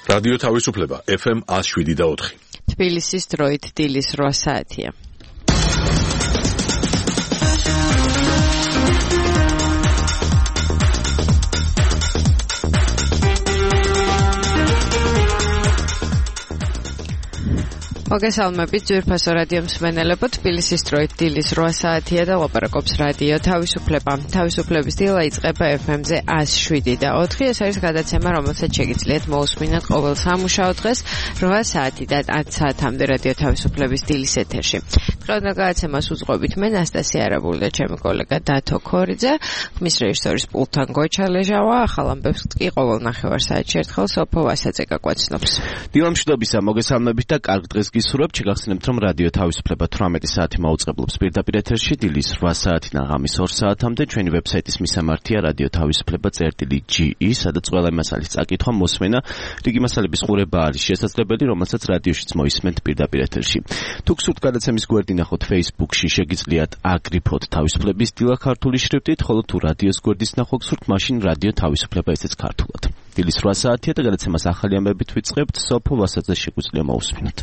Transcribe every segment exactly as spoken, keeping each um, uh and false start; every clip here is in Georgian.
რადიო თავისუფლება ეფ ემ one oh seven და four. თბილისის დროით დილის რვა საათია. მოგესალმებით ძვირფასო რადიო მსმენელებო, თბილისის დროით დილის რვა საათია და ლაპარაკობს რადიო თავისუფლება. თავისუფლების დილა იწყება ეფ ემ-ზე one oh seven და four. ეს არის გადაცემა, რომელსაც შეგიძლიათ მოусმინოთ ყოველ სამუშაო დღეს რვა საათიდან ათი საათამდე რადიო თავისუფლების დილის ეთერში. დღევანდელ გადაცემას უძღვებით მე ნასტასია არაბული და ჩემი კოლეგა დათო ქორიძე, ხმის რეჟისორის პულტთან გოჩა ლეჟავა, ახალ ამბებს კი ყოველ ნახევარ საათში ერთხელ სოფო ვასაძე გაგვაცნობს. დილა მშვიდობისა, მოგესალმებით და კარგ დღეს გისურვებთ. შეგახსენებთ, რომ რადიო თავისუფლება თვრამეტი საათი მაუწყებლობს პირდაპირ ეთერში დილის რვა საათიდან ღამის ორ საათამდე. ჩვენი ვებსაიტის მისამართია რადიო თავისუფლება წერტილი ჯი ი, სადაც ყველა მასალის წაკითხვა, მოსმენა, რიგი მასალების ყურება არის შესაძლებელი, რომელსაც რადიოშიც მოისმენთ პირდაპირ ეთერში. თუ გსურთ გადაცემის გვერდი ნახოთ Facebook-ში, შეგიძლიათ აგრიფოთ თავისუფლების დილა ქართული შრიფტით, ხოლო თუ რადიოს გვერდის ნახვა გსურთ, მაშინ რადიო თავისუფლება ესეც ქართულად. დილის რვა საათია და გადაცემას ახალი ამბებით ვიწყებთ. სოფო ვასაძე შეგვიძლია მოусმინოთ.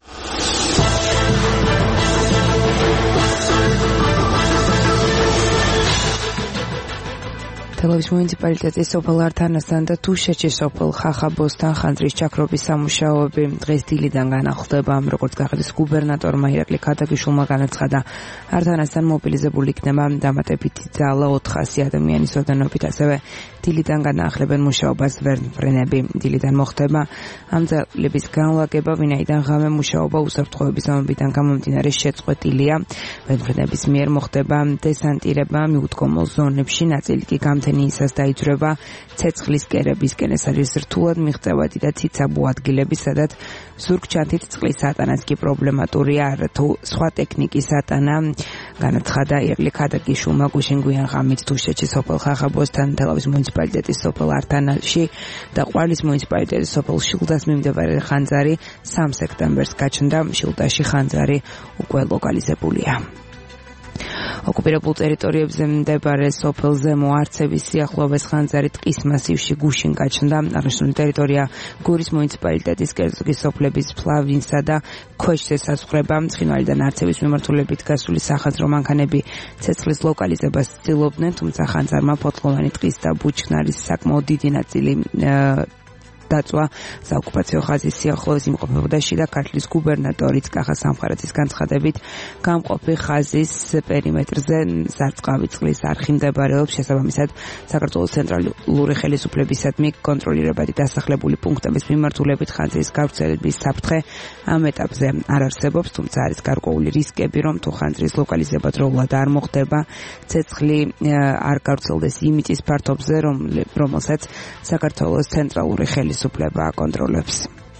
თელავის მუნიციპალიტეტის სოფელ ართანასთან და თუშეთში სოფელ ხახაბოსთან ხანძრის ჩაქრობის სამუშაოები დღეს დილიდან განახლდება. როგორც გახედის გუბერნატორმა ირაკლი ქადაგიშვილმა განაცხადა, ართანასთან მობილიზებული იქნება დამატებითი ძალა ოთხასი ადამიანის ოდენობით, ასევე დილიდან განაახლებენ მუშაობას ვერნფრენები. დილიდან მოხდება ამ ძალების განლაგება, ვინაიდან ღამე მუშაობა უსაფრთხოების ზომებიდან გამომდინარე შეწყვეტილია. ვერნფრენების მიერ მოხდება დესანტირება მიუდგომელ ზონებში, ნაწილი კი გამთენიისას დაიძრება ცეცხლის კერებისკენ. ეს არის რთულად მიღწევადი და ციცაბო ადგილები, სადაც ზურგჩანთით წყლის ატანაც კი პრობლემატურია, თუ სხვა ტექნიკის ატანა. განაცხადა ირაკლი ქადაგიშვილმა გუშინ გვიან ღამით თუშეთში სოფელ ხახაბოსთან, თელავის მუნიციპალიტეტის სოფელ ართანაში და ყვარლის მუნიციპალიტეტის სოფელ შილდას მიმდებარე ხანძარი სამ სექტემბერს გაჩნდა. შილდაში ხანძარი უკვე ლოკალიზებულია. ოკუპირებულ ტერიტორიებზე მდებარე სოფელ ზემო არცევის სიახლოვეს ხანძარი ტყის მასივში გუშინ გაჩნდა. აღნიშნული ტერიტორია გურის მუნიციპალიტეტის კერძოგის სოფლების ფლავნისა და ქვეშს ესაზღვრება. ცხინვალიდან არცევის მიმართულებით გასული სახანძრო მანქანები ცეცხლის ლოკალიზებას ცდილობდნენ, თუმცა ხანძარმა ფოთლოვანი ტყის და ბუჩქნარის საკმაოდ დიდი ნაწილი დაწვა. საოკუპაციო ხაზის სიახლოვეს იმყოფებოდა შიდა ქართლის გუბერნატორიც კახა სამხარაძის განცხადებით, გამყოფი ხაზის პერიმეტრზე სარწყავი წყლის არხი მდებარეობს. შესაბამისად, საქართველოს ცენტრალური ხელისუფლებისადმი კონტროლირებადი დასახლებული პუნქტების მიმართულებით ხანძრის გავრცელების საფრთხე ამ ეტაპზე არ არსებობს, თუმცა არის გარკვეული რისკები, რომ თუ ხანძრის ლოკალიზება დროულად არ მოხდება, ცეცხლი არ გავრცელდეს იმიწის ფართობზე, რომელსაც საქართველოს ცენტრალური ხელისუფლება უფლება აკონტროლებს.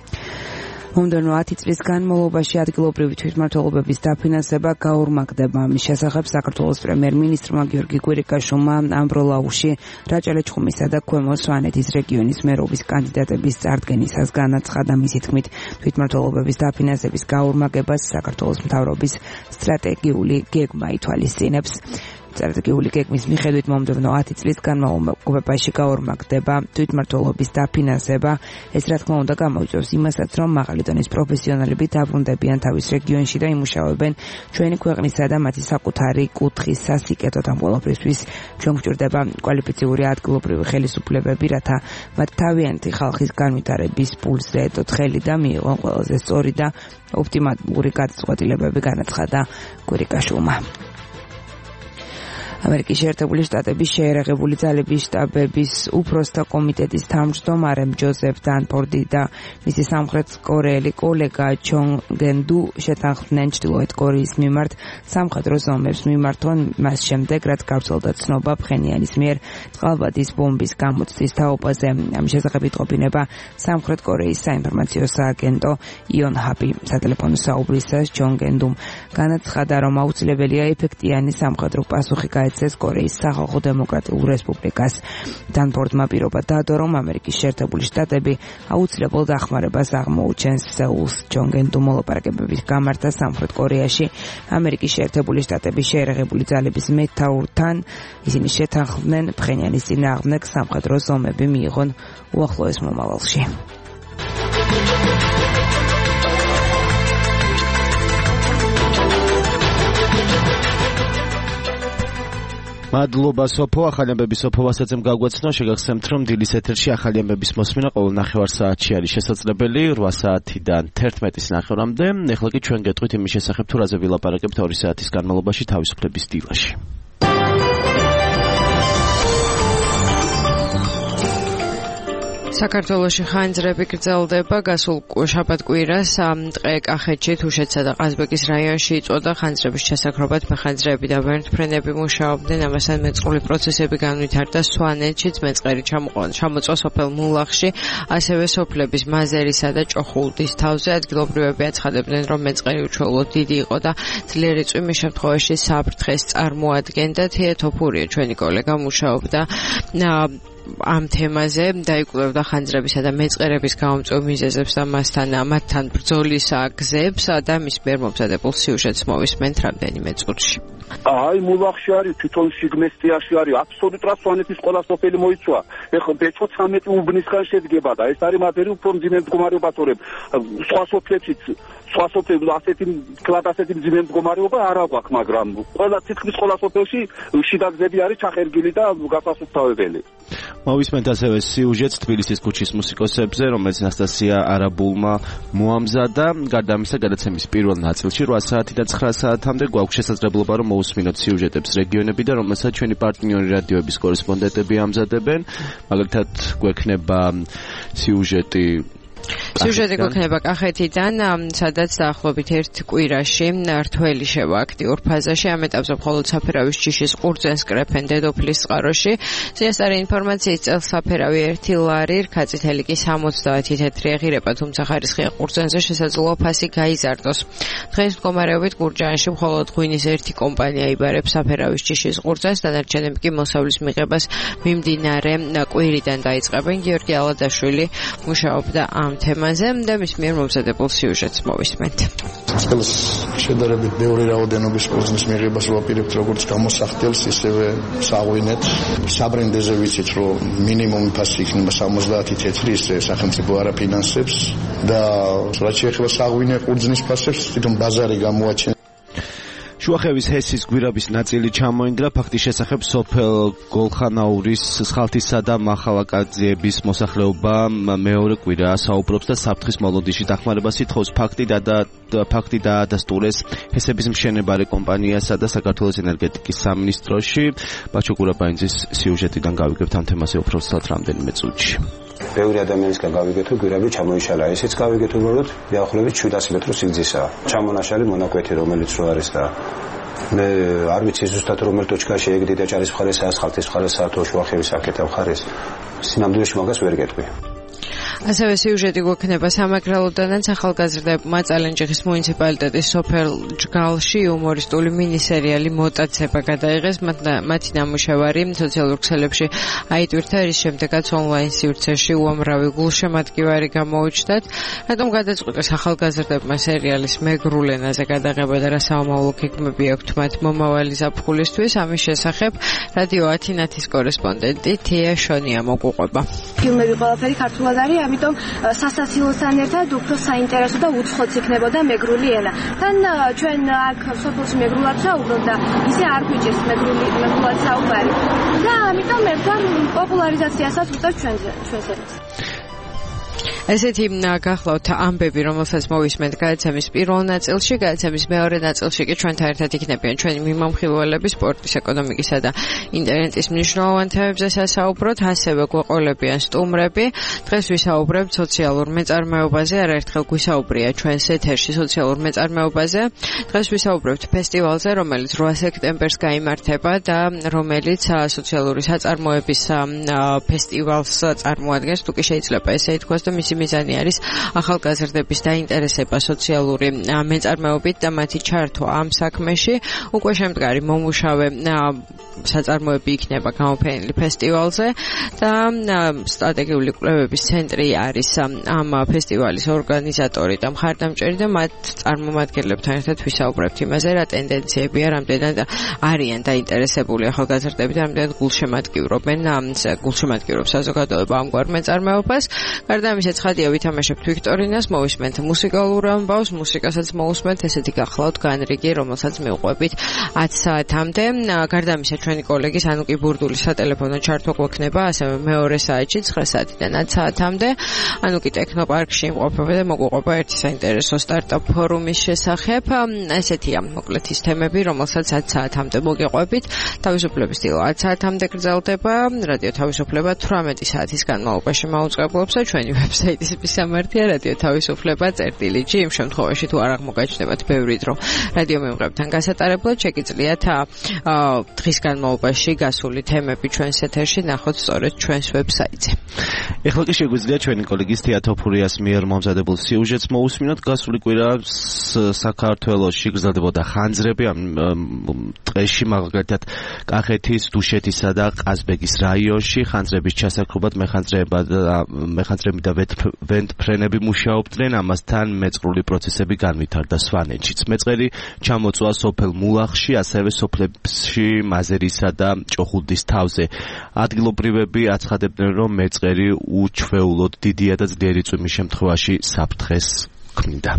მომდევნო ათი წლის განმავლობაში ადგილობრივი თვითმმართველობების დაფინანსება გაორმაგდება. ამის შესახებ საქართველოს პრემიერ-მინისტრმა გიორგი კვირიკაშვილმა ამბროლაუში რაჭა-ლეჩხუმისა და ქვემო სვანეთის რეგიონის მერობის კანდიდატების წარდგენისას განაცხადა. მისი თქმით, თვითმმართველობების დაფინანსების გაორმაგებას საქართველოს მთავრობის სტრატეგიული გეგმა ითვალისწინებს. სტრატეგიული გეგმის მიხედვით მომდევნო ათი წლის განმავლობაში გაორმაგდება თვითმმართველობის დაფინანსება. ეს რა თქმა უნდა გამოიწვევს იმასაც, რომ მაღალი დონის პროფესიონალები დაბრუნდებიან თავის რეგიონში და იმუშავებენ ჩვენი ქვეყნისა და მათი საკუთარი კუთხის სასიკეთოდ. ამ ყველაფრისთვის ჩვენ გვჭირდება კვალიფიციური ადგილობრივი ხელისუფლებები, რათა მათ თავიანთი ხალხის განვითარების პულსზე ედოთ ხელი და მიიღონ ყველაზე სწორი და ოპტიმალური გადაწყვეტილებები, განაცხადა კვირიკაშვილმა. ამერიკის შეერთებული შტატების შეერაღებული ძალების შტაბების უფროსთა კომიტეტის თავმჯდომარე ჯოზეფ დანფორდი და მისი სამხრეთ კორეელი კოლეგა ჩონ გენდუ შეთანხმდნენ ჩრდილოეთ კორეის მიმართ სამხედრო ზომებს მიმართონ მას შემდეგ, რაც გავრცელდა ცნობა ფხენიანის მიერ წყალბადის ბომბის გამოცდის თაობაზე. ამის შესახებ იტყობინება სამხრეთ კორეის საინფორმაციო სააგენტო იონჰაპი. სატელეფონო საუბრისას ჩონ გენდუმ განაცხადა, რომ აუცილებელია ეფექტიანი სამხედრო პასუხი გაეცეს კორეის სახალხო დემოკრატიულ რესპუბლიკას. დანფორდმა პირობა დადო, რომ ამერიკის შეერთებული შტატები აუცილებელ დახმარებას აღმოუჩენს სეულს. ჩონ გენდუმ მოლაპარაკებების გამართა სამხრეთ კორეაში ამერიკის შეერთებული შტატების შეერაღებული ძალების მეთაურთან. ისინი შეთანხმდნენ ფხენიანის წინააღმდეგ სამხედრო ზომები მიიღონ უახლოეს მომავალში. მადლობა სოფო, ახალი ამბების სოფო ვასაძემ გაგვაცნო, შეგახსენებთ რომ დილის ეთერში ახალი ამბების მოსმენა ყოველ ნახევარ საათში არის შესაძლებელი რვა საათიდან თერთმეტის ნახევრამდე. ეხლა კი ჩვენ გეტყვით იმის შესახებ თუ რაზე ვილაპარაკებთ ორი საათის განმავლობაში თავისუფლების დილაში. საქართველოში ხანძრები გრძელდება. გასულ შაბათ-კვირას ტყე კახეთში, თუშეთსა და ყაზბეგის რაიონში იწვოდა ხანძრების ჩასაქრობად. მეხანძრეები და ვერტმფრენები მუშაობდნენ, ამასთან მეწყრული პროცესები განვითარდა სვანეთშიც, მეწყერი ჩამოწვა სოფელ მულახში, ასევე სოფლების მაზერისა და ჭოხულდის თავზე. ადგილობრივები აცხადებდნენ, რომ მეწყერი უჩვეულოდ დიდი იყო და ძლიერი წვიმის შემთხვევაში საფრთხეს წარმოადგენდა. თია თოფურია ჩვენი კოლეგა მუშაობდა ამ თემაზე, დაიკვლევდა ხანძრებისა და მეწყერების გამომწვევ მიზეზებს და მასთან მათთან ბრძოლის გზებს და მის მიერ მომზადებულ სიუჟეტს მოვისმენთ რამდენიმე წუთში. აი მულახში არის, თვითონ შიგნესტიაში არის, აბსოლუტურად სვანეთის ყველა სოფელი მოიცვა. ეხლა ბეჭო ცამეტი უბნისგან შედგება და ეს არის მათერი უფრო მძიმე მდგომარეობა თორემ სხვა სოფლებშიც სხვა სოფლებში ასეთი კლად ასეთი მძიმე მდგომარეობა არ აქვს, მაგრამ ყველა თითქმის ყველა სოფელში შიდა გზები არის ჩახერგილი და გასასუფთავებელი. მოვისმენთ ასევე სიუჟეტს თბილისის ქუჩის მუსიკოსებზე, რომელიც ნასტასია არაბულმა მოამზადა. გარდა ამისა, გადაცემის პირველ ნაწილში რვა საათიდან ცხრა საათამდე გვაქვს შესაძლებლობა, რომ მოვუსმინოთ სიუჟეტებს რეგიონებიდან, რომელსაც ჩვენი პარტნიორი რადიოების კორესპონდენტები ამზადებენ. მაგალითად, გვექნება სიუჟეტი სიუჟეტი გვექნება კახეთიდან, სადაც დაახლოებით ერთ კვირაში რთველი შევა აქტიურ ფაზაში. ამ ეტაპზე მხოლოდ საფერავის ჯიშის ყურძენს კრეფენ დედოფლის წყაროში. წინასწარი ინფორმაციით წელს საფერავი ერთი ლარი, რქაწითელი კი სამოცდაათი თეთრი ეღირება, თუმცა ხარისხია ყურძენზე შესაძლოა ფასი გაიზარდოს. დღეს მდგომარეობით გურჯაანში მხოლოდ ღვინის ერთი კომპანია იბარებს საფერავის ჯიშის ყურძენს, დანარჩენები კი მოსავლის მიღებას მიმდინარე კვირიდან დაიწყებენ. გიორგი ალადაშვილი მუშაობდა ამ თემაზე და მის მიერ მომზადებულ სიუჟეტს მოვისმენთ. წელს შედარებით ბევრი რაოდენობის ყურძნის მიღებას ვაპირებთ როგორც გამოსახდელს, ისევე საღვინეთ. საბრენდეზე ვიცით, რომ მინიმუმი ფასი იქნება სამოცდაათი თეთრი, ისე სახელმწიფო არ აფინანსებს და რაც შეეხება საღვინე ყურძნის ფასებს, თვითონ ბაზარი გამოაჩენს. შუახევის ჰესის გვირაბის ნაწილი ჩამოინგრა. ფაქტის შესახებ სოფელ გოლხანაურის სხალთისა და მახალაკაძეების მოსახლეობა მეორე კვირაა საუბრობს და საფრთხის მოლოდინში დახმარებას ითხოვს. ფაქტი და ფაქტი დაადასტურეს ჰესების მშენებარე კომპანიასა და საქართველოს ენერგეტიკის სამინისტროში. ბაჩო გურაბაინძის სიუჟეტიდან გავიგებთ ამ თემაზე უფრო ცალ რამდენიმე წუთში. ბევრი ადამიანისგან გავიგეთ, რომ გვირაბი ჩამოიშალა. ესეც გავიგეთ, უბრალოდ დაახლოებით შვიდასი მეტრის სიგრძისაა. ჩამონაშალი მონაკვეთი, რომელიც რო არის და მე არ ვიცი ზუსტად რომელ ტოჩკაში ეგდი და ჭარის მხარესა, ასხალთის მხარესა, თუ შუახევის აქეთა მხარეს. სინამდვილეში მაგას ვერ გეტყვი. ასევე სიუჟეტი გვექნება სამაგრალოდანაც ახალგაზრდებმა წალენჯიხის მუნიციპალიტეტის სოფელ ჯგალში იუმორისტული მინისერიალი მოტაცება გადაიღეს. მათი ნამუშევარი სოციალურ ქსელებში აიტვირთა, რის შემდეგაც ონლაინ სივრცეში უამრავი გულშემატკივარი გამოუჩნდათ. რატომ გადაწყვიტეს ახალგაზრდებმა სერიალის მეგრულ ენაზე გადაღება და რა საომავლო გეგმები აქვთ მათ მომავალი ზაფხულისთვის? ამის შესახებ რადიო ათინათის კორესპონდენტი თია შონია მოგვიყვება. ფილმები ყველაფერი ქართულად არის, ამიტომ სასაცილოსთან ერთად უფრო საინტერესო და უცხოც იქნებოდა მეგრული ენა. თან ჩვენ აქ სოფელში მეგრულად საუბრობ და ისე არ გვიჭირს მეგრული მეგრულად საუბარი. და ამიტომ ერთგვარ პოპულარიზაციასაც ვუწევთ ჩვენზე ჩვენს. ესეთი გახლავთ ამბები, რომელსაც მოვისმენთ გადაცემის პირველ ნაწილში. გადაცემის მეორე ნაწილში კი ჩვენთან ერთად იქნებიან ჩვენი მიმამხილველები სპორტის, ეკონომიკისა და ინტერნეტის მნიშვნელოვან თემებზე სასაუბროთ, ასევე გვეყოლებიან სტუმრები. დღეს ვისაუბრებთ სოციალურ მეწარმეობაზე, არაერთხელ გვისაუბრია ჩვენს ეთერში სოციალურ მეწარმეობაზე. დღეს ვისაუბრებთ ფესტივალზე, რომელიც რვა სექტემბერს გაიმართება და რომელიც სოციალური საწარმოების ფესტივალს წარმოადგენს, თუ კი შეიძლება ესე ითქვას, და მისი მიზანი არის ახალგაზრდების დაინტერესება სოციალური მეწარმეობით და მათი ჩართვა ამ საქმეში. უკვე შემდგარი მომუშავე საწარმოები იქნება გამოფენილი ფესტივალზე და სტრატეგიული კვლევების ცენტრი არის ამ ფესტივალის ორგანიზატორი და მხარდამჭერი და მათ წარმომადგენლებთან ერთად ვისაუბრებთ იმაზე, რა ტენდენციებია, რამდენად არიან დაინტერესებული ახალგაზრდები და რამდენად გულშემატკივრობენ გულშემატკივრობს საზოგადოება ამგვარ მეწარმეობას. გარდა ამისა, ცხადია ვითამაშებთ ვიქტორინას, მოვისმენთ მუსიკალურ ამბავს, მუსიკასაც მოვისმენთ, ესეთი გახლავთ განრიგი, რომელსაც მივყვებით ათი საათამდე. გარდა ამისა, ჩვენი კოლეგის ანუკი ბურდულის სატელეფონო ჩართვა გვექნება, ასევე მეორე საათში ცხრა საათიდან ათი საათამდე. ანუკი ტექნოპარკში იმყოფება და მოგვიყვება ერთი საინტერესო სტარტაპ ფორუმის შესახებ. ესეთია მოკლედ ის თემები, რომელსაც ათი საათამდე მოგიყვებით. თავისუფლების დილა ათი საათამდე გრძელდება. რადიო თავისუფლება თვრამეტი საათის განმავლობაში მაუწყებლობს და ჩვენი ვებსაიტის მისამართია რადიო თავისუფლება წერტილი ჯი. იმ შემთხვევაში თუ არ აღმოგაჩნდებათ ბევრი დრო რადიო მემღვრებთან გასატარებლად, შეგიძლიათ დღის განმავლობაში გასული თემები ჩვენს ეთერში ნახოთ სწორედ ჩვენს ვებსაიტზე. ეხლა კი შეგვიძლია ჩვენი კოლეგის თეატოფურიას მიერ მომზადებულ სიუჟეტს მოусმინოთ. გასული კვირა საქართველოში გრძელდებოდა ხანძრები ამ დღეში, მაგალითად კახეთის, დუშეთისა და ყაზბეგის რაიონში ხანძრების ჩასაქრობად მეხანძრები და ვენტფრენები მუშაობდნენ, ამასთან მეწყრული პროცესები განვითარდა სვანეთშიც. მეწყერი ჩამოწვა სოფელ მულახში, ასევე სოფლებში მაზერისა და ჭოხუდის თავზე. ადგილობრივები აცხადებდნენ, რომ მეწყერი უჩვეულოდ დიდია და ძლიერი წვიმის შემთხვევაში საფრთხეს ქმნიდა.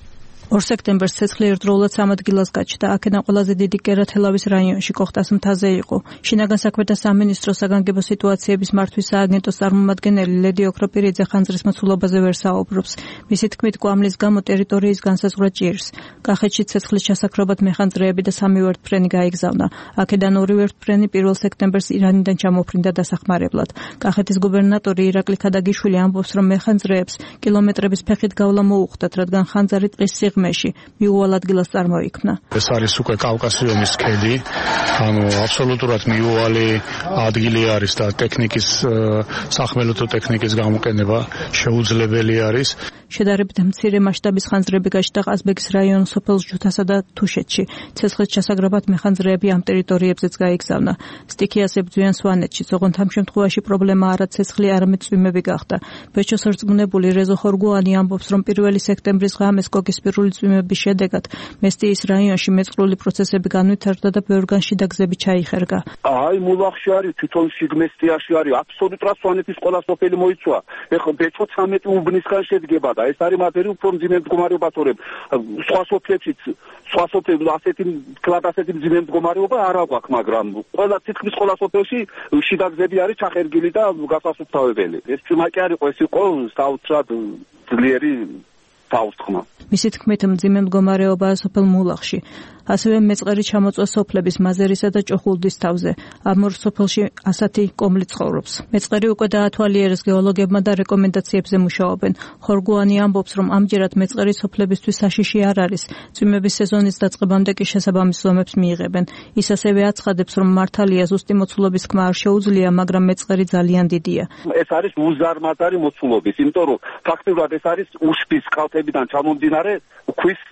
ორ სექტემბერს ცეცხლი ერთდროულად სამ ადგილას გაჩნდა. აქედან ყველაზე დიდი კერათელავის რაიონში, კოხტას მთაზე იყო. შინაგან საქმეთა სამინისტროს საგანგებო სიტუაციების მართვის სააგენტოს წარმომადგენელი ლედი ოქროპირიძე ხანძრის მოცულობაზე ვერ საუბრობს. მისი თქმით, კვამლის გამო ტერიტორიის განსაზღვრა ჭირს. კახეთში ცეცხლის ჩასაქრობად მეხანძრეები და სამი ვერტფრენი გაიგზავნა. აქედან ორი ვერტფრენი პირველ სექტემბერს ირანიდან ჩამოფრინდა დასახმარებლად. კახეთის გუბერნატორი ირაკლი ქადაგიშვილი ამბობს, რომ მეხანძრეებს კილომეტრების ფეხით გავლა მოუხდათ, რადგან ხანძარი ტყის სიღრმეში მიუვალ ადგილას წარმოიქმნა. ეს არის უკვე კავკასიონის ქედი, ანუ აბსოლუტურად მიუვალი ადგილი არის და ტექნიკის სახმელეთო ტექნიკის გამოყენება შეუძლებელი არის. შედარებით მცირე მასშტაბის ხანძრები გაჩნდა ყაზბეგის რაიონის სოფელ ჟუთასა და თუშეთში. ცეცხლის ჩასაგრაბად მეხანძრეები ამ ტერიტორიებზეც გაიგზავნა. სტიქიას ებრძვიან სვანეთში, ოღონდ ამ შემთხვევაში პრობლემა არა ცეცხლი, არამედ წვიმები გახდა. ბეჭოს რწმუნებული რეზო ხორგუანი ამბობს, რომ პირველი სექტემბრის ღამეს კოკისპირული წვიმების შედეგად მესტიის რაიონში მეწყრული პროცესები განვითარდა და ბევრგან შიდა გზები ჩაიხერგა. აი მულახში არის, თვითონ შიგმესტიაში არის, აბსოლუტურად სვანეთის ყველა სოფელი მოიცვა. ეხლა ბეჭო ცამეტი უბნისგან შედგება და ეს არის მათერი უფრო მძიმე მდგომარეობა თორემ სხვა სოფლებშიც სხვა სოფლებში ასეთი კლად ასეთი მძიმე მდგომარეობა არ აქვს, მაგრამ ყველა თითქმის ყველა სოფელში შიდა გზები არის ჩახერგილი და გასასუფთავებელი. ეს თუმაკი არ იყო, ეს იყო საოცრად ძლიერი თავსხმა. მისი თქმით, მძიმე მდგომარეობაა სოფელ მულახში. ასევე მეწყერი ჩამოწვა სოფლების მაზერისა და ჭოხუდის თავზე. ამ ორ სოფელში ასათი კომლი ცხოვრობს. მეწყერი უკვე დაათვალიერეს გეოლოგებმა და რეკომენდაციებზე მუშაობენ. ხორგუანი ამბობს, რომ ამჯერად მეწყერი სოფლებისთვის საშიში არ არის. წვიმების სეზონის დაწყებამდე კი შესაბამის ზომებს მიიღებენ. ის ასევე აცხადებს, რომ მართალია ზუსტი მოცულობის ხმა არ შეუძლია, მაგრამ მეწყერი ძალიან დიდია. ეს არის უზარმაზარი მოცულობის, იმიტომ რომ ფაქტობრივად ეს არის უშბის კალთებიდან ჩამომდინარე ქვის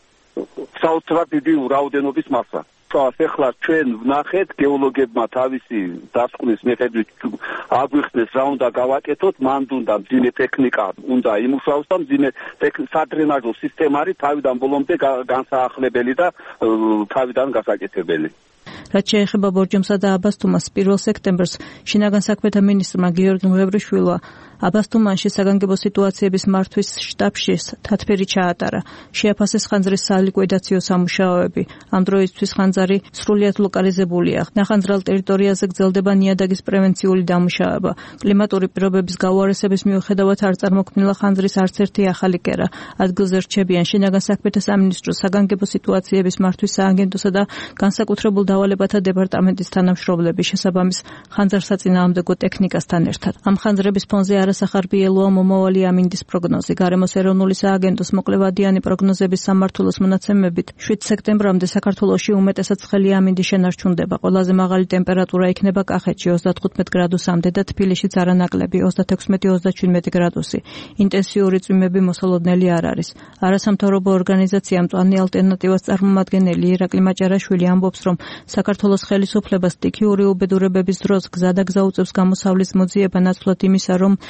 საოცრად დიდი რაოდენობის მასა. ახლა ჩვენ ვნახეთ გეოლოგებმა თავისი დასკვნის მიხედვით აგვიხსნეს რა უნდა გავაკეთოთ, მან უნდა მძიმე ტექნიკა უნდა იმუშაოს და მძიმე სადრენაჟო სისტემა არის თავიდან ბოლომდე განსაახლებელი და თავიდან გასაკეთებელი. რაც შეეხება ბორჯომსა და აბასთუმას, პირველ სექტემბერს შინაგან საქმეთა მინისტრმა გიორგი მღევრიშვილმა აბასთუმანში საგანგებო სიტუაციების მართვის შტაბში თათბირი ჩაატარა. შეაფასეს ხანძრის სალიკვიდაციო სამუშაოები. ამ დროისთვის ხანძარი სრულიად ლოკალიზებულია. ნახანძრალ ტერიტორიაზე გრძელდება ნიადაგის პრევენციული დამუშავება. კლიმატური პირობების გაუარესების მიუხედავად არ წარმოქმნილა ხანძრის არც ერთი ახალი კერა. ადგილზე რჩებიან შინაგან საქმეთა სამინისტროს საგანგებო სიტუაციების მართვის სააგენტოსა და განსაკუთრებულ დავალებათა დეპარტამენტის თანამშრომლები შესაბამის ხანძარსაწინააღმდეგო ტექნიკასთან ერთად. ამ ხანძრების ფონზე არასახარბიელოა მომავალი ამინდის პროგნოზი. გარემოს ეროვნული სააგენტოს მოკლევადიანი პროგნოზების სამმართველოს მონაცემებით შვიდ სექტემბრამდე საქართველოში უმეტესად ცხელი ამინდი შენარჩუნდება. ყველაზე მაღალი ტემპერატურა იქნება კახეთში ოცდათხუთმეტ გრადუსამდე და თბილისშიც არანაკლები ოცდათექვსმეტი ოცდაჩვიდმეტი გრადუსი. ინტენსიური წვიმები მოსალოდნელი არ არის. არასამთავრობო ორგანიზაცია მწვანე ალტერნატივას წარმომადგენელი ირაკლი მაჭარაშვილი ამბობს, რომ საქართველოს ხელისუფლება სტიქიური უბედურებების დროს გზა და გზა უწევს გამოსავლის მოძიება ნაცვლად იმისა, რომ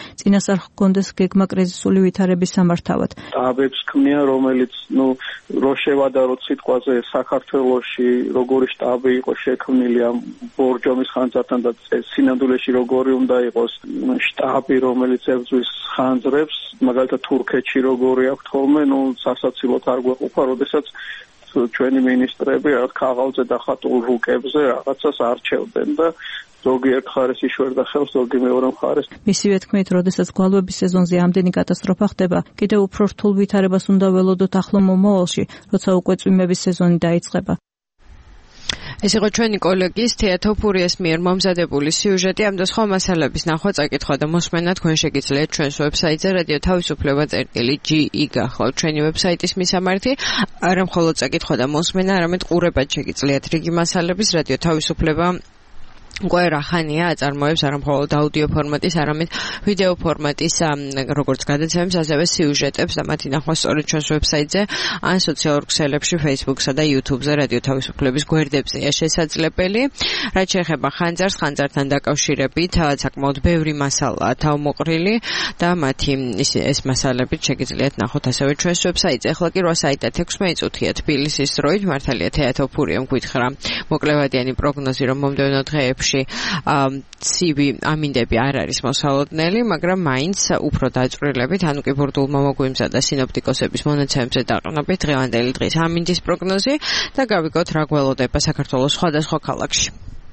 წინასწარ ჰქონდეს გეგმა კრიზისული ვითარების სამართავად. შტაბებს ქმნიან, რომელიც ნუ რო შევადაროთ სიტყვაზე საქართველოში როგორი შტაბი იყო შექმნილი ამ ბორჯომის ხანძართან და სინამდვილეში როგორი უნდა იყოს შტაბი, რომელიც ებრძვის ხანძრებს, მაგალითად თურქეთში როგორი აქვს ხოლმე, ნუ სასაცილოდ არ გვეყოფა, როდესაც ჩვენი მინისტრები რაღაც ქაღალდზე დახატულ რუკებზე რაღაცას არჩევდნენ და ზოგიერთ მხარეს იშვერდა ხელს, ზოგი მეორე მხარეს. მისივე თქმით, როდესაც გვალვების სეზონზე ამდენი კატასტროფა ხდება, კიდევ უფრო რთულ ვითარებას უნდა ველოდოთ ახლო მომავალში, როცა უკვე წვიმების სეზონი დაიწყება. ეს იყო ჩვენი კოლეგის თეა თოფურიას მიერ მომზადებული სიუჟეტი. ამ და სხვა მასალების ნახვა, წაკითხვა და მოსმენა თქვენ შეგიძლიათ ჩვენს ვებსაიტზე რადიო თავისუფლება წერტილი ჯი ი გახლავთ ჩვენი ვებსაიტის მისამართი. არა მხოლოდ წაკითხვა და მოსმენა, არამედ ყურებაც შეგიძლიათ რიგი მასალების რადიო თავისუფლება უკვე რახანია აწარმოებს არა მხოლოდ აუდიო ფორმატის, არამედ ვიდეო ფორმატის როგორც გადაცემებს, ასევე სიუჟეტებს და მათი ნახვა სწორედ ჩვენს ვებსაიტზე ან სოციალურ ქსელებში, Facebook-სა და YouTube-ზე რადიო თავისუფლების გვერდებზეა შესაძლებელი. რაც შეეხება ხანძარს, ხანძართან დაკავშირებით საკმაოდ ბევრი მასალაა თავმოყრილი და მათი ეს მასალებით შეგიძლიათ ნახოთ ასევე ჩვენს ვებსაიტზე. ახლა კი რვა საიტად ექვსმეტი წუთია თბილისის დროით, მართალია თეა თოფურიამ გითხრა მოკლევადიანი პროგნოზი, რომ მომდევნო დღეებში ცივი ამინდები არ არის მოსალოდნელი, მაგრამ მაინც უფრო დაჭრილებით, ანუ კი ბურდულმა მოგვიმზადა სინოპტიკოსების მონაცემებზე დაყრდნობით დღევანდელი დღის ამინდის პროგნოზი და გავიგოთ რა გველოდება საქართველოს სხვადასხვა ქალაქში.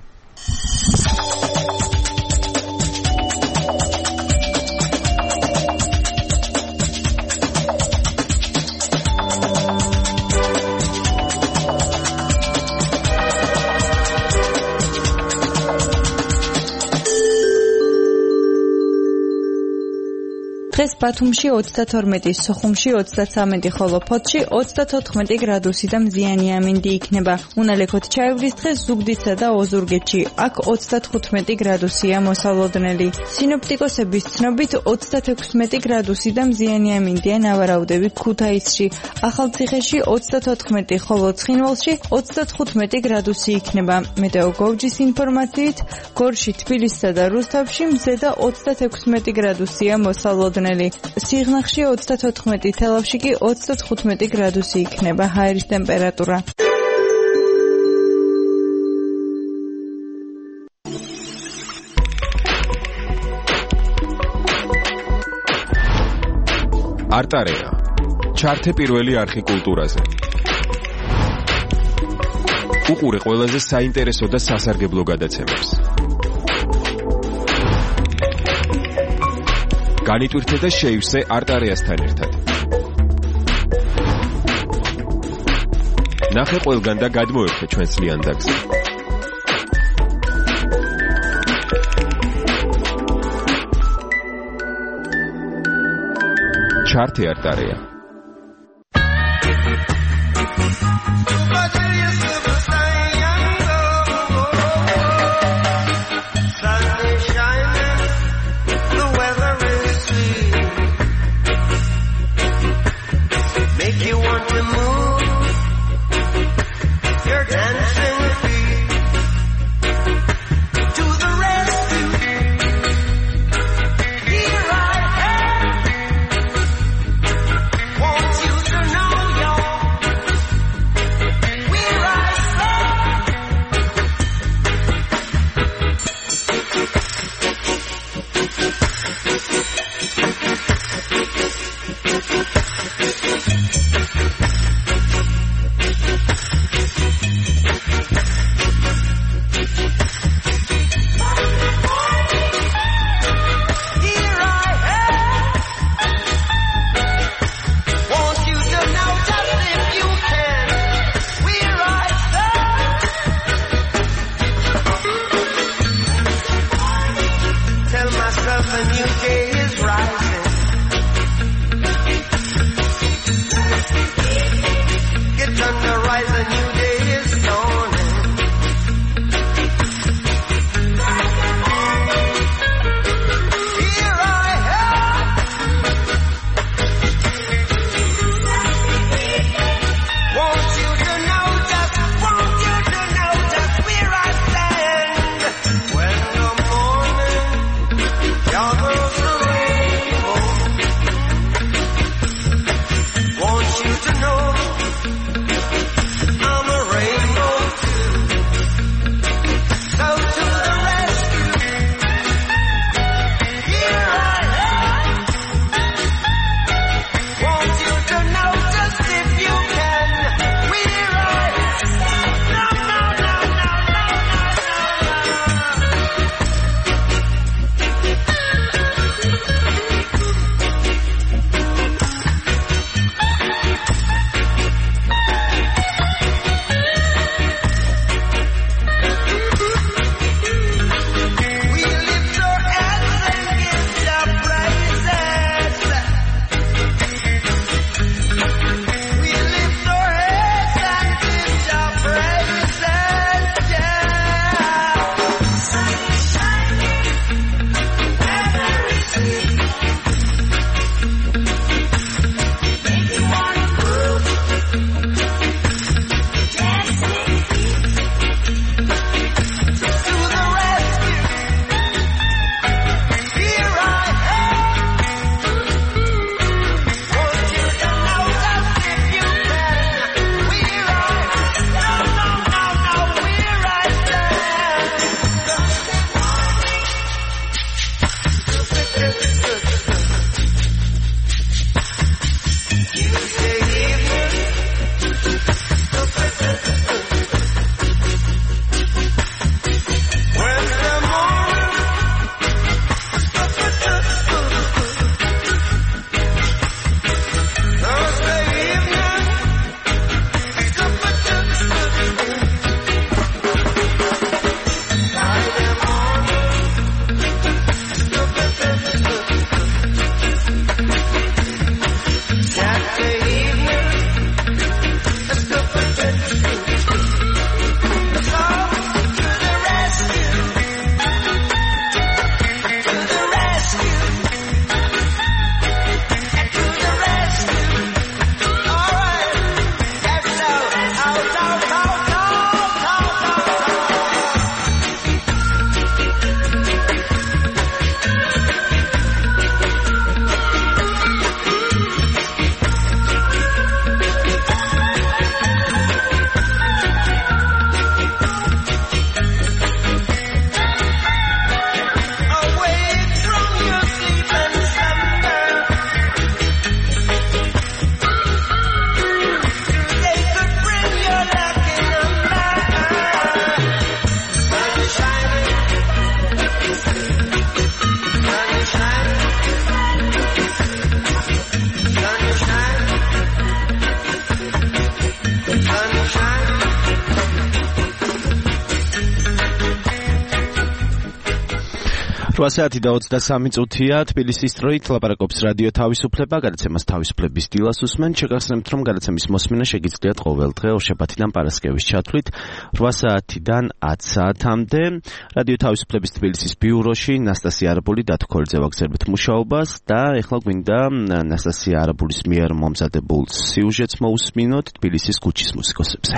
დღეს ბათუმში ოცდათორმეტი, სოხუმში ოცდაცამეტი, ხოლო ფოთში ოცდათოთხმეტი გრადუსი და მზიანი ამინდი იქნება. უნალექოთ ჩაივრის დღეს ზუგდიდსა და ოზურგეთში. აქ ოცდათხუთმეტი გრადუსია მოსალოდნელი. სინოპტიკოსების ცნობით ოცდათექვსმეტი გრადუსი და მზიანი ამინდია ნავარაუდები ქუთაისში. ახალციხეში ოცდათოთხმეტი, ხოლო ცხინვალში ოცდათხუთმეტი გრადუსი იქნება. მეტეოგორჯის ინფორმაციით, გორში, თბილისსა და რუსთავში მზე და ოცდათექვსმეტი გრადუსია მოსალოდნელი. სიღნაღში ოცდათოთხმეტი, თელავში კი ოცდათხუთმეტი გრადუსი იქნება ჰაერის ტემპერატურა. არტარეა. ჩართე პირველი არხი კულტურაზე. უყურე ყველაზე საინტერესო და სასარგებლო გადაცემებს. განიტვირთე და შეივსე არტარეასთან ერთად. ნახე ყველგან და გადმოერთე ჩვენს ლიანდაგზე. ჩართე არტარეა. We რვა საათი და ოცდასამი წუთია თბილისის დროით ლაპარაკობს რადიო თავისუფლება, გადაცემას თავისუფლების დილას უსმენთ. შეგახსენებთ, რომ გადაცემის მოსმენა შეგიძლიათ ყოველ დღე ორშაბათიდან პარასკევის ჩათვლით რვა საათიდან ათ საათამდე. რადიო თავისუფლების თბილისის ბიუროში ნასტასია არაბული დათქოლძე ვაგზავნებთ მუშაობას და ეხლა გვინდა ნასტასია არაბულის მიერ მომზადებულ სიუჟეტს მოусმინოთ თბილისის ქუჩის მუსიკოსებზე.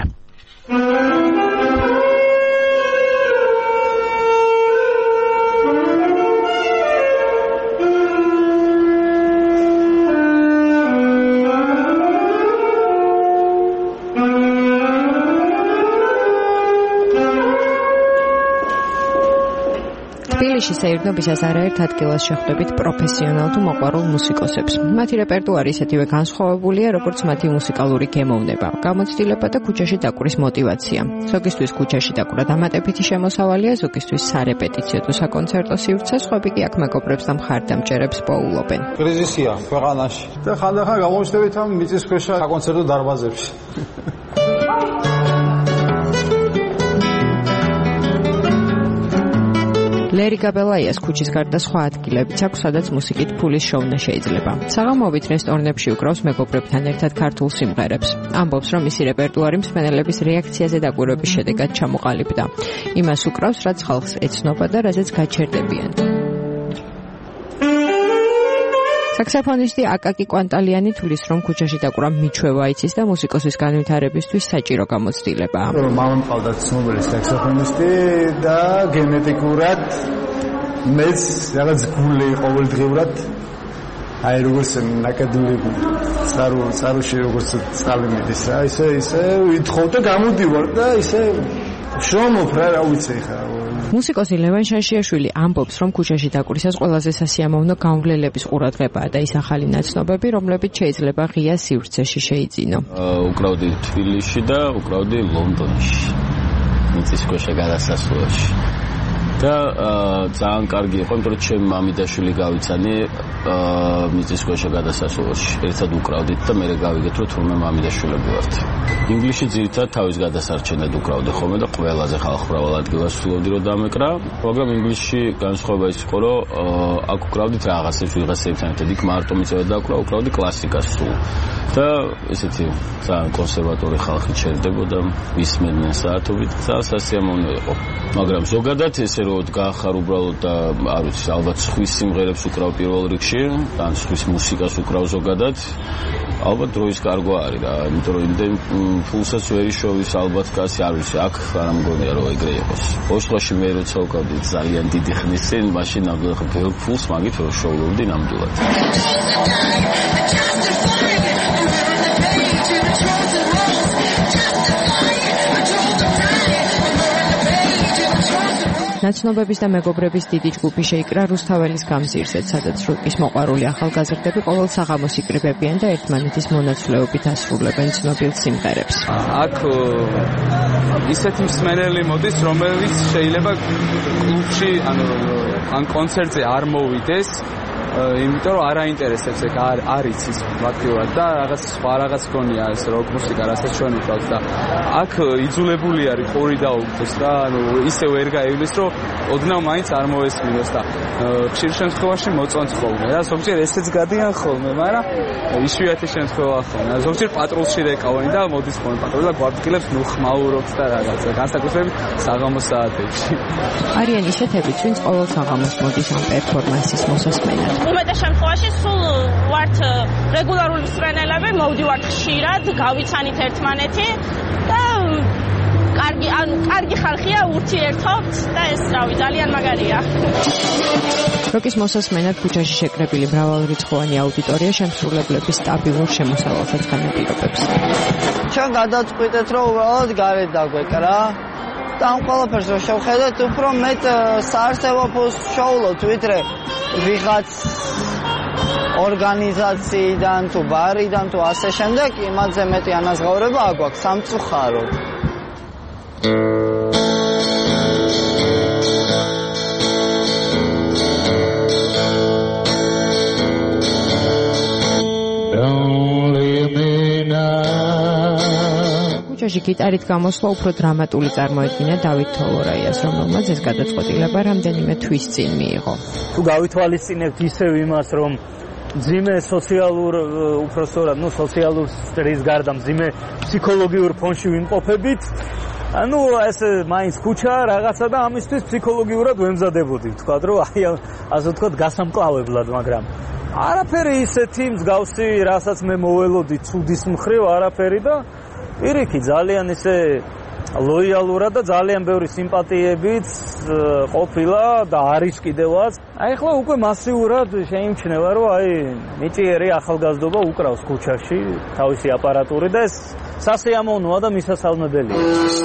თბილისში საერთნობისას არაერთ ადგილას შეხვდებით პროფესიონალ თუ მოყვარულ მუსიკოსებს. მათი რეპერტუარი ისეთივე განსხვავებულია, როგორც მათი მუსიკალური გემოვნება, გამოცდილება და ქუჩაში დაკვრის мотиваცია. ზოგისთვის ქუჩაში დაკვრა დამატებითი შემოსავალია, ზოგისთვის სარეპეტიციო თუ საკონცერტო სივრცე, სხვები კი აქ მეგობრებს და მხარდამჭერებს პოულობენ. კრიზისია ქვეყანაში და ხანდახან გამოჩნდებით ამ მიწისქვეშა საკონცერტო დარბაზებში. ლერი გაბელაიას ქუჩის გარდა სხვა ადგილებიც აქვს, სადაც მუსიკით ფულის შოვნა შეიძლება. საღამოობით რესტორნებში უკრავს მეგობრებთან ერთად ქართულ სიმღერებს. ამბობს, რომ მისი რეპერტუარი მსმენელების რეაქციაზე დაკვირვების შედეგად ჩამოყალიბდა. იმას უკრავს, რაც ხალხს ეცნობა და რაზეც გაჩერდებიან. საქსოფონისტი აკაკი კვანტალიანი თulis, რომ ქუჩაში დაკვრა მიჩვევა იცის და მუსიკოსის განვითარებისთვის საჭირო გამოცდილებაა. მამა მყავდა ცნობილი საქსოფონისტი და გენეტიკურად მეც რაღაც გული ყოველდღიურად აი როგორც ნაკადული წარო წაროში როგორც წალი მიდის რა ისე ისე ვითხოვ და გამოდივარ და ისე შრომობ რა რა ვიცი ხა მუსიკოსი ლევან შაშიაშვილი ამბობს, რომ ქუჩაში დაკვრისას ყველაზე სასიამოვნო გამვლელების ყურადღებაა და ის ახალი ნაცნობები, რომლებიც შეიძლება ღია სივრცეში შეიძინო. უკრავდი თბილისში და უკრავდი ლონდონში. მიწისქვეშა გადასასვლელში. და ძალიან კარგი იყო, იმიტომ რომ ჩემი მამიდაშვილი გავიცანი მიწისქვეშა გადასასვლელში. ერთად უკრავდით და მე გავიგეთ, რომ თურმე მამიდაშვილები ვართ. ინგლისში ძირითადად თავის გადასარჩენად უკრავდი ხოლმე და ყველაზე ხალხმრავალ ადგილას ვცდილობდი რომ დამეკრა, მაგრამ ინგლისში განსხვავება ის იყო, რომ აქ უკრავდით რაღაცებს ვიღაცებთან ერთად, იქ მარტო მიწევდა და უკრავ, უკრავდი კლასიკას სულ. და ესეთი ძალიან კონსერვატორი ხალხი ჩერდებოდა, ისმენდნენ საათობით, ძალიან სასიამოვნო იყო. მაგრამ ზოგადად ესე რომ გაახარ უბრალოდ და არ ვიცი, ალბათ ხვის სიმღერებს უკრავ პირველ რიგში, ან ხვის მუსიკას უკრავ ზოგადად. ალბათ დროის კარგვა არის რა, იმიტომ რომ იმდენ ფულსაც ვერ იშოვის ალბათ კაცი, არ ვიცი, აქ არ ამგონია რომ ეგრე იყოს. ბოშხოში მე როცა უკავდი ძალიან დიდი ხნის წინ, მაშინ ნამდვილად ბევრ ფულს მაგით ვერ შოულობდი ნამდვილად. ნაცნობების და მეგობრების დიდი ჯგუფი შეიკრა რუსთაველის გამზირზეც, სადაც როკის მოყვარული ახალგაზრდები ყოველ საღამოს იკრიბებიან და ერთმანეთის მონაცვლეობით ასრულებენ ცნობილ სიმღერებს. აქ ისეთი მსმენელი მოდის, რომელიც შეიძლება კლუბში, ანუ ან კონცერტზე არ მოვიდეს, იმიტომ რომ არ აინტერესებს ეგ არ არ იცის ფაქტიურად და რაღაც სხვა რაღაც გონია ეს როკ მუსიკა, რასაც ჩვენ ვკრავთ და აქ იძულებული არის ხური დაუგდეს და ანუ ისე ვერ გაივლის, რომ ოდნავ მაინც არ მოესმინოს და ხშირ შემთხვევაში მოწონთ ხოლმე და ზოგჯერ ესეც გადიან ხოლმე, მაგრამ იშვიათი შემთხვევა ხოლმე. ზოგჯერ პატრულში რეკავენ და მოდის ხოლმე პატრულა გვაფრთხილებს, ნუ ხმაურობს და რაღაცა, განსაკუთრებით საღამოს საათებში. არიან ისეთებიც, ვინც ყოველ საღამოს მოდის ამ პერფორმანსის მოსასმენად. უმეტეს შემთხვევაში სულ ვართ რეგულარული მსმენელები, მოვდივართ ხშირად, გავიცანით ერთმანეთი და კარგი, ანუ კარგი ხალხია, ურთიერთობთ და ეს რავი, ძალიან მაგარია. როკის მოსასმენად ქუჩაში შეკრებილი მრავალრიცხოვანი აუდიტორია შემსრულებლების სტაბილურ შემოსავალსაც განაპირობებს. ჩვენ გადაწყვიტეთ, რომ უბრალოდ გარეთ დაგვეკრა. და ამ ყველაფერს რო შევხედოთ, უფრო მეტ საარსებო ფულს შოულობთ, ვიდრე ვიღაც ორგანიზაციიდან თუ ბარიდან თუ ასე შემდეგ, იმაზე მეტი ანაზღაურება აგვაქვს სამწუხაროდ. მონტაჟი გიტარით გამოსვლა უფრო დრამატული წარმოედგინა დავით თოლორაიას, რომელმაც ეს გადაწყვეტილება რამდენიმე თვის წინ მიიღო. თუ გავითვალისწინებთ ისევ იმას, რომ ძიმე სოციალურ უпростоრად, ну სოციალურ სტრესის გარდა ძიმე ფსიქოლოგიურ ფონში ვიმყოფებით, ანუ ესე მაინც ქუჩა რაღაცა და ამისთვის ფსიქოლოგიურად ვემზადებოდი, თქვა რომ აი ასე ვთქვათ გასამკლავებლად, მაგრამ არაფერი ისეთი მსგავსი, რასაც მე მოველოდი ცუდის მხრივ, არაფერი და პირიქით ძალიან ისე ლოიალურად და ძალიან ბევრი სიმპათიებით ყოფილა და არის კიდევაც. აი ახლა უკვე მასიურად შეიმჩნევა, რომ აი ნიჭიერი ახალგაზრდობა უკრავს ქუჩაში თავისი აპარატური და ეს სასიამოვნოა და მისასალმებელია.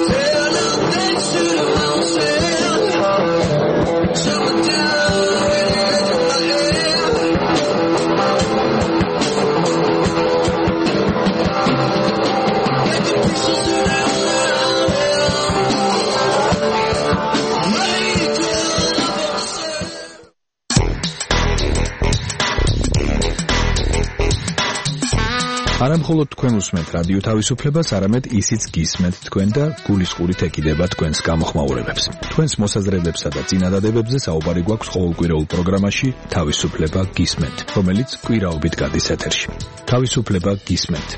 არა მხოლოდ თქვენ უსმენთ რადიო თავისუფლებას, არამედ ისიც გისმენთ თქვენ და გულისყურით ეკიდება თქვენს გამოხმაურებებს. თქვენს მოსაზრებებსა და წინადადებებზე საუბარი გვაქვს ყოველკვირეულ პროგრამაში თავისუფლება გისმენთ, რომელიც კვირაობით გადის ეთერში. თავისუფლება გისმენთ.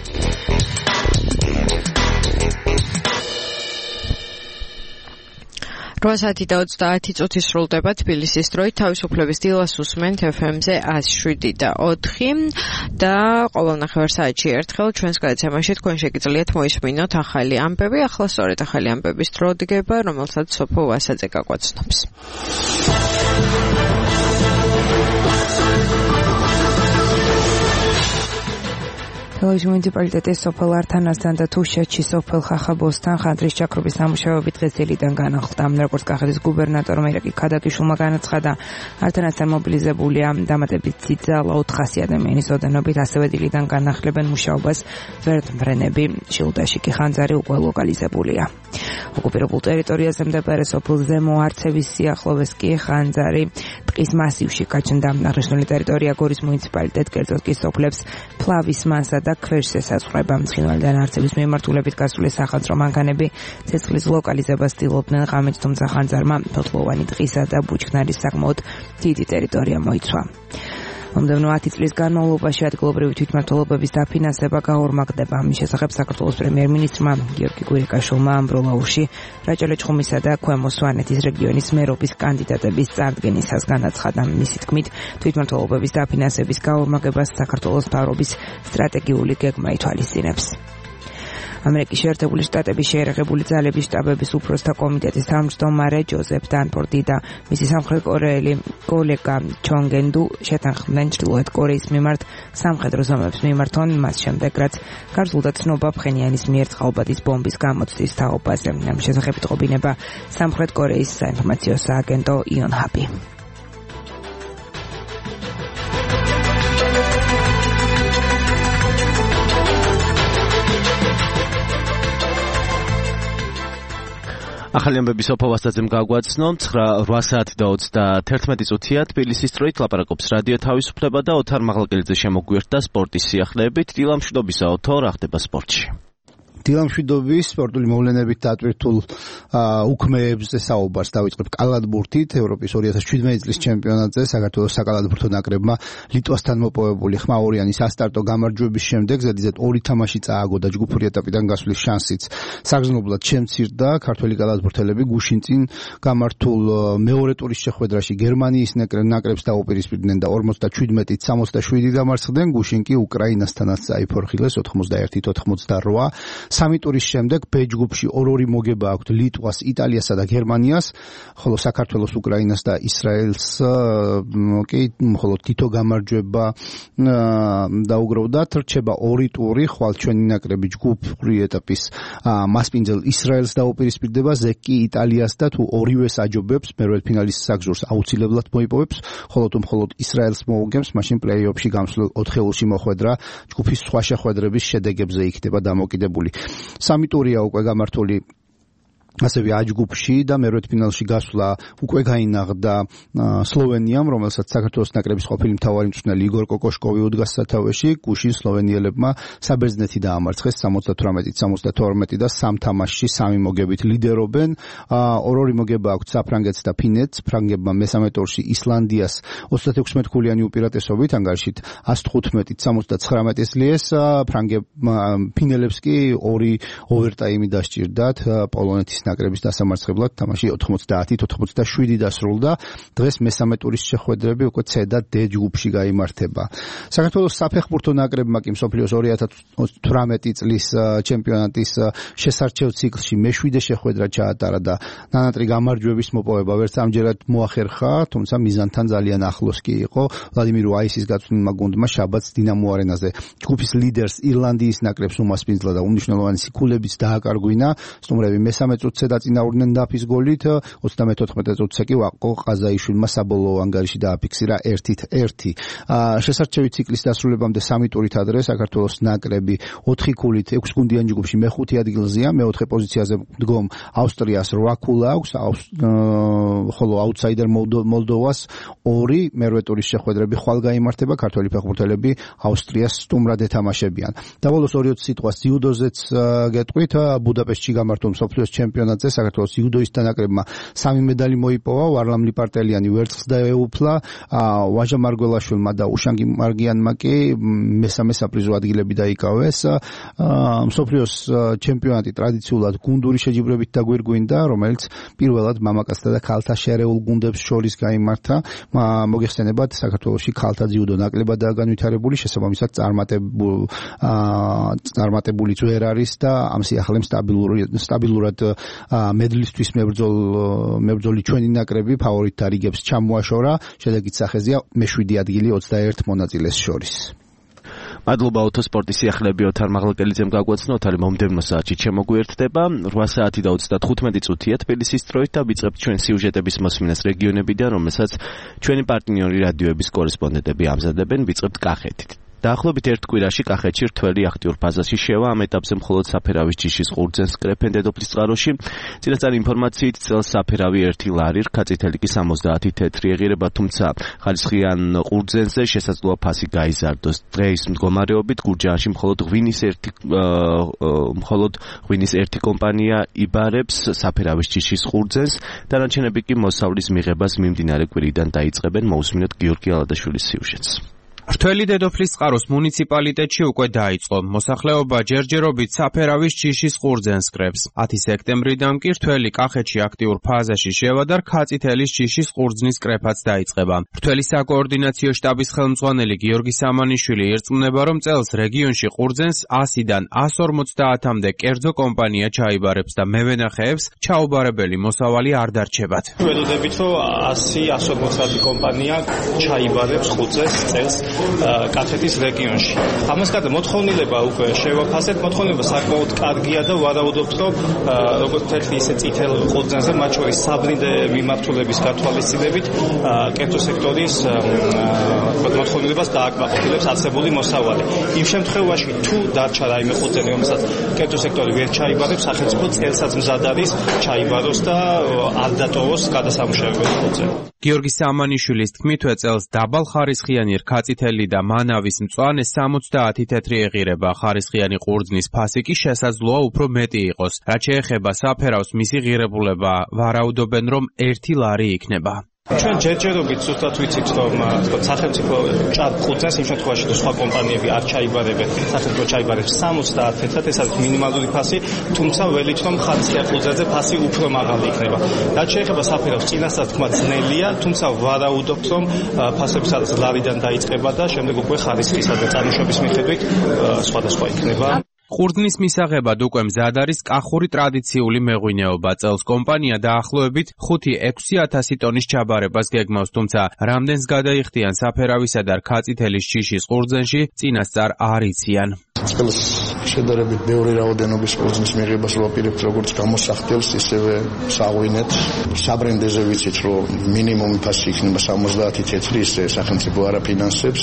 რვა საათი და ოცდაათი წუთი სრულდება თბილისის დროით. თავისუფლების დილას უსმენთ ეფ ემ-ზე εκατს შვიდი და ოთხი და ყოველ ნახევარსაათში ერთხელ ჩვენს გადაცემაში თქვენ შეგიძლიათ მოისმინოთ ახალი ამბები. ახლა სწორედ ახალი ამბების დრო დგება, რომელსაც სოფო ვასაძე გაგვაცნობს. თელავის მუნიციპალიტეტის სოფელ ართანასთან და თუშეთში სოფელ ხახაბოსთან ხანძრის ჩაქრობის სამუშაოები დღესდღეიდან განახლდა. როგორც კახეთის გუბერნატორმა ირაკლი ქადაგიშვილმა განაცხადა, ართანასთან მობილიზებულია დამატებით ციცალა ოთხასი ადამიანის ოდენობით, ასევე დილიდან განახლებენ მუშაობას ვერტმფრენები. შილდაში კი ხანძარი უკვე ლოკალიზებულია. ოკუპირებულ ტერიტორიაზე მდებარე სოფელ ზემო არცევის სიახლოვეს კი ხანძარი ტყის მასივში გაჩნდა. აღნიშნული ტერიტორია გორის მუნიციპალიტეტ კერძოდ კი სოფლებს ფლავის მასა და ქვეშს ესაზღვრება. მცხინვალიდან არცევის მიმართულებით გასული სახანძრო მანქანები ცეცხლის ლოკალიზებას ცდილობდნენ ღამით, თუმცა ხანძარმა ფოთლოვანი ტყისა და ბუჩქნარის საკმაოდ დიდი ტერიტორია მოიცვა. მომდევნო ათი წლის განმავლობაში ადგილობრივი თვითმმართველობების დაფინანსება გაორმაგდება. ამის შესახებ საქართველოს პრემიერ-მინისტრმა გიორგი კვირიკაშვილმა ამბროლაურში რაჭა-ლეჩხუმისა და ქვემო სვანეთის რეგიონის მერობის კანდიდატების წარდგენისას განაცხადა. მისი თქმით, თვითმმართველობების დაფინანსების გაორმაგებას საქართველოს მთავრობის სტრატეგიული გეგმა ითვალისწინებს. ამერიკის შეერთებული შტატების შეერაღებული ძალების შტაბების უფროსთა კომიტეტის თავმჯდომარე ჯოზეფ დანფორდი და მისი სამხრეთკორეელი კოლეგა ჩონგენდუ შეთანხმდნენ ჩრდილოეთ კორეის მიმართ სამხედრო ზომებს მიმართონ, მას შემდეგ რაც გარსულდა ცნობა ფხენიანის მიერ წყალბადის ბომბის გამოცდის თაობაზე. ამ შესახებ იტყობინება სამხრეთ კორეის საინფორმაციო სააგენტო იონჰაპი. ახალი ამბები სოფო ვასაძემ გაგვაცნო. რვა საათი და ოცდაათი წუთია თბილისის დროით ლაპარაკობს რადიო თავისუფლება და ოთარ მაღლაკელიძე შემოგვიერთდა სპორტის სიახლეებით. დილამშვიდობისა ოთო, რა ხდება სპორტში? დილამშვიდობის სპორტული მოვლენებით დატვირთულ უქმეებზე საუბარს დავიწყებ კალათბურთით. ევროპის ორი ათას შვიდმეტი წლის ჩემპიონატზე საქართველოს საკალათბურთო ნაკრებმა ლიტვასთან მოპოვებული ხმაურიანი სასტარტო გამარჯვების შემდეგ ზედიზედ ორი თამაში წააგო და ჯგუფური ეტაპიდან გასვლის შანსიც საგრძნობლად შემცირდა. ქართველი კალათბურთელები გუშინ წინ გამართულ მეორე ტურის შეხვედრაში გერმანიის ნაკრებს დაუპირისპირდნენ და ორმოცდაჩვიდმეტით სამოცდაშვიდი დამარცხდნენ. გუშინ კი უკრაინასთანაც წაიფორხილეს ოთხმოცდაერთით ოცდაოთხმოცდარვა. სამი ტურის შემდეგ ბ ჯგუფში ორ-ორი მოგება აქვთ ლიტვას, იტალიასა და გერმანიას, ხოლო საქართველოს, უკრაინას და ისრაელს კი მხოლოდ თითო გამარჯვება დაუგროვდათ. რჩება ორი ტური, ხვალ ჩვენი ნაკრები ჯგუფური ეტაპის მასპინძელ ისრაელს დაუპირისპირდება, ზეკ კი იტალიას და თუ ორივეს აჯობებს, მერვედფინალის საგზურს აუცილებლად მოიპოვებს, ხოლო თუ მხოლოდ ისრაელს მოუგემს, მაშინ პლეი-ოფში გამსვლელ ოთხეულში მოხვედრა ჯგუფის სხვა შეხვედრების შედეგებზე იქნება დამოკიდებული. სამი ტურია უკვე გამართული ასევე აჯგუფში და მერვე ფინალში გასვლა უკვე გაინაღდა სლოვენიამ, რომელსაც საქართველოს ნაკრების ყოფილი მთავარი მწვრთნელი იგორ კოკოშკოვი უდგას სათავეში. გუშინ სლოვენიელებმა საბერძნეთი დაამარცხეს სამოცდათვრამეტი სამოცდათორმეტი და სამ თამაშში სამი მოგებით ლიდერობენ. ორ-ორი მოგება აქვთ საფრანგეთს და ფინეთს. ფრანგებმა მესამე ტურში ისლანდიას ოცდათექვსმეტ ქულიანი უპირატესობით ანგარიშით ათს თხუთმეტი სამოცდაცხრამეტი სლიეს. ფრანგებმა ფინელებს კი ორი ოვერტაიმი დასჭირდათ პოლონეთის ნაკრების დასამარცხებლად. თამაში ოთხმოცდაათი ოთხმოცდაშვიდი დასრულდა. დღეს მესამე ტურის შეხვედრები უკვე C და D ჯგუფში გაიმართება. საქართველოს საფეხბურთო ნაკრებმა კი მსოფლიოს ორი ათას თვრამეტი წლის ჩემპიონატის შესარჩევ ციკლში მეშვიდე შეხვედრა ჩაატარა და ნანატრი გამარჯვების მოპოვება ვერც ამჯერად მოახერხა, თუმცა მიზანთან ძალიან ახლოს კი იყო. ვლადიმირ ვაისის გაწვრთნილმა გუნდმა შაბათს დინამო არენაზე ჯგუფის ლიდერს ირლანდიის ნაკრებს უმასპინძლა და უმნიშვნელოვანი სიკულებით დააკარგვინა. სტუმრები მესამე წუთზე დაწინაურდნენ დაფის გოლით, ოცდამეთოთხმეტე წუთზე კი ვაყო ყაზაიშვილმა საბოლოო ანგარიში დააფიქსირა ერთით ერთი. შესარჩევი ციკლის დასრულებამდე სამი ტურით ადრე საქართველოს ნაკრები ოთხი ქულით ექვს გუნდიან ჯგუფში მეხუთე ადგილზეა, მეოთხე პოზიციაზე მდგომ ავსტრიას რვა ქულა აქვს, ხოლო აუთსაიდერ მოლდოვას ორი. მერვე ტურის შეხვედრები ხვალ გაიმართება, ქართველი ფეხბურთელები ავსტრიას სტუმრად ეთამაშებიან. და ბოლოს ორი ოცი სიტყვას ძიუდოზეც გეტყვით, ბუდაპეშტში გამართულ მსოფლიოს ჩემპიონატზე საქართველოს იუდოისტთა ნაკრებმა სამი медали მოიპოვა, ვარლამ ლიპარტელიანი ვერცხლს დაეუფლა, ვაჟა მარგველაშვილმა და უშანგი მარგიანმა კი მესამე საპრიზო ადგილები დაიკავეს. მსოფლიოს ჩემპიონატი ტრადიციულად გუნდური შეჯიბრებით დაგვირგვინდა, რომელიც პირველად მამაკაცთა და ქალთა შერეულ გუნდებს შორის გაიმართა. მოგეხსენებათ, საქართველოში ქალთა ძიუდო ნაკლებადაა განვითარებული, შესაბამისად წარმატებული წარმატებულიც ვერ არის და ამ სიახლემ სტაბილური სტაბილურად მედლისთვის მებრძოლ მებრძოლი ჩვენი ნაკრები ფავორიტ დარიგებს ჩამოაშორა. შედეგით სახეზეა მეშვიდე ადგილი ოცდაერთ მონაწილეს შორის. მადლობა ავტოსპორტის სიახლეები ოთარ მაღლაკელიძემ გაგვაცნო. ოთარი მომდევნო საათში შემოგვიერთდება. რვა საათი და ოცდათხუთმეტი წუთია თბილისის დროით და ვიწყებთ ჩვენ სიუჟეტების მოსმენას რეგიონებიდან, რომელსაც ჩვენი პარტნიორი რადიოების კორესპონდენტები ამზადებენ. ვიწყებთ კახეთით. დაახლოებით ერთ კვირაში კახეთში რთველი აქტიურ ფაზაში შევა. ამ ეტაპზე მხოლოდ საფერავის ჯიშის ყურძენს კრეფენ დედოფლის წყაროში. წინასწარი ინფორმაციით წელს საფერავი ერთი ლარი, რქაწითელი კი სამოცდაათი თეთრი ეღირება, თუმცა ხალისხიან ყურძენზე შესაძლოა ფასი გაიზარდოს. დღეის მდგომარეობით გურჯაანში მხოლოდ ღვინის ერთი მხოლოდ ღვინის ერთი კომპანია იბარებს საფერავის ჯიშის ყურძენს. დანარჩენები კი მოსავლის მიღებას მიმდინარე კვირიდან დაიწყებენ. მოусმინოთ გიორგი ალადაშვილის სიუჟეტს. რთველი დედოფლის წყაროს მუნიციპალიტეტში უკვე დაიწყო. მოსახლეობა ჯერჯერობით საფერავის ჯიშის ყურძენს კრებს. ათი სექტემბრიდან კი რთველი კახეთში აქტიურ ფაზაში შევა და რქაწითელის ჯიშის ყურძნის კრეფაც დაიწყება. რთველი საკოორდინაციო შტაბის ხელმძღვანელი გიორგი სამანიშვილი ირწმუნება, რომ წელს რეგიონში ყურძენს ასიდან ას ორმოცდაათამდე კერძო კომპანია ჩაიბარებს და მევენახეებს ჩაუბარებელი მოსავალი არ დარჩებათ. ველოდებით, რომ ასი ას ორმოცდაათი კომპანია ჩაიბარებს ყურძენს წელს კახეთის რეგიონში. ამას გარდა მოთხოვნილება უკვე შევაფასეთ, მოთხოვნილება საკმაოდ კარგია და ვარაუდობთ, რომ როგორც თეთრი ისე წითელ ყურძენზე, მათ შორის საბრინდე მიმართულების გათვალისწინებით კერძო სექტორის მოთხოვნილებას დააკმაყოფილებს არსებული მოსავალი. იმ შემთხვევაში თუ დარჩა რაიმე ყურძენი, რომელსაც კერძო სექტორი ვერ ჩაიბარებს, სახელმწიფო წელსაც მზად არის ჩაიბაროს და არ დატოვოს გადასამუშავებელი ყურძენი. გიორგი სამანიშვილის თქმით, წელს დაბალხარისხიანი რქაწითელი და მანავის მწვანე სამოცდაათი თეთრი ეღირება, ხარისხიანი ყურძნის ფასი კი შესაძლოა უფრო მეტი იყოს. რაც შეეხება საფერავს, მისი ღირებულება ვარაუდობენ, რომ ერთი ლარი იქნება. ჩვენ ჯერჯერობით ზუსტად ვიცით, რომ სახელმწიფო ჭარ ყურძენს იმ შემთხვევაში, რომ სხვა კომპანიები არ ჩაიბარებენ, სახელმწიფო ჩაიბარებს სამოცდაათ თეთრად, ეს არის მინიმალური ფასი, თუმცა ველით რომ ხარისხიან ყურძენზე ფასი უფრო მაღალი იქნება. რაც შეეხება საფერავს, წინასწარ თქვა ძნელია, თუმცა ვარაუდობთ, რომ ფასები სადაც ლარიდან დაიწყება და შემდეგ უკვე ხარისხისა და წარმოშობის მიხედვით სხვადასხვა იქნება. ყურძნის მისაღებად უკვე მზად არის კახური ტრადიციული მეღვინეობა. წელს კომპანია დაახლოებით ხუთი ექვსი ათასი ტონის ჩაბარებას გეგმავს, თუმცა რამდენს გადაიხდიან საფერავისა და რქაწითელის ჯიშის ყურძენში წინასწარ არ იციან. წელს შედარებით ბევრი რაოდენობის ყურძნის მიღებას ვაპირებთ როგორც გამოსახდელს, ისევე საღვინეთს. საბრენდეზე ვიცით, რომ მინიმუმი ფასი იქნება სამოცდაათი თეთრი, ისე სახელმწიფო არ აფინანსებს.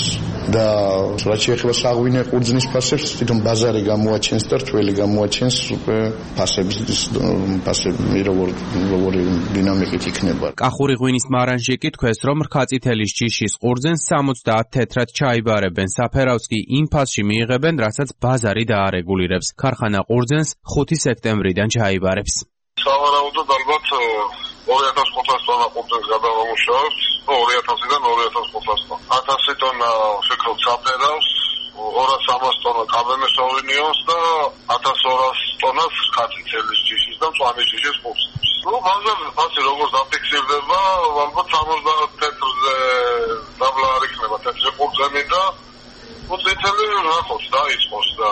და რაც შეეხება საღვინე ყურძნის ფასებს, თვითონ ბაზარი გამოაჩენს და რთველი გამოაჩენს უკვე ფასების ფასები როგორ როგორი დინამიკით იქნება. კახური ღვინის მარანჟი კი თქვეს, რომ რქაწითელის ჯიშის ყურძენს სამოცდაათ თეთრად ჩაიბარებენ, საფერავს კი იმ ფასში მიიღებენ, რასაც ბაზარი დაარეგულირებს. ქარხანა ყურძენს ხუთი სექტემბრიდან ჩაიბარებს. სავარაუდოდ ალბათ ორი ათას ხუთას ტონა ყურძენს გადავამუშავებთ, ორი ათასიდან ორი ათას ხუთას ტონა. ათასი ტონა ვფიქრობ საფერავს, ორას სამას ტონა კაბემეს ოვინიონს და ათას ორას ტონას რქაწითელის ჯიშის და მწვანე ჯიშის ყურძენს. ნუ ბაზარზე ფასი როგორც დაფიქსირდება, ალბათ სამოცდაათ თეთრზე დაბლა არ იქნება თეთრი ყურძენი და წითელი ნახოს დაიწყოს და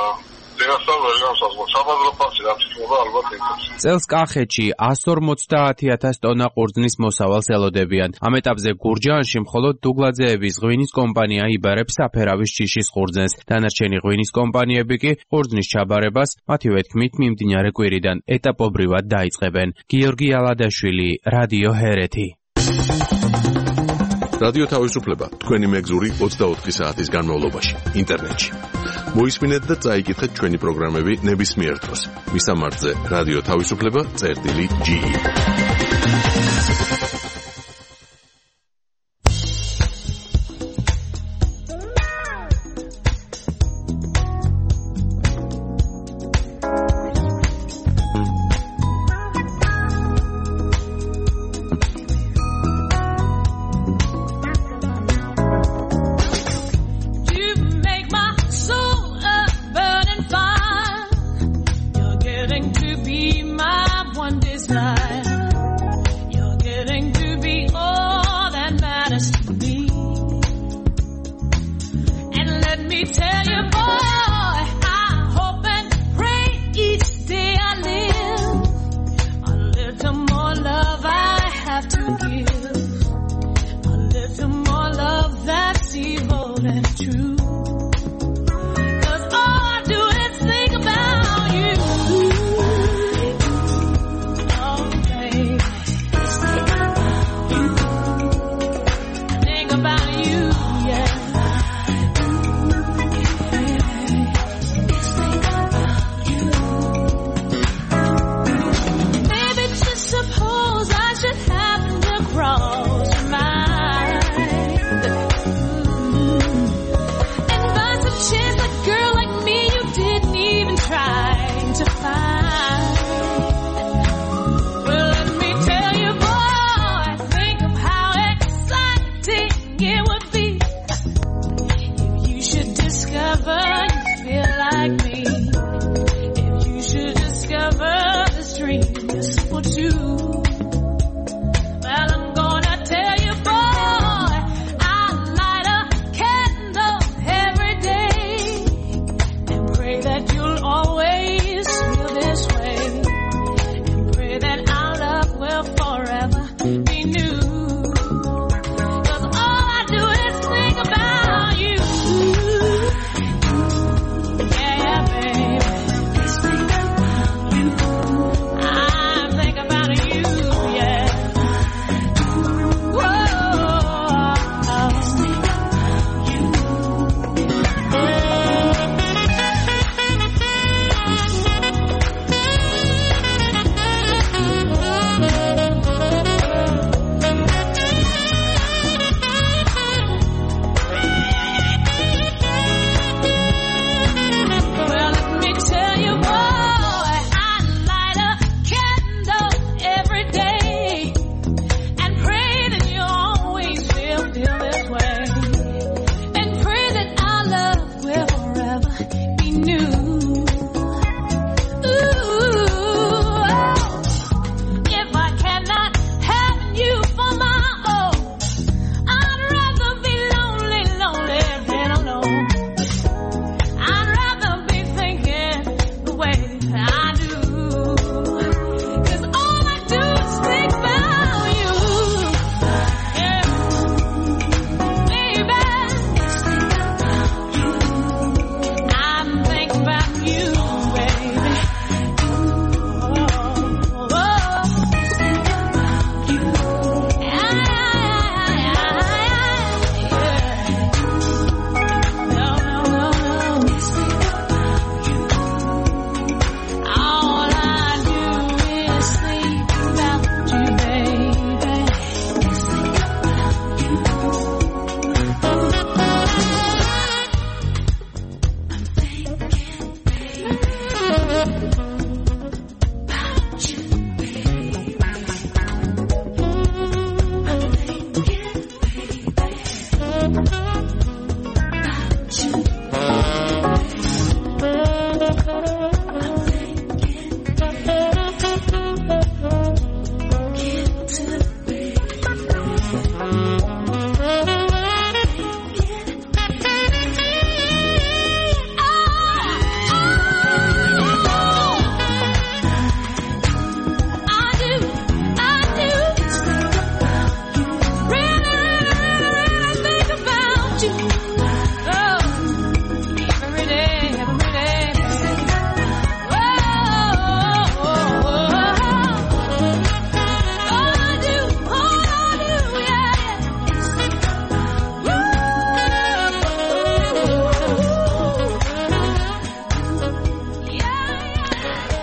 წელს კახეთში ასს ორმოცდაათი ათას ტონა ყურძნის მოსავალს ელოდებიან. ამ ეტაპზე გურჯაანში მხოლოდ დუგლაძეების ღვინის კომპანია იბარებს საფერავის ჯიშის ყურძენს. დანარჩენი ღვინის კომპანიები კი ყურძნის ჩაბარებას მათივე თქმით მიმდინარე კვირიდან ეტაპობრივად დაიწყებენ. გიორგი ალადაშვილი, რადიო ჰერეთი. რადიო თავისუფლება თქვენი მეგზური ოცდაოთხი საათის განმავლობაში ინტერნეტში. მოისმინეთ და წაიკითხეთ ჩვენი პროგრამები ნებისმიერ დროს. მისამართზე რადიო თავისუფლება წერტილი ჯი.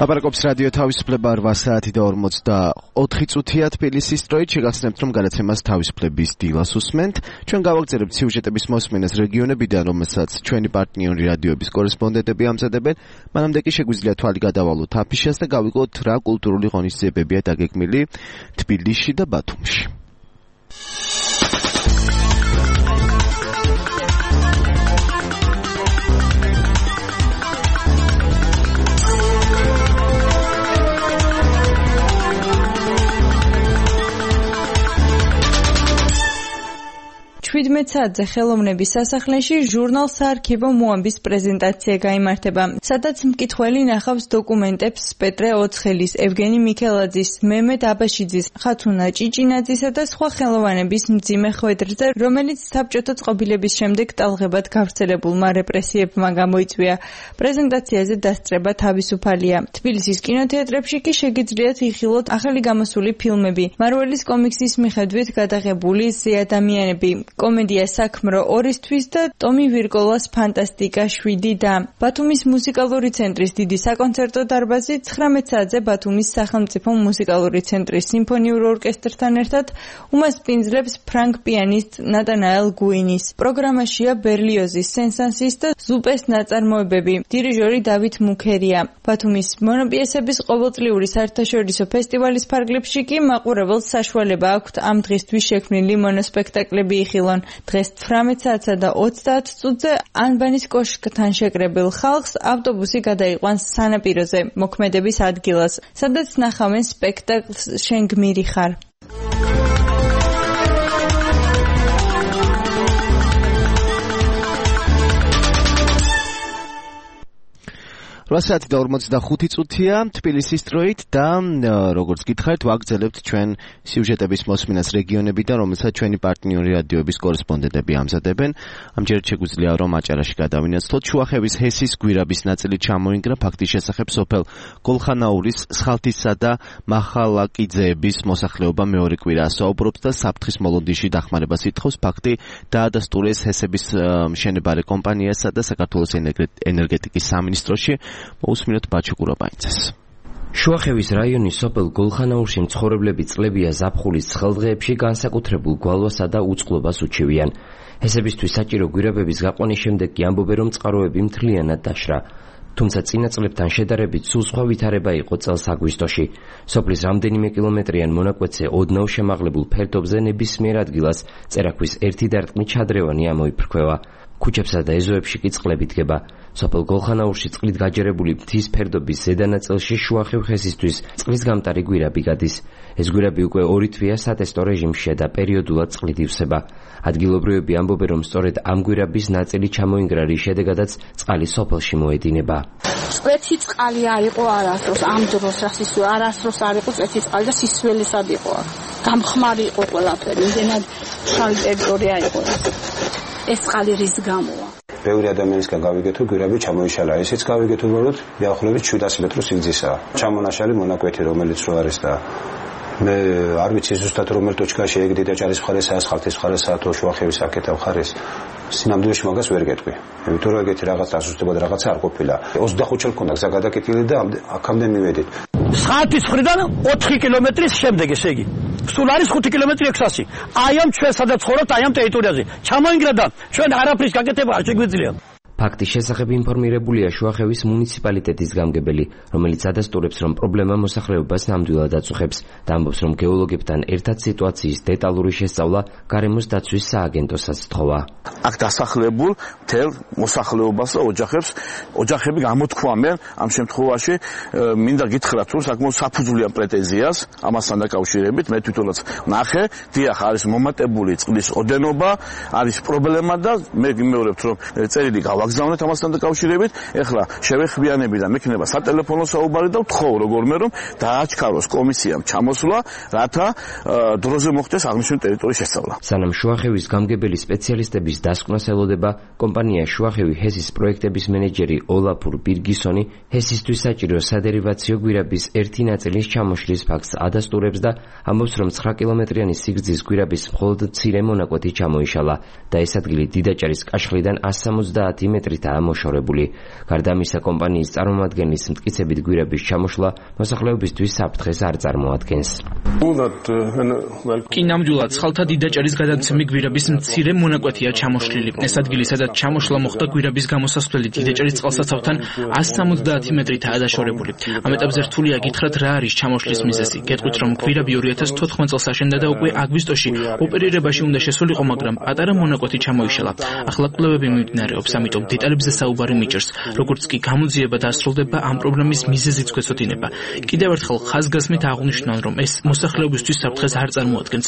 ლაპარაკობს რადიო თავისუფლება რვა საათი და ორმოცდაოთხი წუთია თბილისის დროით. შეგახსენებთ, რომ გადაცემას თავისუფლების დილას უსმენთ. ჩვენ გავაგზავნებთ სიუჟეტების მოსმენას რეგიონებიდან, რომელსაც ჩვენი პარტნიორი რადიოების კორესპონდენტები ამზადებენ. მანამდე კი შეგვიძლია თვალი გადავალოთ აფიშას და გავიგოთ რა კულტურული ღონისძიებებია დაგეგმილი თბილისში და ბათუმში. შვიდმეტ საათზე ხელოვნების სასახლეში ჟურნალ საარქივო მოამბის პრეზენტაცია გაიმართება, სადაც მკითხველი ნახავს დოკუმენტებს პეტრე ოცხელის, ევგენი მიქელაძის, მემედ აბაშიძის, ხათუნა ჭიჭინაძისა და სხვა ხელოვანების მძიმე ხვედრზე, რომელიც საბჭოთა წყობილების შემდეგ ტალღებად გავრცელებულმა რეპრესიებმა გამოიწვია. პრეზენტაციაზე დასწრება თავისუფალია. თბილისის კინოთეატრებში კი შეგიძლიათ იხილოთ ახალი გამოსული ფილმები, მარველის კომიქსის მიხედვით გადაღებული ზე ადამიანები, კომედია საქმრო ორისთვის და ტომი ვირკოლას ფანტასტიკა შვიდი და ბათუმის მუსიკალური ცენტრის დიდი საკონცერტო დარბაზი ცხრამეტ საათზე ბათუმის სახელმწიფო მუსიკალური ცენტრის სიმფონიურ ორკესტრთან ერთად უმასპინძლებს ფრანკ პიანისტ ნატანაელ გუინის. პროგრამაშია ბერლიოზის, სენ-სანსის და ზუპეს ნაწარმოებები. დირიჟორი დავით მუქერია. ბათუმის მონოპიესების ყოველწლიური საერთაშორისო ფესტივალის ფარგლებში კი მაყურებელს საშუალება აქვთ ამ დღისთვის შექმნილი მონოსპექტაკლები იხილონ. დღეს ცხრამეტ საათსა და ოცდაათ წუთზე ანბანის კოშკთან შეკრებილ ხალხს ავტობუსი გადაიყვანს სანაპიროზე, მოქმედების ადგილას, სადაც ნახავენ სპექტაკლს შენ გმირი ხარ. რვა საათი და ორმოცდახუთი წუთია თბილისის დროით და როგორც გითხარით, ვაგრძელებთ ჩვენ სიუჟეტების მოსმენას რეგიონებიდან, რომელსაც ჩვენი პარტნიორი რადიოების კორესპონდენტები ამზადებენ. ამჯერად შეგვიძლია რომ აჭარაში გადავინაცვლოთ. შუახევის ჰესის გვირაბის ნაწილი ჩამოინგრა ფაქტის შესახებ სოფელ გოლხანაურის, სხალთისა და მახალაკიძეების მოსახლეობა მეორე კვირა ასაუბრობს და საფრთხის მოლოდინში დახმარებას ითხოვს. ფაქტი დაადასტურეს ჰესების მშენებარე კომპანიასა და საქართველოს ენერგეტიკის სამინისტროში. მოусმინოთ ბაჩო კურაბაინცეს. შუახევის რაიონის სოფელ გოლხანაურში მცხოვრებლები წლებია ზაფხულის ცხელდღეებში განსაკუთრებულ გვალვასა და უწყლობას უჩივიან. ჰესებისთვის საჭირო გვირაბების გაყვანის შემდეგ კი ამბობენ, რომ წყაროები მთლიანად დაშრა. თუმცა წინა წლებთან შედარებით სულ სხვა ვითარება იყო წელს აგვისტოში. სოფლის რამდენიმე კილომეტრიან მონაკვეთზე ოდნავ შემაღლებულ ფერდობზე ნებისმიერ ადგილას წერაქვის ერთი დარტყმით ჩადრევანი ამოიფრქვევა. ქუჩებსა და ეზოებში კი წყლები დგება. სოფელ გოლხანაურში წყლით გაჯერებული მთის ფერდობის ზედა ნაწილში შუახევ ჰესისთვის წყლის გამტარი გვირაბი გადის. ეს გვირაბი უკვე ორი თვეა სატესტო რეჟიმშია და პერიოდულად წყლით ივსება. ადგილობრივები ამბობენ, რომ სწორედ ამ გვირაბის ნაწილი ჩამოინგრა, რის შედეგადაც წყალი სოფელში მოედინება. წვეთი წყალი არ იყო არასდროს, ამ დროს რა სისვე არასდროს არ იყო წვეთი წყალი და სისველესად იყო. გამხმარი იყო ყველაფერი, იმდენად შავი ტერიტორია იყო. ეს წყალი რის გამოა? ბევრი ადამიანისგან გავიგეთ, რომ გვირაბი ჩამოიშალა. ისიც გავიგეთ, უბრალოდ დაახლოებით შვიდასი მეტრის სიგრძისაა. ჩამონაშალი მონაკვეთი, რომელიც რო არის და მე არ ვიცი ზუსტად რომელ ტოჩკაში ეგ დიდაჭარის მხარესაა, სხალთის მხარესაა, თუ შუახევის აქეთა მხარეს. სინამდვილეში მაგას ვერ გეტყვი. იმიტომ რომ ეგეთი რაღაც დასუსტებად რაღაცა არ ყოფილა. ოცდახუთ წელი მქონდა გზა გადაკეტილი და აქამდე მივედით. სხალთის მხრიდან ოთხი კილომეტრის შემდეგ, ესე იგი. სულ არის ხუთი კილომეტრი ექვსასი. აი ამ ჩვენ სადაც ხოვართ, აი ამ ტერიტორიაზე. ჩამოინგრა და ჩვენ არაფრის გაკეთება არ შეგვიძლია. ფაქტის შესახებ ინფორმირებულია შუახევის მუნიციპალიტეტის გამგებელი, რომელიც ადასტურებს, რომ პრობლემა მოსახლეობას ნამდვილად აწუხებს და ამბობს, რომ გეოლოგებთან ერთად სიტუაციის დეტალური შესწავლა გარემოს დაცვის სააგენტოსაც თხოვა. აქ დასახლებულ მთელ მოსახლეობას და ოჯახებს ოჯახები გამოთქვამენ ამ შემთხვევაში. მინდა გითხრათ, რომ საკმაოდ საფუძვლიან პრეტენზიას ამასთან დაკავშირებით. მე თვითონაც ნახე, დიახ, არის მომატებული წყლის ოდენობა, არის პრობლემა და მე გიმეორებთ, რომ წერილი გავაგზავნეთ ამასთან დაკავშირებით. ეხლა შევეხმიანებიდან მექნება სატელეფონო საუბარი და ვთხოვ როგორმე რომ დააჩქაროს კომისიამ ჩამოსვლა, რათა დროზე მოხდეს აღნიშნული ტერიტორიის შესწავლა. სანამ შუახევის გამგებელი სპეციალისტების დასკვნას ელოდება, კომპანია შუახევი ჰესის პროექტების მენეჯერი ოლაფურ ბირგისონი ჰესისთვის საჭირო სადერივაციო გვირაბის ერთი ნაწილის ჩამოშლის ფაქტს ადასტურებს და ამბობს, რომ ცხრა კილომეტრიანი სიგრძის გვირაბის მხოლოდ მცირე მონაკვეთი ჩამოიშალა და ეს ადგილი დიდაჭარის კაშხლიდან ასს სამოცდაათი მეტრითაა მოშორებული. გარდა ამისა, კომპანიის წარმომადგენლის მტკიცებით გვირაბის ჩამოშლა მოსახლეობისთვის საფრთხეს არ წარმოადგენს. კი ნამდვილად ცხალთა დიდაჭერის გადაცემი გვირაბის მცირე მონაკვეთია ჩამოშლილი. ეს ადგილი, სადაც ჩამოშლა მოხდა გვირაბის გამოსასვლელი დიდაჭერის წყალსაცავთან one seventy მეტრითაა დაშორებული. ამ ეტაპზე რთულია გითხრათ რა არის ჩამოშლის მიზეზი. გეტყვით რომ გვირაბი two thousand fourteen წელს აშენდა და უკვე აგვისტოში ოპერირებაში უნდა შესულიყო, მაგრამ პატარა მონაკვეთი ჩამოიშალა. ახლა კვლევები მიმდინარეობს, ამიტომ დეტალებზე საუბარი მიჭირს. როგორც კი გამოძიება დასრულდება, ამ პრობლემის მიზეზიც გვეცოდინება. კიდევ ერთხელ ხაზგასმით აღვნიშნავ, რომ ეს მოსახლეობისთვის საფრთხეს არ წარმოადგენს.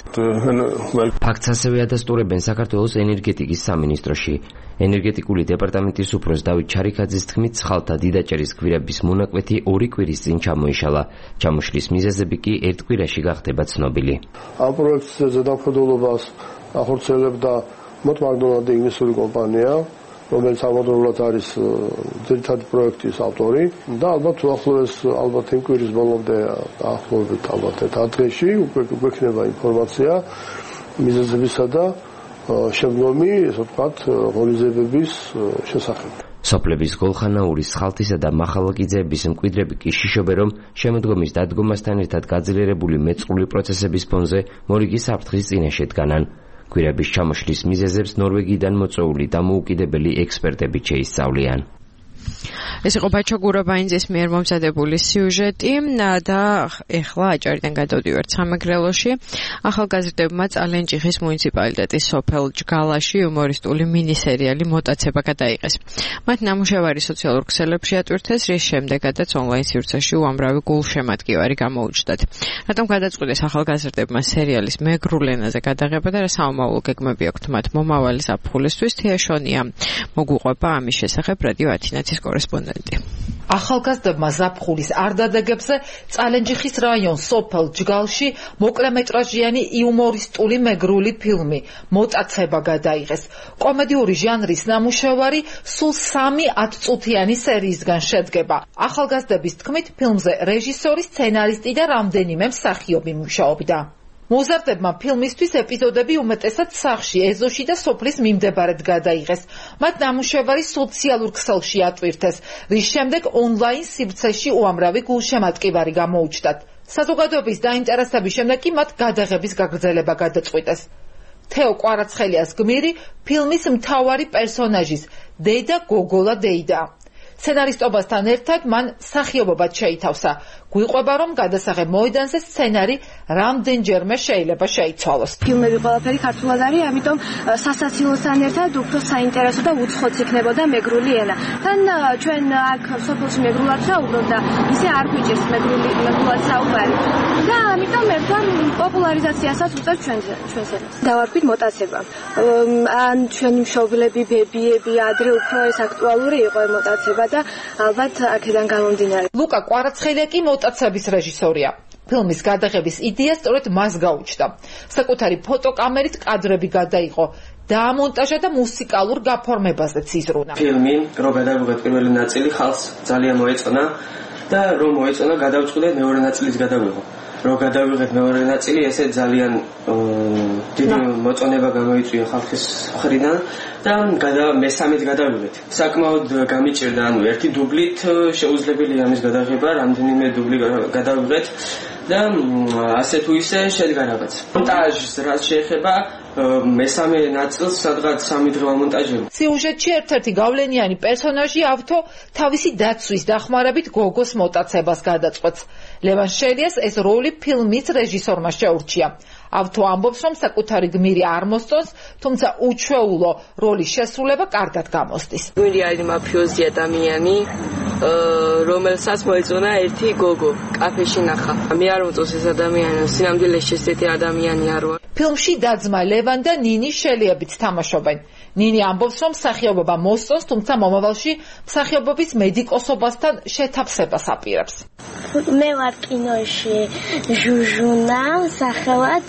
ფაქტს ასევე ადასტურებენ საქართველოს ენერგეტიკის სამინისტროში. ენერგეტიკული დეპარტამენტის უფროს დავით ჩარიქაძის თქმით, ცხალთა დიდაჭერის გვირაბის მონაკვეთი ორი კვირის წინ ჩამოიშალა. ჩამოშლის მიზეზები კი ერთ კვირაში გახდება ცნობილი. ამ პროექტზე ზედამხედველობას ახორციელებდა მოტმაკდონალდი ინგლისური კომპანია, რომელიც ამავდროულად არის ძირითადი პროექტის ავტორი და ალბათ უახლოეს ალბათ იმ კვირის ბოლომდე დაახლოებით ალბათ ერთ დღეში უკვე გვექნება ინფორმაცია მიზეზებისა და შემდგომი, ესე ვთქვათ, ღონისძიებების შესახებ. სოფლების გოლხანაურის, სხალთისა და მახალაკიძეების მკვიდრები კი შიშობენ, რომ შემდგომის დადგომასთან ერთად გაძლიერებული მეწყრული პროცესების ფონზე მორიგი საფრთხის წინაშე დგანან. გვირაბის ჩამოშლის მიზეზებს ნორვეგიიდან მოწვეული დამოუკიდებელი ექსპერტები შეისწავლიან. ეს იყო ბაჩო გურაბაინძის მიერ მომზადებული სიუჟეტი და ეხლა აჭარიდან გადავდივართ სამეგრელოში. ახალგაზრდებმა წალენჭიხის მუნიციპალიტეტის სოფელ ჯგალაში იუმორისტული მინი-სერიალი მოტაცება გადაიღეს. მათ ნამუშევარი სოციალურ ქსელებში ატვირთეს, რის შემდეგაც ონლაინ სივრცეში უამრავი გულშემატკივარი გამოუჩნდათ. რატომ გადაწყვიტეს ახალგაზრდებმა სერიალის მეგრულ ენაზე გადაღება და რა საომავლო გეგმები აქვთ მათ მომავალი ზაფხულისთვის? თეაშონია მოგვიყვება ამის შესახებ რადიო ათინათის კორესპონდენტი. ახალგაზრდებმა ზაფხულის არდადეგებზე წალენჯიხის რაიონს სოფელ ჯგალში მოკლემეტრაჟიანი იუმორისტული მეგრული ფილმი მოტაცება გადაიღეს. კომედიური ჟანრის ნამუშევარი სულ სამი ათწუთიანი სერიისგან შედგება. ახალგაზრდების თქმით, ფილმზე რეჟისორი, სცენარისტი და რამდენიმე მსახიობი მუშაობდა. მოზარდებმა ფილმისთვის ეპიზოდები უმეტესად სახლში, ეზოში და სოფლის მიმდებარედ გადაიღეს. მათ ნამუშევარი სოციალურ ქსელში ატვირთეს, რის შემდეგ ონლაინ სივრცეში უამრავი გულშემატკივარი გამოუჩნდათ. საზოგადოების დაინტერესების შემდეგ კი მათ გადაღების გაგრძელება გადაწყვიტეს. თეო კვარაცხელიას გმირი ფილმის მთავარი პერსონაჟის დედა გოგოლა დეიდა. სცენარისტობასთან ერთად მან მსახიობობად შეითავსა. გვიყვება, რომ გადასაღებ მოედანზე სცენარი რამდენჯერმე შეიძლება შეიცვალოს. ფილმები ყველაფერი ქართულად არის, ამიტომ სასაცილოსთან ერთად უფრო საინტერესო და უცხოც იქნებოდა მეგრული ენა. თან ჩვენ აქ სოფელში მეგრულად საუბრობ და ისე არ გვიჭირს მეგრული მეგრულად საუბარი. და ამიტომ ერთგვარ პოპულარიზაციასაც უწევთ ჩვენზე, ჩვენს ენას. დავარქვით მოტაცება. ან ჩვენი მშობლები, ბებიები ადრე უფრო ეს აქტუალური იყო მოტაცება და ალბათ აქედან გამომდინარე. ლუკა კვარაცხელია კი მოტაცების რეჟისორია. ფილმის გადაღების იდეა სწორედ მას გაუჩნდა. საკუთარი ფოტოკამერით კადრები გადაიღო, დაამონტაჟა და მუსიკალურ გაფორმებაზეც იზრუნა. ფილმი რო გადავიღეთ პირველი ნაწილი, ხალხს ძალიან მოეწონა და რომ მოეწონა გადავწყვიტეთ მეორე ნაწილის გადავიღო. რო გადავიღეთ მეორე ნაწილი, ესე ძალიან დიდი მოწონება გამოიწვია ხალხის მხრიდან და გადა მესამედ გადავიღეთ. საკმაოდ გამიჭირდა, ანუ ერთი დუბლით შეუძლებელია ამის გადაღება, რამდენიმე დუბლი გადავიღეთ და ასე თუ ისე შედგა რაღაც. მონტაჟს რაც შეეხება მესამე ნაწილს სადღაც სამი დღე ვამონტაჟებდი. სიუჟეტში ერთ-ერთი გავლენიანი პერსონაჟი ავთო თავისი დაცვის დახმარებით გოგოს მოტაცებას გადაწყვეტს. ლევან შელიას ეს როლი ფილმის რეჟისორმა შეურჩია. ავთო ამბობს, რომ საკუთარი გმირი არ მოსწონს, თუმცა უჩვეულო როლის შესრულება კარგად გამოსდის. გმირი არის მაფიოზი ადამიანი, რომელსაც მოეწონა ერთი გოგო, კაფეში ნახა. მე არ მომწონს ეს ადამიანი, სინამდვილეში ესეთი ადამიანი არ ვარ. ფილმში დაძმა ლევან და ნინი შელიებიც თამაშობენ. ნინი ამბობს, რომ მსახიობობა მოსწონს, თუმცა მომავალში მსახიობობის მედიკოსობასთან შეთავსებას აპირებს. მე ვარ კინოში ჟუჟუნა, სახელად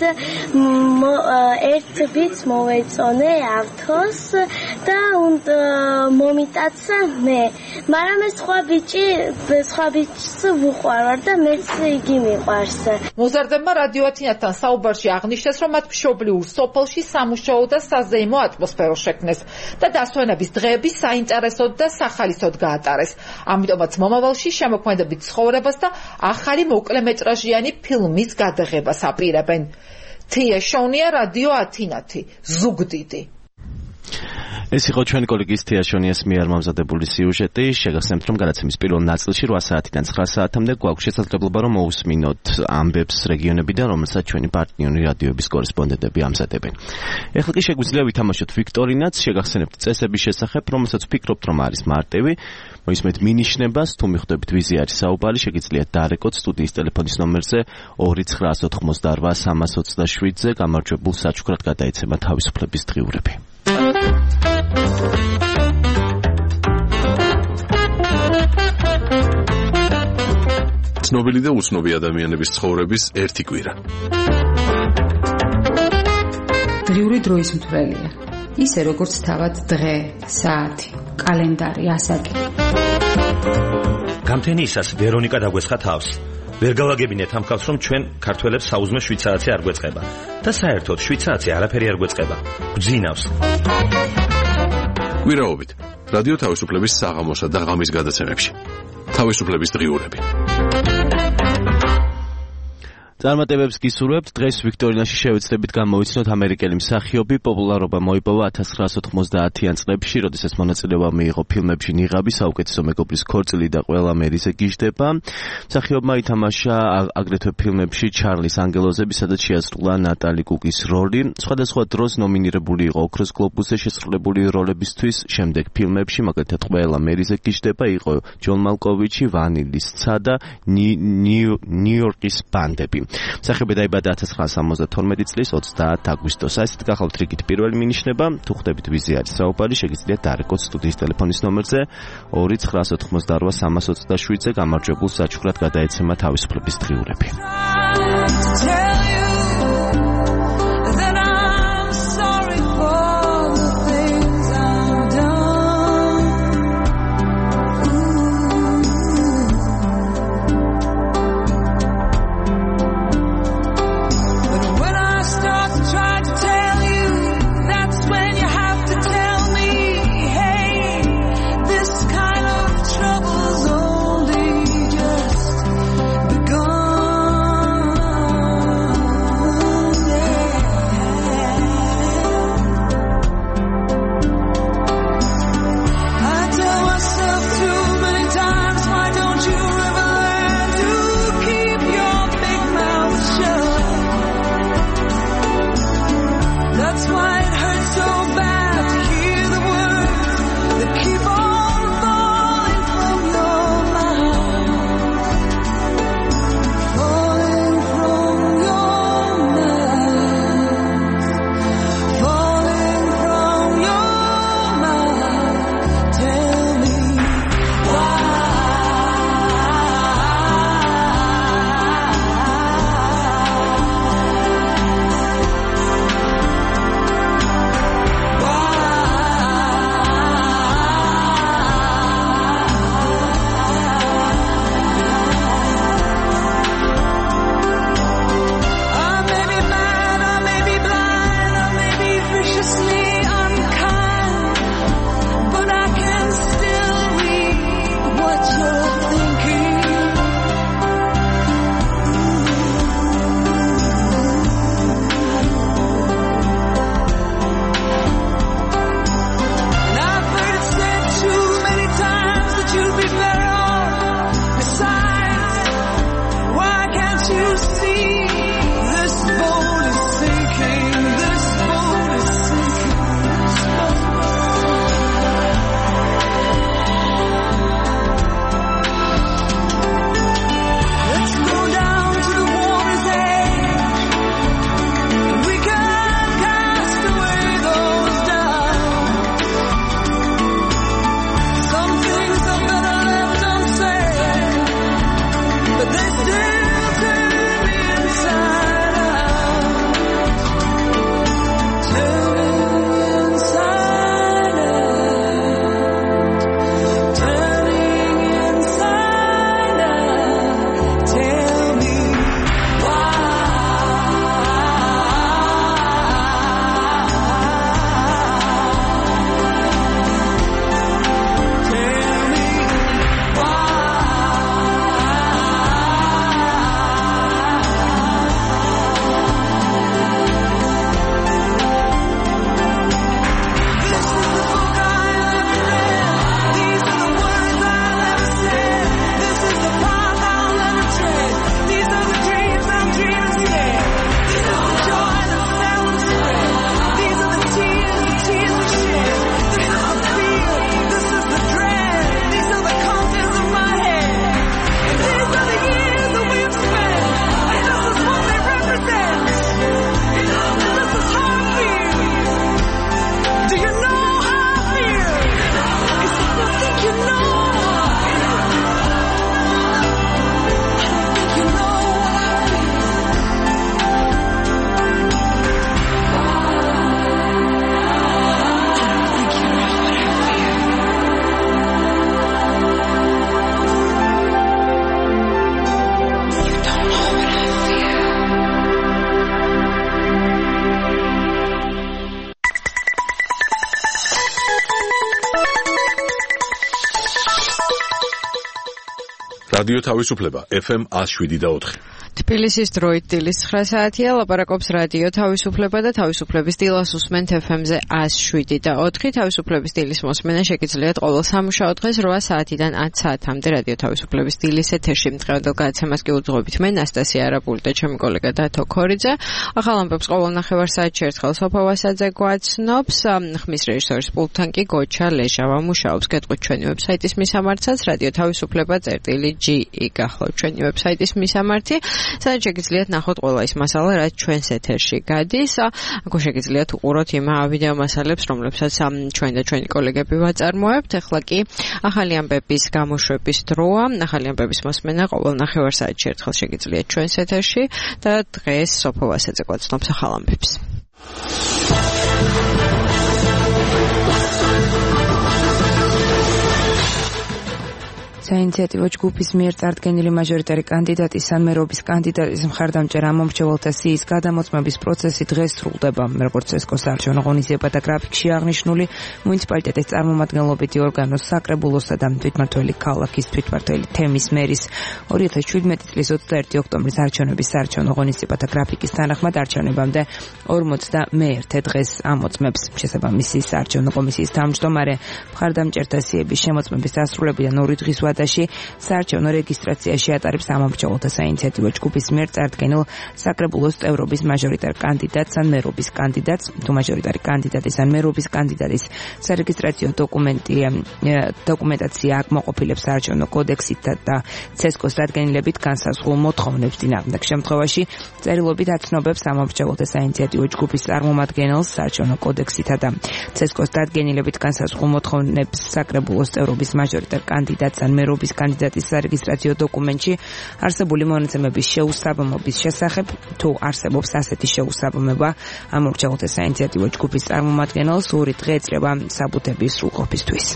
ერთ თვით მოვეწონე ავთოს და მომიტაცა მე. მაგრამ ეს სხვა სხვა ბიჭი სხვა ბიჭს ვუყვარ და მეც იგი მიყვარს. მოზარდებმა რადიო ათინათთან საუბარში აღნიშნეს, რომ მათ მშობლიურ სოფელში სამუშაო და საზეიმო ატმოსფერო შექმნეს და დასვენების დღეები საინტერესოდ და სახალისოდ გაატარეს. ამიტომაც მომავალში შემოქმედებით ცხოვრებას და ახალი მოკლემეტრაჟიანი ფილმის გადაღებას აპირებენ. თია შონია, რადიო ათინათი, ზუგდიდი. ეს იყო ჩვენი კოლეგის თია შონიას მიერ მომზადებული სიუჟეტი. შეგახსენებთ, რომ გადაცემის პირველ ნაწილში რვა საათიდან ცხრა საათამდე გვაქვს შესაძლებლობა, რომ მოусმინოთ ამბებს რეგიონებიდან, რომელსაც ჩვენი პარტნიორი რადიოების კორესპონდენტები ამზადებენ. ეხლა კი შეგვიძლია ვითამაშოთ ვიქტორინაც. შეგახსენებთ წესების შესახებ, რომელსაც ვფიქრობთ, რომ არის მარტივი. მოისმენთ მინიშნებას, თუ მიხვდებით ვიზი არის საუბარი, შეგიძლიათ დაარეკოთ სტუდიის ტელეფონის ნომერზე ორი ცხრაას ოთხმოცდარვა სამას ოცდაშვიდზე გამარჯვებულ საჩუქრად გადაეცემა თავისუფლების დღიურები. ცნობილი და უცნობი ადამიანების ცხოვრების ერთი კვირა. დღიური დროის მთვრელია. ისე როგორც თავად დღე, საათი, კალენდარი, ასაკი. გამთენიისას ვერონიკა დაგვესხა თავს. ვერ გავაგებინეთ ამ ხალხს, რომ ჩვენ ქართველებს საუზმე შვიცარაცი არ გვეწყება და საერთოდ შვიცარაცი არაფერი არ გვეწყება. გძინავს. კვირაობით რადიო თავისუფლების საღამოსა და ღამის გადაცემებში. თავისუფლების დღიურები. წარმატებებს გისურვებთ. დღეს ვიქტორინაში შევეცდებით გამოვიცნოთ ამერიკელი მსახიობი. პოპულარობა მოიპოვა ათას ცხრაას ოთხმოცდაათიან წლებში, როდესაც მონაწილეობა მიიღო ფილმებში ნიღაბი, საუკეთესო მეგობრის ქორწილი და ყველა მერიზე გიждდება. მსახიობმა ითამაშა აგრეთვე ფილმებში ჩარლის ანგელოზები, სადაც შეასრულა ნატალი კუკის როლი. სხვადასხვა დროს ნომინირებული იყო ოქროს გლობუსზე შესრულებული როლებისთვის. შემდეგ ფილმებში, მაგალითად, ყველა მერიზე გიждდება იყო ჯონ მალკოვიჩი, ვანილის ცა და ნიუ-იორკის ბანდები. მსახიობი დაიბადა ათას ცხრაას სამოცდათორმეტი წლის ოცდაათი აგვისტოს. ასეთ გახავთ რიგით პირველი მინიშნება. თუ ხვდებით ვიზი არის საუბარი, შეგიძლიათ დაარეკოთ სტუდიის ტელეფონის ნომერზე ორი ცხრაას ოთხმოცდარვა სამას ოცდაშვიდზე გამარჯვებულ საჩუქრად გადაეცემა თავისუფლების დღიურები. რადიო თავისუფლება ეფ ემ one oh seven და four. თბილისის დროით დილის ცხრა საათია, ლაპარაკობს რადიო თავისუფლება და თავისუფლების დილას უსმენთ ეფ ემ-ზე one oh seven და four. თავისუფლების დილის მოსმენა შეგიძლიათ ყოველ სამუშაო დღეს eight საათიდან ten საათამდე რადიო თავისუფლების დილის ეთერში. დღევანდელ გადაცემას კი უძღვებით მე ნასტასია არაპული და ჩემი კოლეგა დათო ქორიძე. ახალ ამბებს ყოველ ნახევარ საათში ერთხელ სოფო ვასაძე გვაცნობს. ხმის რეჟისორის პულტთან კი გოჩა ლეჟავა მუშაობს. გეტყვით ჩვენი ვებსაიტის მისამართსაც რადიო თავისუფლება წერტილი ჯი ი. გახლავთ ჩვენი ვებსაიტის მისამართი, სადაც შეგიძლიათ ნახოთ ყველა ის მასალა, რაც ჩვენს ეთერში გადის. აქ შეგიძლიათ უყუროთ იმ ვიდეო მასალებს, რომლებსაც ჩვენ და ჩვენი კოლეგები ვაწარმოებთ. ახლა კი ახალი ამბების გამოშვების დროა. ახალი ამბების მოსმენა ყოველ ნახევარ საათში ერთხელ შეგიძლიათ ჩვენს ეთერში და დღეს სოფო ვასაძე გვაცნობს ახალ ამბებს. საინიციატივო ჯგუფის მიერ წარდგენილი მაჟორიტარი კანდიდატის სამერობის კანდიდატის მხარდამჭერა ამომრჩეველთა სიის გადამოწმების პროცესი დღეს სრულდება. როგორც ცესკოს საარჩევნო ღონისძიება და გრაფიკში აღნიშნული, მუნიციპალიტეტის წარმომადგენლობითი ორგანოს საკრებულოსა და თვითმმართველი ქალაქის თვითმმართველი თემის მერის two thousand seventeen წლის ოცდაერთი ოქტომბრის არჩევნების საარჩევნო ღონისძიებათა გრაფიკის თანახმად არჩევნებამდე ორმოცდამეერთე დღეს ამოწმებს. შესაბამისი საარჩევნო კომისიის თავმჯდომარე მხარდამჭერთა სიების შემოწმების დასრულებიდან ორი დღის საარჩევნო რეგისტრაციაში ატარებს ამომრჩეველთა საინიციატივო ჯგუფის მიერ წარდგენილ საკრებულოს წევრობის მაჟორიტარ კანდიდატს ან მერობის კანდიდატს, თუ მაჟორიტარი კანდიდატის ან მერობის კანდიდატის სარეგისტრაციო დოკუმენტია დოკუმენტაცია აკმაყოფილებს საარჩევნო კოდექსით და ცესკოს დადგენილებით განსაზღვრულ მოთხოვნებს. წინააღმდეგ შემთხვევაში წერილობით აცნობებს ამომრჩეველთა საინიციატივო ჯგუფის წარმომადგენელს საარჩევნო კოდექსითა და ცესკოს დადგენილებით განსაზღვრულ მოთხოვნებს საკრებულოს წევრობის მაჟორიტარ კანდიდატს ან მერობის კანდიდატის სარეგისტრაციო დოკუმენტში არსებული მონაცემების შეუსაბამობის შესახებ, თუ არსებობს ასეთი შეუსაბამობა, ამომრჩეველთა საინიციატივო ჯგუფის წარმომადგენელს ორი დღე ეწრება საბუთების სრულყოფისთვის.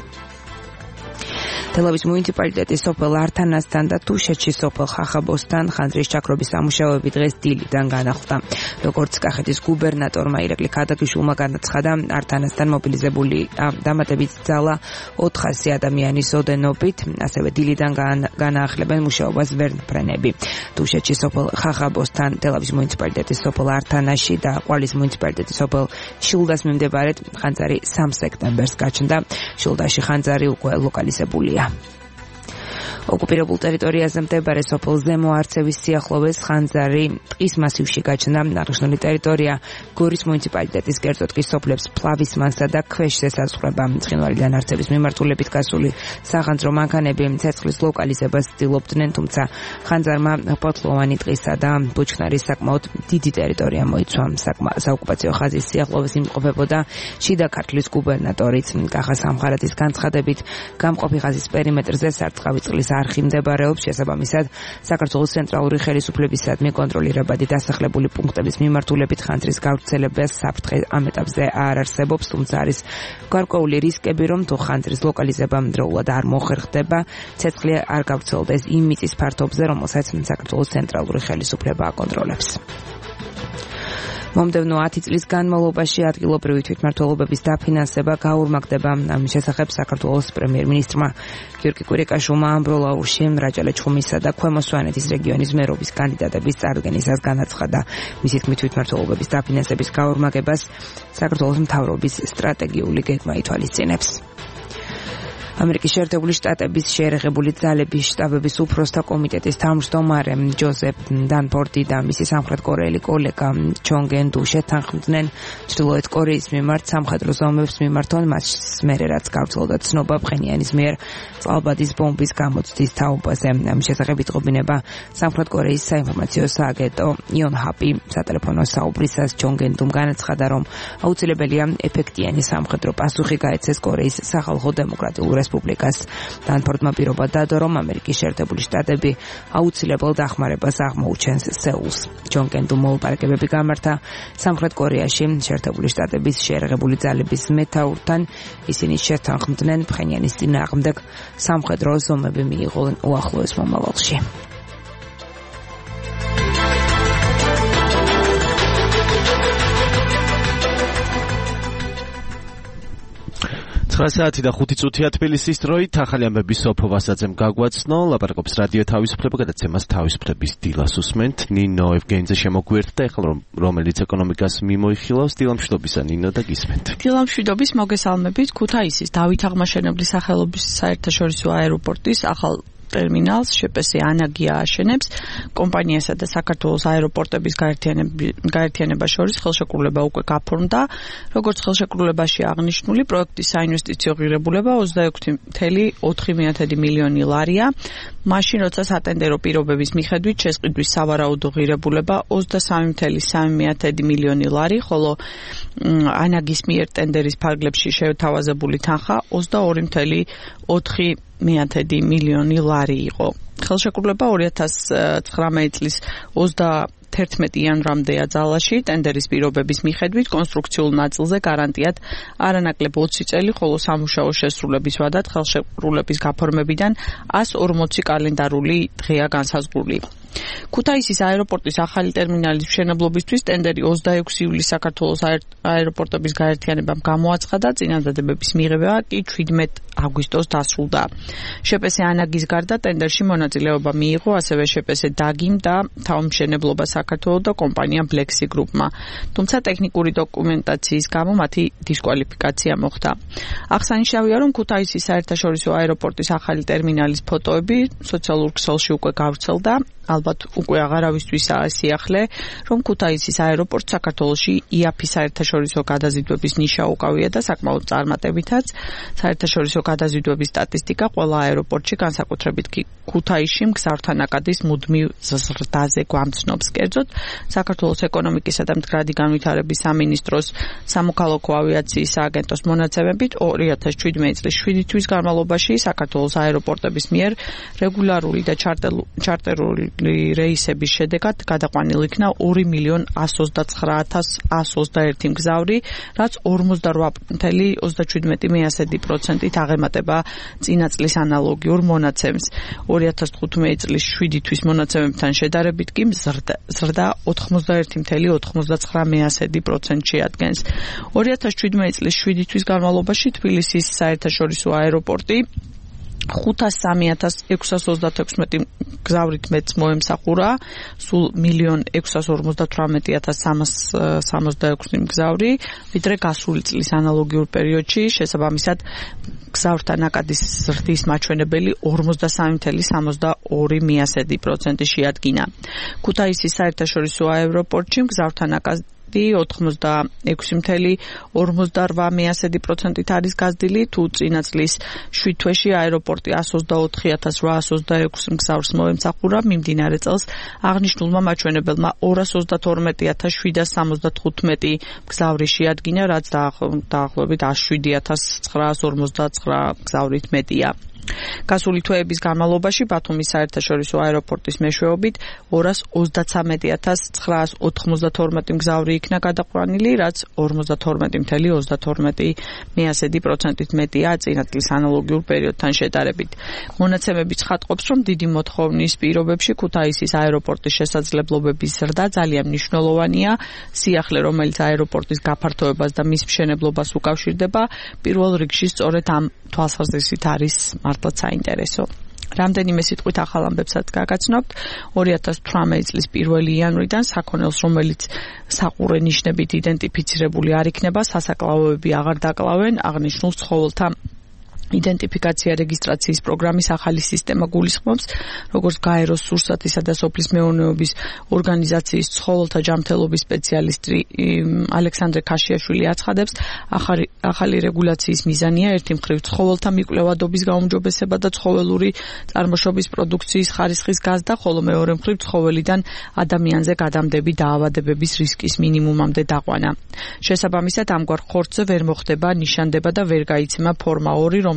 თელავის მუნიციპალიტეტის სოფელ ართანასთან და თუშეთში სოფელ ხახაბოსთან ხანძრის ჩაქრობის სამუშაოები დღეს დილიდან განახლდა. როგორც კახეთის გუბერნატორმა ირაკლი ქადაგიშვილმა განაცხადა, ართანასთან მობილიზებული დამატებით ძალა ოთხასი ადამიანის ოდენობით, ასევე დილიდან განაახლებენ მუშაობას ვერნფრენები. თუშეთში სოფელ ხახაბოსთან, თელავის მუნიციპალიტეტის სოფელ ართანაში და ყვალის მუნიციპალიტეტის სოფელ შილდას მიმდებარედ ხანძარი სამი სექტემბერს გაჩნდა. შილდაში ხანძარი უკვე ლოკალიზებულია. ოკუპირებულ ტერიტორიაზე მდებარე სოფელ ზემო არცევის სიახლოვეს ხანძარი ტყის მასივში გაჩნდა. აღნიშნული ტერიტორია გორის მუნიციპალიტეტის კერძოდ კი სოფლებს ფლავისმანსა და ქვეშს ესაზღვრება. ცხინვალიდან არცევის მიმართულებით გასული სახანძრო მანქანები ცეცხლის ლოკალიზებას ცდილობდნენ, თუმცა ხანძარმა ფოთლოვანი ტყისა და ბუჩქნარის საკმაოდ დიდი ტერიტორია მოიცვა. საოკუპაციო ხაზის სიახლოვეს იმყოფებოდა შიდა ქართლის გუბერნატორიც. კახა სამხარათის განცხადებით, გამყოფი ხაზის პერიმეტრზე სარწყავი წყლის არხი მდებარეობს. შესაბამისად, საქართველოს ცენტრალური ხელისუფლებისადმი კონტროლირებადი დასახლებული პუნქტების მიმართულებით ხანძრის გავრცელებას საფრთხე ამ ეტაპზე არ არსებობს, თუმცა არის გარკვეული რისკები, რომ თუ ხანძრის ლოკალიზება დროულად არ მოხერხდება, ცეცხლი არ გავრცელდეს იმ მიწის ფართობზე, რომელსაც საქართველოს ცენტრალური ხელისუფლება აკონტროლებს. მომდევნო ათი წლის განმავლობაში ადგილობრივი თვითმმართველობების დაფინანსება გაურმაგდება. ამის შესახებ საქართველოს პრემიერ-მინისტრმა გიორგი კვირიკაშვილმა ამბროლაურში რაჭა-ლეჩხუმისა და ქვემო სვანეთის რეგიონის მერობის კანდიდატების წარდგენისას განაცხადა. მისი თქმით, თვითმმართველობების დაფინანსების გაურმაგებას საქართველოს მთავრობის სტრატეგიული გეგმა ითვალისწინებს. ამერიკის შეერთებული შტატების შეერაღებული ძალების შტაბების უფროსთა კომიტეტის თავმჯდომარე ჯოზეფ დანფორდი და მისი სამხრეთკორეელი კოლეგა ჩონგენ დუ შეთანხმდნენ ჩრდილოეთ კორეის მიმართ სამხედრო ზომებს მიმართონ, მას მერე რაც გავრცელდა ცნობა ფხენიანის მიერ წყალბადის ბომბის გამოცდის თაობაზე. ამის შესახებ იტყობინება სამხრეთ კორეის საინფორმაციო სააგენტო იონჰაპი. სატელეფონო საუბრისას ჩონგენ დუმ განაცხადა, რომ აუცილებელია ეფექტიანი სამხედრო პასუხი გაეცეს კორეის სახალხო დემოკრატიულ რესპუბლიკას. დანფორდმა პირობა დადო, რომ ამერიკის შეერთებული შტატები აუცილებელ დახმარებას აღმოუჩენს სეულს. ჩონგენ დუმ მოლაპარაკებები გამართა სამხრეთ კორეაში შეერთებული შტატების შეერაღებული ძალების მეთაურთან. ისინი შეთანხმდნენ ფხენიანის წინააღმდეგ სამხედრო ზომები მიიღონ უახლოეს მომავალში. ოთხ საათი და ხუთი წუთია თბილისის დროით. ახალი ამბები სოფო ვასაძემ გაგვაცნო. ლაპარაკობს რადიო თავისუფლება, გადაცემას თავისუფლების დილას უსმენთ. ნინო ევგენიძე შემოგვიერთდა, ეხლა რომელიც ეკონომიკას მიმოიხილავს. დილამშვიდობისა ნინო და გისმენთ. დილამშვიდობის, მოგესალმებით. ქუთაისის დავით აღმაშენებლის სახელობის საერთაშორისო აეროპორტის ახალ ტერმინალს შეპესე ანაგია აშენებს. კომპანიასა და საქართველოს აეროპორტების გაერთიანებას შორის ხელშეკრულება უკვე გაფორმდა. როგორც ხელშეკრულებაში აღნიშნული, პროექტის საინვესტიციო ღირებულება ოცდაექვსი კoma ოთხი მილიონი ლარია. მაშინ, როცა სატენდერო პირობების მიხედვით შესყიდვის სავარაუდო ღირებულება ოცდასამი კoma სამი მილიონი ლარი, ხოლო ანაგის მიერ ტენდერის ფარგლებში შეთავაზებული თანხა ოცდაორი კoma ოთხი მილიონი ლარი იყო. ხელშეკრულება ორი ათას ცხრამეტი წლის ოცდაათერთმეტი იანვრამდე აძალაში ტენდერის პირობების მიხედვით კონსტრუქციულ ნაწილზე გარანტიად არანაკლებ ოცი წელი, ხოლო სამუშაო შესრულების ვადად ხელშეკრულების გაფორმებიდან ასი ორმოცი კალენდარული დღეა განსაზღვრული. ქუთაისის აეროპორტის ახალი ტერმინალის მშენებლობისთვის ტენდერი ოცდაექვსი ივლისს საქართველოს აეროპორტების გაერთიანებამ გამოაცხადა, წინადადებების მიღება კი შვიდმეტი აგვისტოს დასრულდა. შეპესე ანაგის გარდა ტენდერში მონაწილეობა მიიღო ასევე შეპესე დაგიმ და თავმშენებლობა საქართველოს და კომპანია Black-Sea Group-მა. თუმცა ტექნიკური დოკუმენტაციის გამო მათი დისკვალიფიკაცია მოხდა. აღსანიშნავია, რომ ქუთაისის საერთაშორისო აეროპორტის ახალი ტერმინალის ფოტოები სოციალურ ქსელში უკვე გავრცელდა. ალბათ უკვე აღარავისთვისაა სიახლე, რომ ქუთაისის აეროპორტ საქართველოში ი-აფ-ის საერთაშორისო გადაზიდვების ნიშა უკავია და საკმაოდ წარმატებითაც. საერთაშორისო გადაზიდვების სტატისტიკა ყველა აეროპორტში, განსაკუთრებით კი ქუთაისში მგზავრთა ნაკადის მუდმივ ზრდაზე გვამცნობს. კერძოდ, საქართველოს ეკონომიკისა და მდგრადი განვითარების სამინისტროს სამოქალაქო ავიაციის სააგენტოს მონაცემებით ორი ათას შვიდმეტი წლის შვიდი თვის განმავლობაში საქართველოს აეროპორტების მიერ რეგულარული და ჩარტერული რეისების შედეგად გადაყვანილ იქნა ორი მილიონი ასი ოცდაცხრა ათას ასი ოცდაერთი მგზავრი, რაც ორმოცდარვა კoma ოცდაშვიდმეტი პროცენტით აღემატება წინა წლის ანალოგიურ მონაცემს. ორი ათას თხუთმეტი წლის შვიდი თვის მონაცემებთან შედარებით კი ზრდა ოთხმოცდაერთი კoma ოთხმოცდაცხრა პროცენტს შეადგენს. ორი ათას შვიდმეტი წლის შვიდი თვის განმავლობაში თბილისის საერთაშორისო აეროპორტი ხუთას სამი ათას ექვსას ოცდათექვსმეტი გზავრით მეტს მოემსახურა, სულ მილიონი ექვსას ორმოცდათვრამეტი ათას სამას სამოცდაექვსი მგზავრი, ვიდრე გასული წლის ანალოგიურ პერიოდში, შესაბამისად გზავრთა ნაკადის ზრდის მაჩვენებელი ორმოცდასამი კoma სამოცდაორი პროცენტი შეადგინა. ქუთაისის საერთაშორისო აეროპორტში გზავრთა ნაკადი ოთხმოცდაექვსი კoma ორმოცდარვა პროცენტით არის გაზრდილი, თუ წინა წლის შვიდ თვეში აეროპორტი ასი ოცდაოთხი ათას რვაას ოცდაექვსი მგზავრს მოემსახურა, მიმდინარე წელს აღნიშნულმა მაჩვენებელმა ორას ოცდათორმეტი ათას შვიდას სამოცდათხუთმეტი მგზავრი შეადგინა, რაც დაახლოებით ათს შვიდი ათას ცხრაას ორმოცდაცხრა მგზავრით მეტია. გასული თვეების განმავლობაში ბათუმის საერთაშორისო აეროპორტის მეშვეობით ორას ოცდაცამეტი ათას ცხრაას ოთხმოცდათორმეტი მგზავრი იქნა გადაყვანილი, რაც ორმოცდათორმეტი კoma ოცდათორმეტი პროცენტით მეტია წინა წლის ანალოგიურ პერიოდთან შედარებით. მონაცემები ცხადყოფს, რომ დიდი მოთხოვნის პირობებში ქუთაისის აეროპორტის შესაძლებლობების ზრდა ძალიან მნიშვნელოვანია. სიახლე, რომელიც აეროპორტის გაფართოებას და მის მშენებლობას უკავშირდება, პირველ რიგში სწორედ ამ თვალსაზრისით არის მართლაც საინტერესო. რამდენიმე სიტყვით ახალ ამბებსაც გაგაცნობთ. ორი ათას თვრამეტი წლის პირველი იანვრიდან საქონელს, რომელიც საყურე ნიშნებით იდენტიფიცირებული არ იქნება, სასაკლაოები აღარ დაკლავენ, აღნიშნულ ცხოველთა იდენტიფიკაცია რეგისტრაციის პროგრამის ახალი სისტემა გულისხმობს, როგორც გაეროს სურსათისა და სოფლის მეურნეობის ორგანიზაციის ცხოველთა ჯანმრთელობის სპეციალისტი ალექსანდრე ქაშიაშვილი აცხადებს, ახალი ახალი რეგულაციის მიზანია ერთი მხრივ ცხოველთა მიკვლევადობის გაუმჯობესება და ცხოველური წარმოშობის პროდუქციის ხარისხის გაზრდა, ხოლო მეორე მხრივ ცხოველიდან ადამიანზე გადამდები დაავადებების რისკის მინიმუმამდე დაყვანა. შესაბამისად, ამგვარ ხორცზე ვერ მოხდება ნიშანდება და ვერ გაიცემა ფორმა ორი,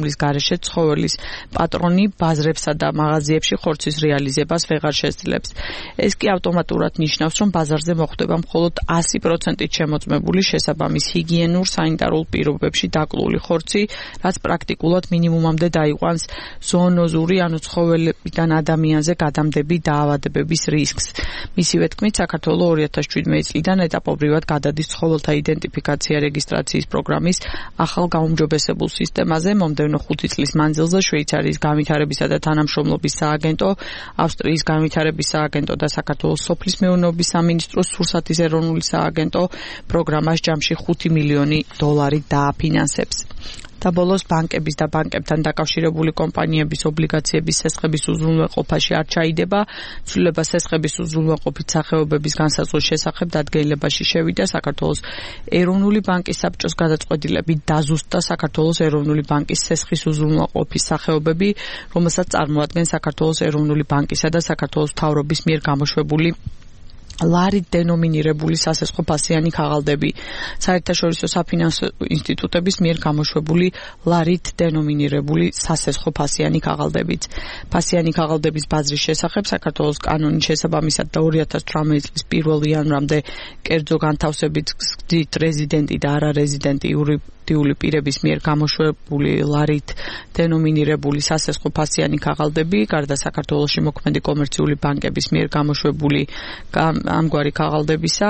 რომლის გარეშე ცხოველის პატრონი ბაზრებსა და მაღაზიებში ხორცის რეალიზებას ვეღარ შესძლებს. ეს კი ავტომატურად ნიშნავს, რომ ბაზარზე მოხვდება მხოლოდ ასი პროცენტით შემოწმებული შესაბამის ჰიგიენურ სანიტარულ პირობებში დაკლული ხორცი, რაც პრაქტიკულად მინიმუმამდე დაიყვანს ზოონოზური, ანუ ცხოველებიდან ადამიანზე გადამდები დაავადებების რისკს. მისივე თქმით, საქართველოს ორი ათას შვიდმეტი წლიდან ეტაპობრივად გადადის ცხოველთა იდენტიფიკაცია რეგისტრაციის პროგრამის ახალ გაუმჯობესებულ სისტემაზე. მომდევნო ხუთი წლის მანძილზე შვეიცარიის განვითარებისა და თანამშრომლობის სააგენტო, ავსტრიის განვითარების სააგენტო და საქართველოს სოფლის მეურნეობის სამინისტროს სურსათის ეროვნული სააგენტო პროგრამას ჯამში ხუთი მილიონი დოლარი დააფინანსებს. და ბოლოს ბანკების და ბანკებთან დაკავშირებული კომპანიების ობლიგაციების სესხების უზრუნველყოფაში არ ჩაიდება. ცვლილება სესხების უზრუნველყოფით სახეობების განსაზღვრის შესახებ დადგენილებაში შევიდა. საქართველოს ეროვნული ბანკის საბჭოს გადაწყვეტილებით დაზუსტდა საქართველოს ეროვნული ბანკის სესხის უზრუნველყოფის სახეობები, რომელსაც წარმოადგენს საქართველოს ეროვნული ბანკისა და საქართველოს მთავრობის მიერ გამოშვებული ლარით დენომინირებული სასესხო ფასიანი ქაღალდები, საერთაშორისო საფინანსო ინსტიტუტების მიერ გამოშვებული ლარით დენომინირებული სასესხო ფასიანი ქაღალდებით. ფასიანი ქაღალდების ბაზრის შესახებ საქართველოს კანონის შესაბამისად და ორი ათას თვრამეტი წლის პირველი იანვრამდე კერძო განთავსებით გზით რეზიდენტი და არარეზიდენტი იურიდიული პირების მიერ გამოშვებული ლარით დენომინირებული სასესხო ფასიანი ქაღალდები, გარდა საქართველოში მოქმედი კომერციული ბანკების მიერ გამოშვებული ამგვარი ქაღალდებისა,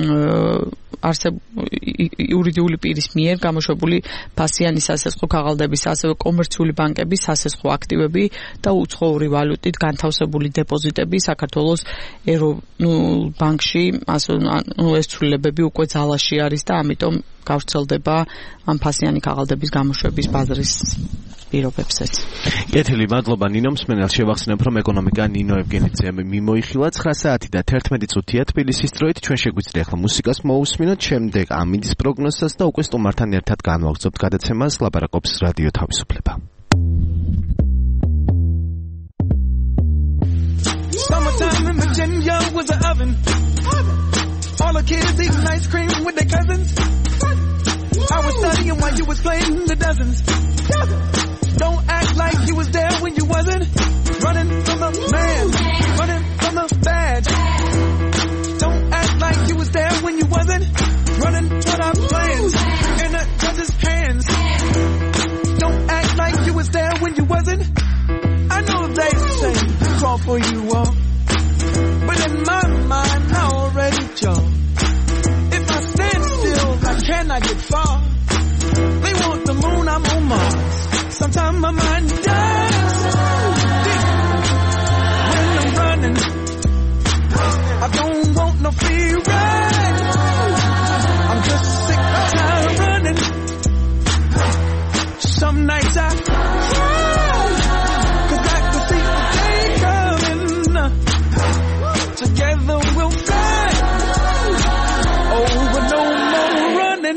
არსებ იურიდიული პირის მიერ გამოშვებული ფასიანი სასესხო ქაღალდების, ასევე კომერციული ბანკების სასესხო აქტივები და უცხოური ვალუტით განთავსებული დეპოზიტები საქართველოს ეროვნულ ბანკში, ეს ცვლილებები უკვე ძალაში არის და ამიტომ გავრცელდება ამ ფასიანი ქაღალდების გამოშვების ბაზრის პირობებსაც. კეთილი, მადლობა ნინო. მსმენელს შევახსენებ, რომ ეკონომიკა ნინო ევგენიძემ მიმოიხილა ცხრა საათი და თერთმეტი წუთია თბილისის დროით. ჩვენ შეგვიძლია ახლა მუსიკას მოусმინოთ, შემდეგ ამინდის პროგნოზსაც და უკვე სტუმართან ერთად განვაგრძობთ გადაცემას ლაპარაკობს რადიო თავისუფლება. Summertime in Virginia was an oven. All the kids eating ice cream with their cousins. I was studying while you was playing the dozens. Don't act like you was there when you wasn't. Running from the man, running from the badge. Don't act like you was there when you wasn't. Running for our plans in the judge's hands. Don't act like you was there when you wasn't. I know they say call for you all, but in my mind I already chose. If I stand still, I cannot get far. They want the moon, I'm on Mars. Sometimes my mind dies when I'm running. I don't want no free ride. I'm just sick of tired of running. Some nights I cry, 'cause I can see the day coming. Together we'll fly. Oh, but no more running.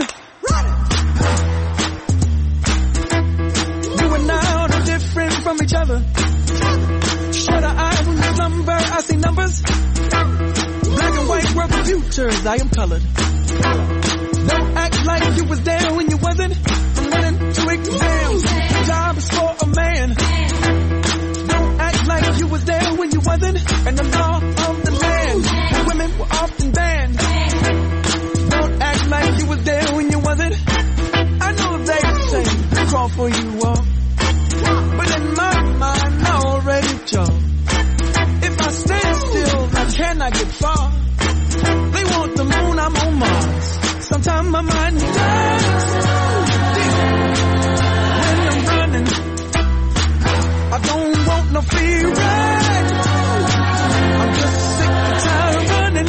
You and I are different from each other. Shut our eyes when you number, I see numbers. Black and white world computers, I am colored. Don't act like you was there when you wasn't. I'm running to exams. Job is for a man. Don't act like you was there when you wasn't. And the law of the land, women were often banned. Don't act like you was there when you wasn't. I know they say call for you all, but in my mind I already chose. If I stand still, I cannot get far. They want the moon, I'm on Mars. Sometimes my mind dies when I'm running. I don't want no free ride. I'm just sick and tired of running.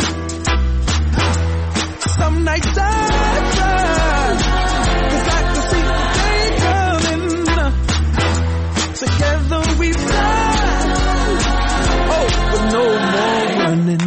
Some nights I cry, 'cause I can see the day coming. Together we fly. Oh, but no more running.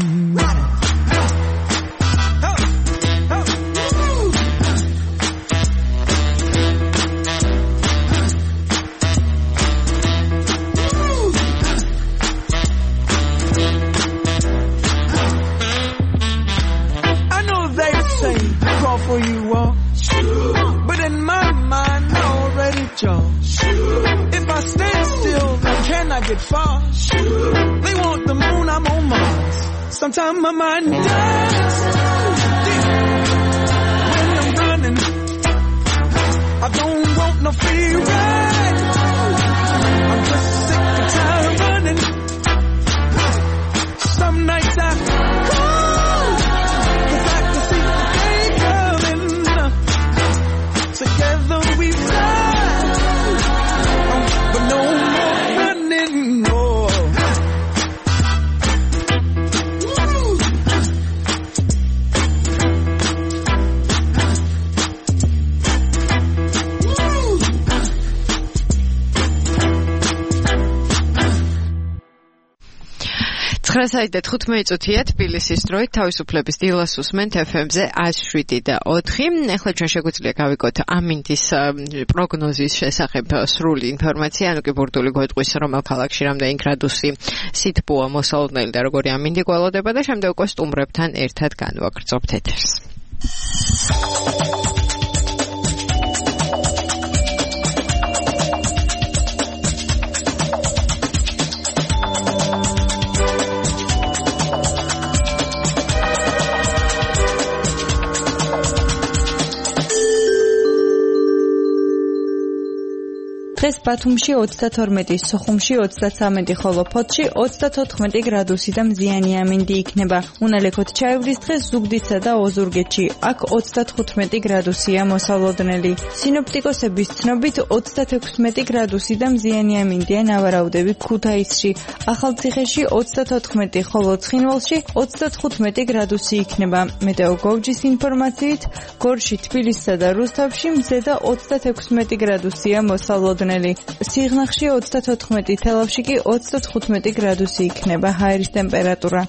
For you all, but in my mind I already y'all. If I stand still, then can I get far? They want the moon, I'm on Mars. Sometimes my mind dies when I'm running. I don't want no free ride. I'm just sick and tired of running. Some nights I call, 'cause I can see the day coming. Together we fly, but no more running more. ცხრა საათი და თხუთმეტი წუთია თბილისის დროით თავისუფლების დილას უსმენთ ეფ ემ-ზე εκατს შვიდი და ოთხი. ახლა ჩვენ შეგვიძლია გავიგოთ ამინდის პროგნოზის შესახებ სრული ინფორმაცია, ანუ კი ბურთული გვეტყვის რომელ ქალაქში რამდენი გრადუსი სითბოა მოსალოდნელი და როგორი ამინდი გველოდება და შემდეგ უკვე სტუმრებთან ერთად განვაგრძობთ ეთერს. დღეს ბათუმში ოცდათორმეტი, სოხუმში ოცდაცამეტი, ხოლო ფოთში ოცდათოთხმეტი გრადუსი და მზიანი ამინდი იქნება. უნალექოთ ჩაივრის დღეს ზუგდიდსა და ოზურგეთში, აქ ოცდათხუთმეტი გრადუსია მოსალოდნელი. სინოპტიკოსების ცნობით ოცდათექვსმეტი გრადუსი და მზიანი ამინდია ნავარაუდები ქუთაისში, ახალციხეში ოცდათოთხმეტი, ხოლო ცხინვალში ოცდათხუთმეტი გრადუსი იქნება. მეტეოგოვჯის ინფორმაციით, გორში, თბილისსა და რუსთავში მზე და ოცდათექვსმეტი გრადუსია მოსალოდნელი. სიღნაღში ოცდათოთხმეტი, თელავში კი ოცდათხუთმეტი გრადუსი იქნება ჰაერის ტემპერატურა.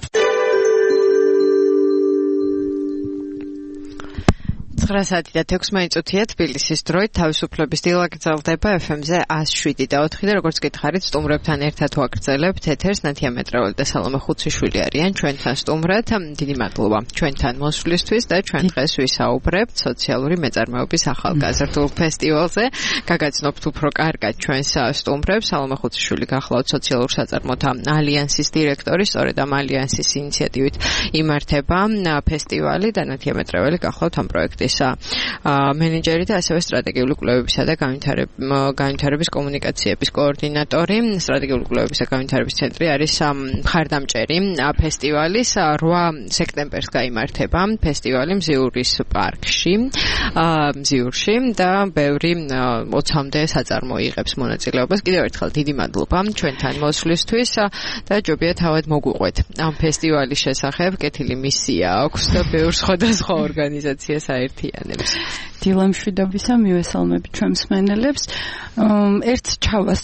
ცხრა საათი და თექვსმეტი წუთია თბილისის დროით თავისუფლების დილა გრძელდება ეფ ემ-ზე εκατს შვიდი და ოთხი და როგორც გითხარით სტუმრებთან ერთად ვაგრძელებთ ეთერს. ნათია მეტრეველი და სალომე ხუციშვილი არიან ჩვენთან სტუმრად. დიდი მადლობა ჩვენთან მოსვლისთვის და ჩვენ დღეს ვისაუბრებთ სოციალური მეწარმეობის ახალგაზრდულ ფესტივალზე. გაგაცნობთ უფრო კარგად ჩვენს სტუმრებს. სალომე ხუციშვილი გახლავთ სოციალურ საწარმოთა ალიანსის დირექტორი, სწორედ ამ ალიანსის ინიციატივით იმართება ფესტივალი და ნათია მეტრეველი გახლავთ ამ პროექტის მენეჯერი და ასევე სტრატეგიული კვლევებისა და განვითარების კომუნიკაციების კოორდინატორი. სტრატეგიული კვლევების და განვითარების ცენტრი არის მხარდამჭერი ფესტივალის. რვა სექტემბერს გაიმართება ფესტივალი მზიურის პარკში, მზიურში და ბევრი ოცამდე საწარმო იღებს მონაწილეობას. კიდევ ერთხელ დიდი მადლობა ჩვენთან მოსვლისთვის და ჯობია თავად მოგვიყვეთ ამ ფესტივალის შესახებ. კეთილი მისია აქვს და ბევრ სხვადასხვა ორგანიზაციას აერთიანებს. დილამშვიდობისა მივესალმები ჩვენ მსმენელებს. ერთ ჩავას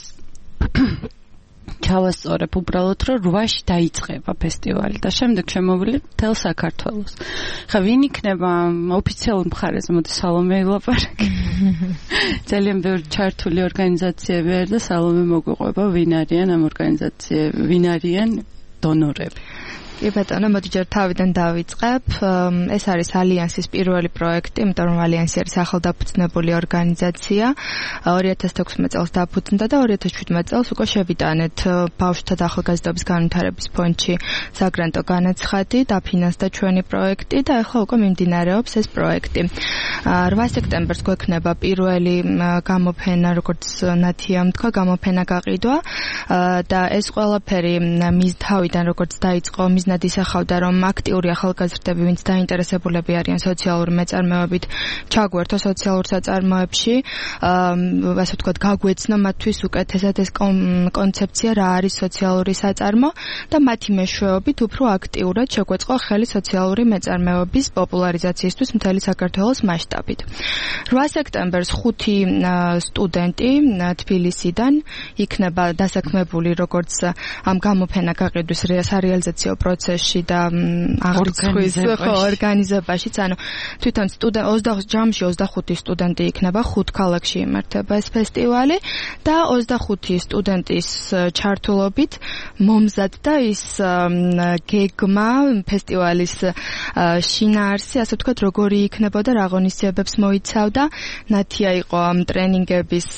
ჩავასწორებ უბრალოდ რომ რვაში დაიწყება ფესტივალი და შემდეგ შემოვიდეთ მთელ საქართველოს. ხა ვინ იქნება ოფიციალურ მხარეზე, მოდი სალომე ილაპარაკე. ძალიან ბევრი ჩართული ორგანიზაციები არის და სალომე მოგვიყვება ვინ არიან ამ ორგანიზაციები, ვინ არიან დონორები. კი ბატონო, მოდი ჯერ თავიდან დავიწყებ. ეს არის ალიანსის პირველი პროექტი, იმიტომ რომ ალიანსი არის ახალდაფუძნებული ორგანიზაცია. ორი ათას თექვსმეტ წელს დაფუძნდა და ორი ათას შვიდმეტ წელს უკვე შევიტანეთ ბავშვთა და ახალგაზრდობის განვითარების ფონდში საგრანტო განაცხადი, დაფინანსდა ჩვენი პროექტი და ახლა უკვე მიმდინარეობს ეს პროექტი. რვა სექტემბერს გვექნება პირველი გამოფენა, როგორც ნათიამ თქვა, გამოფენა გაყიდვა და ეს ყველაფერი მის თავიდან როგორც დაიწყო, მის მიზნად ისახავდა, რომ აქტიური ახალგაზრდები, ვინც დაინტერესებულები არიან სოციალური მეწარმეობით, ჩაგვერთო სოციალურ საწარმოებში, ასე ვთქვათ, გაგვეცნო მათთვის უკეთესად ეს კონცეფცია, რა არის სოციალური საწარმო და მათი მეშვეობით უფრო აქტიურად შეგვეწყო ხელი სოციალური მეწარმეობის პოპულარიზაციისთვის მთელი საქართველოს მასშტაბით. რვა სექტემბერს ხუთი სტუდენტი თბილისიდან იქნება დასაქმებული როგორც ამ გამოფენა გაყიდვის სარეალიზაციო პროექტი პროცესში და აღრიცხვის ხო ორგანიზებაშიც, ანუ თვითონ სტუდენტ ოცდაოთხ ჯამში ოცდახუთი სტუდენტი იქნება, ხუთ ქალაქში იმართება ეს ფესტივალი და ოცდახუთი სტუდენტის ჩართულობით მომზადდა ის გეგმა ფესტივალის შინაარსი, ასე ვთქვათ, როგორი იქნებოდა, რა ღონისძიებებს მოიცავდა, ნათია იყო ამ ტრენინგების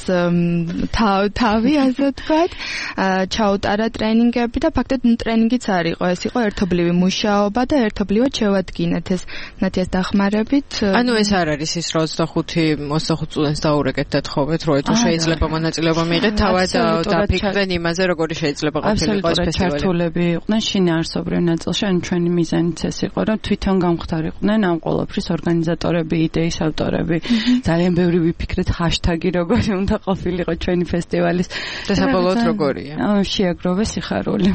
თავი, ასე ვთქვათ, ჩაუტარა ტრენინგები და ფაქტობრივად ტრენინგიც არ იყო, ეს იყო ერთობლივი მუშაობა და ერთობლივად შევადგინეთ ეს ნათიას დახმარებით. ანუ ეს არ არის ის რა ოცდახუთი სტუდენტს დაურეკეთ და თხოვეთ, რომ თუ შეიძლება მონაწილეობა მიიღეთ, თავად დაფიქრდნენ იმაზე, როგორი შეიძლება ყოფილიყო ეს ფესტივალი. ჩართულები იყვნენ შინაარსობრივ ნაწილში, ანუ ჩვენი მიზანიც ეს იყო, რომ თვითონ გამختارიყვნენ ამ ყოველფრის ორგანიზატორები, იდეის ავტორები. ძალიან ბევრი ვიფიქრეთ ჰაშტაგი როგორი უნდა ყოფილიყო ჩვენი ფესტივალის და საბოლოოდ როგორია. შეაგროვე სიხარული.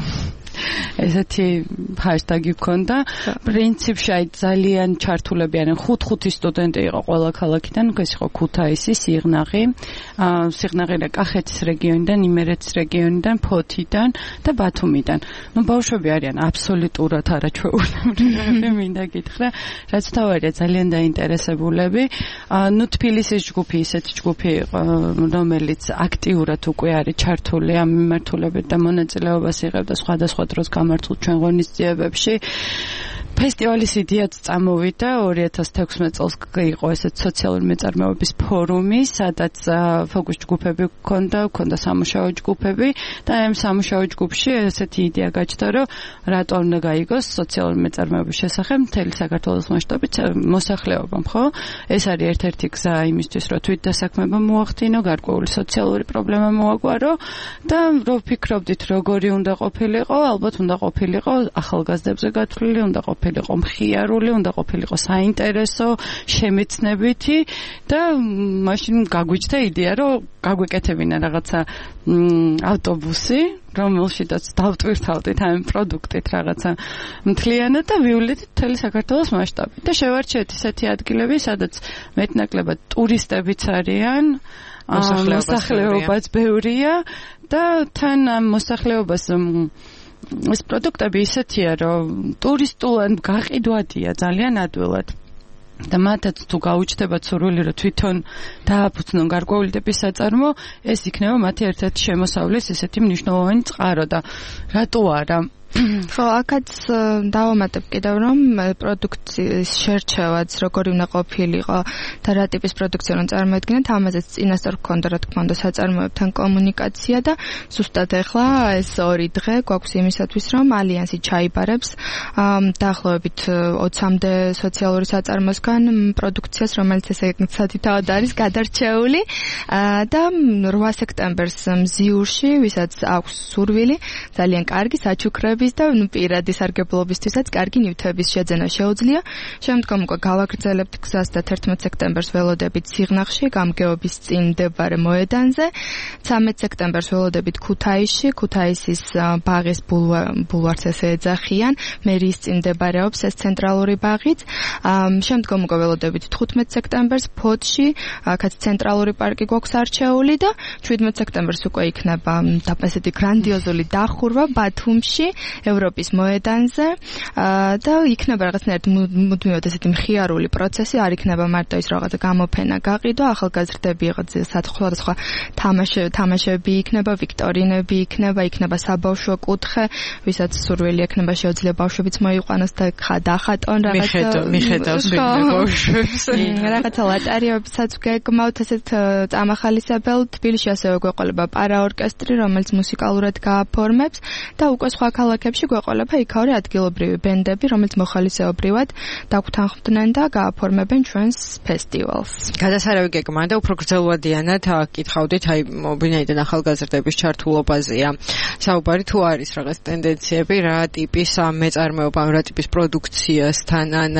ესეთი ჰაშტაგი გქონდა. პრინციპში აი ძალიან ჩართულები არიან. ხუთ-ხუთი სტუდენტი იყო ყველა ქალაქიდან, ეს იყო ქუთაისი, სიღნაღი, სიღნაღი და კახეთის რეგიონიდან, იმერეთის რეგიონიდან, ფოთიდან და ბათუმიდან. ნუ ბავშვები არიან აბსოლუტურად არაჩვეულებრივი, მინდა გითხრა, რაც თავარია ძალიან დაინტერესებულები. ნუ თბილისის ჯგუფი ისეთი ჯგუფი იყო, რომელიც აქტიურად უკვე არის ჩართული ამ მიმართულებით და მონაწილეობას იღებდა სხვადასხვა დროს გამართულ ჩვენ ღონისძიებებში. ფესტივალის იდეაც წამოვიდა ორი ათას თექვსმეტ წელს იყო ესეთ სოციალური მეწარმეობის ფორუმი, სადაც ფოკუს ჯგუფები გქონდა, გქონდა სამუშაო ჯგუფები და ამ სამუშაო ჯგუფში ესეთი იდეა გაჩნდა, რომ რატო უნდა გაიგოს სოციალური მეწარმეობის შესახებ მთელი საქართველოს მასშტაბით მოსახლეობამ, ხო? ეს არის ერთ-ერთი გზა იმისთვის, რომ თვითდასაქმება მოახდინო, გარკვეული სოციალური პრობლემა მოაგვარო და რო ფიქრობდით, როგორი უნდა ყოფილიყო, ალბათ უნდა ყოფილიყო ახალგაზრდებზე გათვლილი, უნდა ყოფილიყო ყოფილიყო მხიარული, უნდა ყოფილიყო საინტერესო, შემეცნებითი და მაშინ გაგვიჩნდა იდეა, რომ გაგვეკეთებინა რაღაცა ავტობუსი, რომელშიც დავტვირთავდით ამ პროდუქტით რაღაცა მთლიანად და ვივლიდით მთელი საქართველოს მასშტაბით და შევარჩიეთ ისეთი ადგილები, სადაც მეტნაკლებად ტურისტებიც არიან, მოსახლეობაც ბევრია და თან ამ მოსახლეობას ეს პროდუქტები ისეთია, რომ ტურისტულად გაყიდვადია ძალიან ადვილად. და მათაც თუ გაუჩნდებათ სურვილი, რომ თვითონ დააფუძნონ გარკვეული ტიპის საწარმო, ეს იქნება მათი ერთ-ერთი შემოსავლის ესეთი მნიშვნელოვანი წყარო და რატო არა? ხო, აქაც დავამატებ კიდევ, რომ პროდუქციის შერჩევაც როგორი უნდა ყოფილიყო და რა ტიპის პროდუქცია უნდა წარმოედგინათ, ამაზეც წინასწარ გქონდა, რა თქმა უნდა, საწარმოებთან კომუნიკაცია და ზუსტად ახლა ეს ორი დღე გვაქვს იმისათვის, რომ ალიანსი ჩაიბარებს დაახლოებით ოცამდე სოციალური საწარმოსგან პროდუქციას, რომელიც ესე სათითაოდ არის გადარჩეული და რვა სექტემბერს მზიურში, ვისაც აქვს სურვილი, ძალიან კარგი საჩუქრები და ნუ პირადი სარგებლობისთვისაც კარგი ნივთების შეძენა შეუძლია. შემდგომ უკვე გავაგრძელებთ გზას და თერთმეტ სექტემბერს ველოდებით სიღნაღში, გამგეობის წინ მდებარე მოედანზე. ცამეტ სექტემბერს ველოდებით ქუთაისში, ქუთაისის ბაღის ბულვარს ესე ეძახიან, მერიის წინ მდებარეობს ეს ცენტრალური ბაღიც. შემდგომ უკვე ველოდებით თხუთმეტ სექტემბერს ფოთში, აქაც ცენტრალური პარკი გვაქვს არჩეული და შვიდმეტ სექტემბერს უკვე იქნება ესეთი გრანდიოზული დახურვა ბათუმში, ევროპის მოედანზე და იქნება რაღაცნაირად მუდმივად ესეთი მხიარული პროცესი, არ იქნება მარტო ის რაღაცა გამოფენა გაყიდვა, ახალგაზრდები სხვადასხვა თამაშები იქნება, ვიქტორინები იქნება, იქნება საბავშვო კუთხე, ვისაც სურვილი ექნება შეუძლია ბავშვებიც მოიყვანოს და დახატონ რაღაცა მიხედავს ბავშვებს. რაღაცა ლატარიებსაც გეკმავთ ესეთ წამახალისებელ. თბილისში ასევე გვეყოლება პარაორკესტრი, რომელიც მუსიკალურად გააფორმებს და უკვე სხვა ქალაქებში გვეყოლება იქაური ადგილობრივი ბენდები, რომელიც მოხალისეობრივად დაგვთანხმდნენ და გააფორმებენ ჩვენს ფესტივალს. გადასარავი გეგმა და უფრო გრძელვადიანად კითხავდით, აი ვინაიდან ახალგაზრდების ჩართულობაზეა საუბარი, თუ არის რაღაც ტენდენციები, რა ტიპის მეწარმეობა, რა ტიპის პროდუქციასთან ან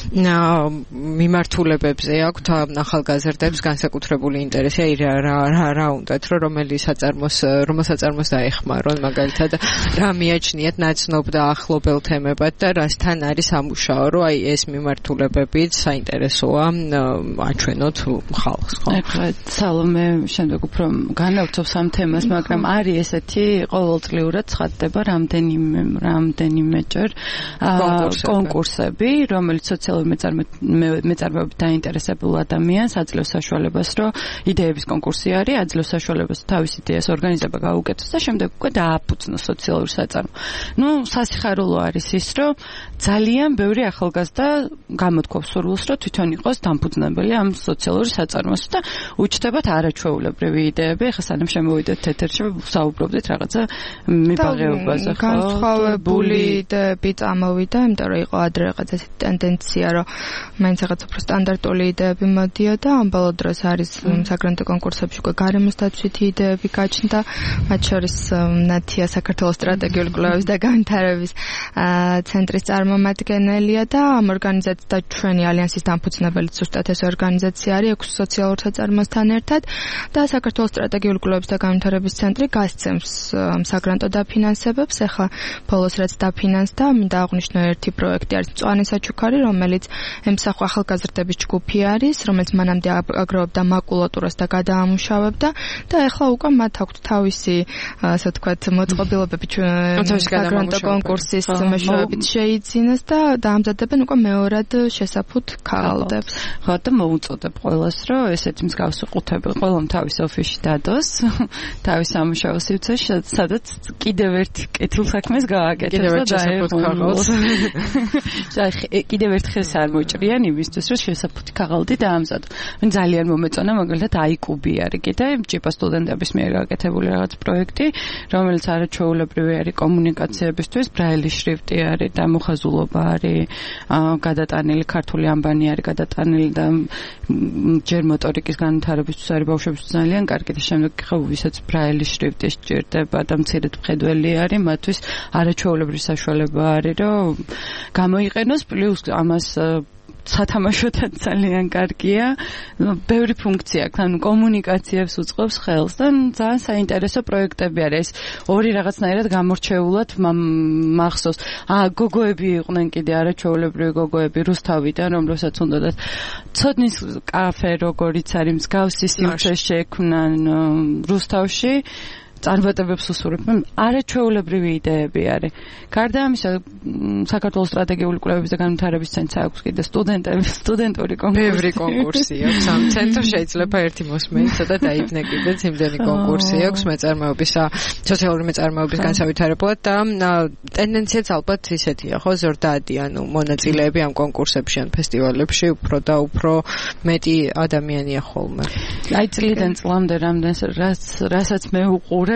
მიმართულებებზე აქვთ ახალგაზრდებს განსაკუთრებული ინტერესი, აი რა რა რა უნდათ, რომ რომელი საწარმოს რომელ საწარმოს დაეხმარონ მაგალითად რა მიაჩნია თქვენიათ ნაცნობ და ახლობელ თემებად და რასთან არის ამუშაო, რომ აი ეს მიმართულებებით საინტერესოა აჩვენოთ ხალხს, ხო? ეხლა სალომე შემდეგ უფრო განავთობს ამ თემას, მაგრამ არის ესეთი ყოველწლიურად ცხადდება რამდენიმე რამდენიმეჯერ კონკურსები, რომელიც სოციალური მეწარმეობით დაინტერესებულ ადამიანს აძლევს საშუალებას, რომ იდეების კონკურსი არის, აძლევს საშუალებას თავის იდეას ორგანიზება გაუკეთოს და შემდეგ უკვე დააფუძნოს სოციალური საწარმო. ნუ სასიხარულო არის ის, რომ ძალიან ბევრი ახალგაზრდა გამოთქვამს სურვილს, რომ თვითონ იყოს დამფუძნებელი ამ სოციალური საწარმოს და უჩნდებათ არაჩვეულებრივი იდეები. ეხლა სანამ შემოვიდეთ ეთერში, ვსაუბრობდით რაღაცა მიბაღეობაზე, ხო? განსხვავებული იდეები წამოვიდა, იმიტომ რომ იყო ადრე რაღაც ესეთი ტენდენცია, რომ მაინც რაღაც უფრო სტანდარტული იდეები მოდიოდა, ამ ბოლო დროს არის საგრანტო კონკურსებში უკვე გარემოსდაცვითი იდეები გაჩნდა, მათ შორის ნათია საქართველოს სტრატეგიული კვლევების და განვითარების ცენტრის წარმომადგენელია და ამ ორგანიზაციას და ჩვენი ალიანსის დამფუძნებელი ზუსტად ეს ორგანიზაცია არის ექვსი სოციალურ საწარმოსთან ერთად და საქართველოს სტრატეგიული კვლევების და განვითარების ცენტრი გასცემს საგრანტო დაფინანსებებს. ეხლა ბოლოს რაც დაფინანსდა, მინდა აღვნიშნო ერთი პროექტი არის მწვანე საჩუქარი, რომელიც ემსახვა ახალგაზრდების ჯგუფი არის, რომელიც მანამდე აგროვებდა მაკულატურას და გადაამუშავებდა და ეხლა უკვე მათ აქვთ თავისი, ასე ვთქვათ, მოწყობილობები საგრანტო კონკურსის მეშვეობით შეიძინეს და დაამზადებენ უკვე მეორად შესაფუთ ქაღალდებს. ხო, და მოუწოდებ ყველას, რომ ესეთი მსგავსი ყუთები ყველამ თავის ოფისში დადოს, თავის სამუშაო სივრცეში, სადაც კიდევ ერთ კეთილსაქმეს გააკეთებს და შესაფუთ ქაღალდს. კიდევ ერთ ხელს არ მოჭრიან იმისთვის, რომ შესაფუთი ქაღალდი დაამზადო. ძალიან მომეწონა, მაგალითად აიკუბი არის კიდე ჯიპა სტუდენტების მიერ გაკეთებული რაღაც პროექტი, რომელიც არაჩვეულებრივი არის კომუნიკაციებისთვის, ბრაილის შრიფტი არის და მოხაზულობა არის გადატანილი, ქართული ანბანი არის გადატანილი და ჯერ მოტორიკის განვითარებისთვის არის ბავშვებისთვის ძალიან კარგი და შემდეგ ხო ვისაც ბრაილის შრიფტი სჭირდება და მცირედ მხედველი არის, მათთვის არაჩვეულებრივი საშუალება არის, რომ გამოიყენოს, პლუს ამას სათამაშოთაც ძალიან კარგია. ბევრი ფუნქცია აქვს, ანუ კომუნიკაციებს უწყობს ხელს და ძალიან საინტერესო პროექტები არის. ორი რაღაცნაირად გამორჩეულად მახსოვს. აა გოგოები იყვნენ კიდე არაჩვეულებრივი გოგოები რუსთავიდან, რომელსაც უნდათ ცოდნის კაფე როგორიც არის მსგავსი სივრცე შექმნან რუსთავში. წარმატებებს უსურვებენ, არაჩვეულებრივი იდეები არის. გარდა ამისა, საქართველოს სტრატეგიული კვლევების და განვითარების ცენტრს აქვს კიდე სტუდენტები, სტუდენტური კონკურსი. ბევრი კონკურსი აქვს. ამ ცენტრში შეიძლება ერთი მოსმენისა და დაიბნე კიდე იმდენი კონკურსი აქვს მეწარმეობის, სოციალური მეწარმეობის განსავითარებლად და ტენდენციაც ალბათ ისეთია, ხო, ზრდადი, ანუ მონაწილეები ამ კონკურსებში ან ფესტივალებში უფრო და უფრო მეტი ადამიანია ხოლმე. აი წლიდან წლამდე რამდენს რასაც მე უყურებ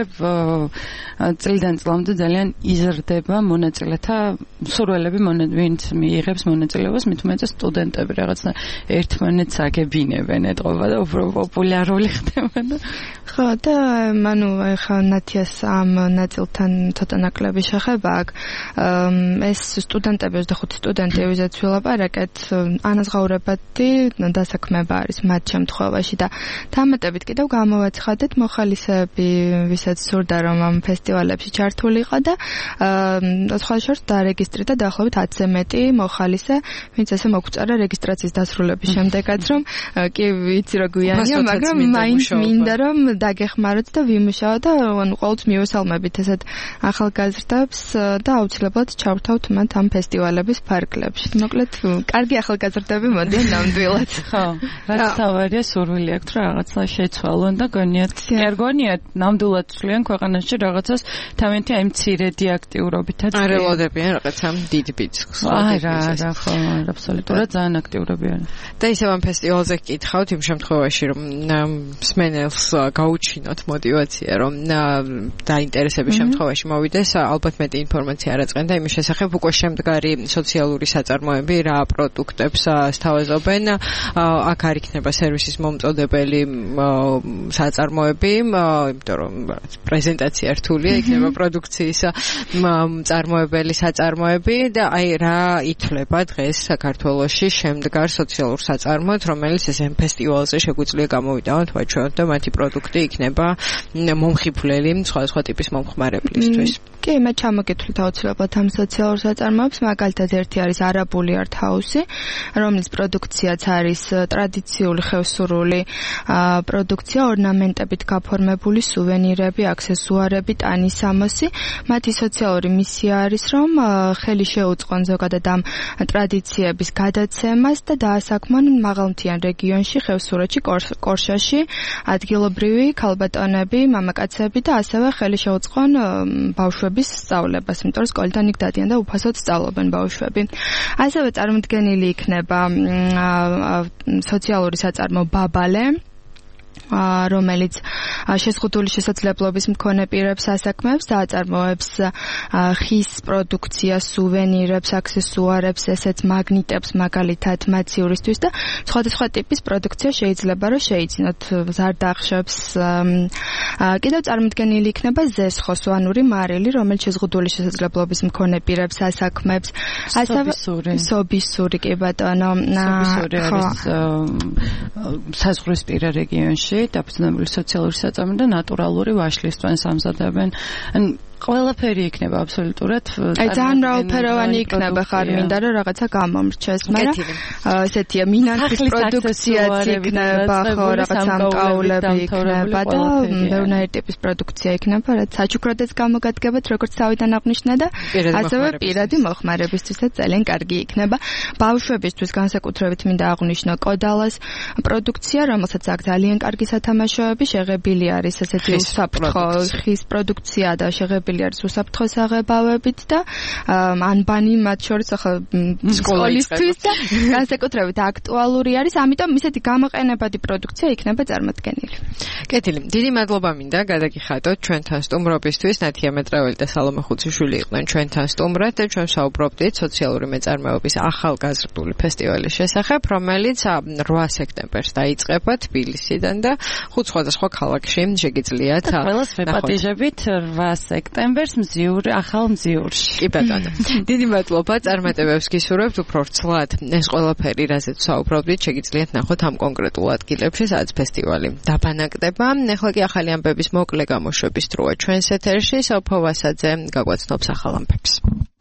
წლიდან წლამდე ძალიან იზრდება მონაწილეთა სურვილები, ვინც მიიღებს მონაწილეობას, მით უმეტეს სტუდენტები რაღაცა ერთმანეთს აგებინებენ, ეტყობა და უფრო პოპულარული ხდება და ხო და ანუ ახლა ნათიას ამ ნაწილთან ცოტა ნაკლები შეხება აქვს. ეს სტუდენტები ოცდახუთი სტუდენტი ვიზაც ვილაპარაკეთ, ანაზღაურებადი დასაქმება არის მათ შემთხვევაში და დამატებით კიდევ გამოვაცხადეთ მოხალისეები, ვისაც სურდა რომ ამ ფესტივალებში ჩართულიყო და სხვა შორს დარეგისტრირდა დაახლოებით ათზე მეტი მოხალისე, ვინც ესე მოგწარა რეგისტრაციის დასრულების შემდეგაც, რომ კი ვიცი რომ გვიანია, მაგრამ მაინც მინდა რომ დაგეხმაროთ და ვიმუშაოთ და ანუ ყოველთვის მივესალმებით ესეთ ახალგაზრდებს და აუცილებლად ჩავრთავთ მათ ამ ფესტივალების ფარგლებში. მოკლედ, კარგი ახალგაზრდები მოდიან ნამდვილად. ხო, რაც თავარია სურვილი აქვს რომ რაღაცა შეცვალონ და გონიათ. არ გონიათ ნამდვილად ცვლიან ქვეყანაში რაღაცას თავენთი აი მცირედი აქტიურობითაც. არ ელოდებიან რაღაცა დიდ ბიძგს. აი რა, რა ხო, აბსოლუტურად ძალიან აქტიურები არიან. და ისევ ამ ფესტივალზე გკითხავთ იმ შემთხვევაში რომ მსმენელს გაუჩინოთ мотивация რომ დაინტერესების შემთხვევაში მოვიდეს, ალბათ მეტი ინფორმაცია არ აწყენდა იმის შესახებ, უკვე შემდგარი სოციალური საწარმოები რა პროდუქტებს სთავაზობენ, აქ არ იქნება სერვისის მომწოდებელი საწარმოები, იმიტომ რომ პრეზენტაცია რთულია, იქნება პროდუქციის მწარმოებელი საწარმოები და აი რა ითვლება დღეს საქართველოში შემდგარ სოციალურ საწარმოოდ, რომელიც ეს ფესტივალზე შეგვიძლია გამოვიდაოთ, ვაჩვენოთ და მათი პროდუქტი იქნება მომხიბვლელი სხვადასხვა ტიპის მომხმარებლისთვის. კი, მე ჩამოგეთვლით აუცილებლად ამ სოციალურ საწარმოებს, მაგალითად ერთი არის არაბული art house-ი, რომლის პროდუქციაც არის ტრადიციული ხევსურული პროდუქცია, ორნამენტებით გაფორმებული სუვენირები, აქსესუარები, ტანისამოსი. მათი სოციალური მისია არის, რომ ხელი შეუწყონ ზოგადად ამ ტრადიციების გადაცემას და დაასაქმონ მაღალმთიან რეგიონში, ხევსურეთში, კორშაში ადგილობრივი ქალბატონები, მამაკაცები და ასევე ხელი შეუწყონ ბავშვების სწავლებას, იმიტომ რომ სკოლიდან იქ დადიან და უფასოდ სწავლობენ ბავშვები. ასევე წარმოდგენილი იქნება სოციალური საწარმო ბაბალე, რომელიც შეზღუდული შესაძლებლობის მქონე პირებს ასაქმებს და აწარმოებს ხის პროდუქციას, სუვენირებს, აქსესუარებს, ესეც მაგნიტებს მაგალითად მაციურისთვის და სხვადასხვა ტიპის პროდუქცია შეიძლება რომ შეიძინოთ ზარდახშებს. კიდევ წარმოდგენილი იქნება ზესხოსვანური მარილი, რომელიც შეზღუდული შესაძლებლობის მქონე პირებს ასაქმებს. ასევე სობისური, კი ბატონო. სობისური არის საზღვრისპირა რეგიონში დაფუძნებული სოციალური საწარმო და ნატურალური ვაშლისთვენს ამზადებენ. ყველაფერი იქნება აბსოლუტურად. აი ძალიან მრავალფეროვანი იქნება, ხარ მინდა რომ რაღაცა გამომრჩეს, მაგრამ ესეთია მინანქის პროდუქციაც იქნება, ხო, რაღაცა მკაულები იქნება და ბევრი ტიპის პროდუქცია იქნება, რაც საჩუქროდაც გამოგადგებათ, როგორც თავიდან აღნიშნა და ასევე პირადი მოხმარებისთვისაც ძალიან კარგი იქნება. ბავშვებისთვის განსაკუთრებით მინდა აღვნიშნო კოდალას პროდუქცია, რომელსაც აქვს ძალიან კარგი სათამაშოები, შეღებილი არის ესეთი უსაფრთხო ხის პროდუქცია და შეღებილი არის უსაფრთხო საღებავებით და ანბანი მათ შორის ახლა სკოლისთვის და განსაკუთრებით აქტუალური არის, ამიტომ ისეთი გამოყენებადი პროდუქცია იქნება წარმოდგენილი. კეთილი, დიდი მადლობა მინდა გადაგიხადოთ ჩვენთან სტუმრობისთვის. ნათია მეტრეველი და სალომე ხუციშვილი იყვნენ ჩვენთან სტუმრად და ჩვენ საუბრობდით სოციალური მეწარმეობის ახალგაზრდული ფესტივალის შესახებ, რომელიც რვა სექტემბერს დაიწყება თბილისიდან და ხუთ სხვადასხვა ქალაქში შეგიძლიათ ყველას ვეპატიჟებით რვა სექტემბერს მზიურ ახალ მზიურში. კი ბატონო. დიდი მადლობა, წარმატებებს გისურვებთ, უფრო ვრცლად ეს ყველაფერი, რაზეც საუბრობდით, შეგიძლიათ ნახოთ ამ კონკრეტულ ადგილებში, სადაც ფესტივალი დაბანაკდება. ახლა კი ახალი ამბების მოკლე გამოშვების დროა ჩვენს ეთერში. სოფო ვასაძე გაგვაცნობს ახალ ამბებს.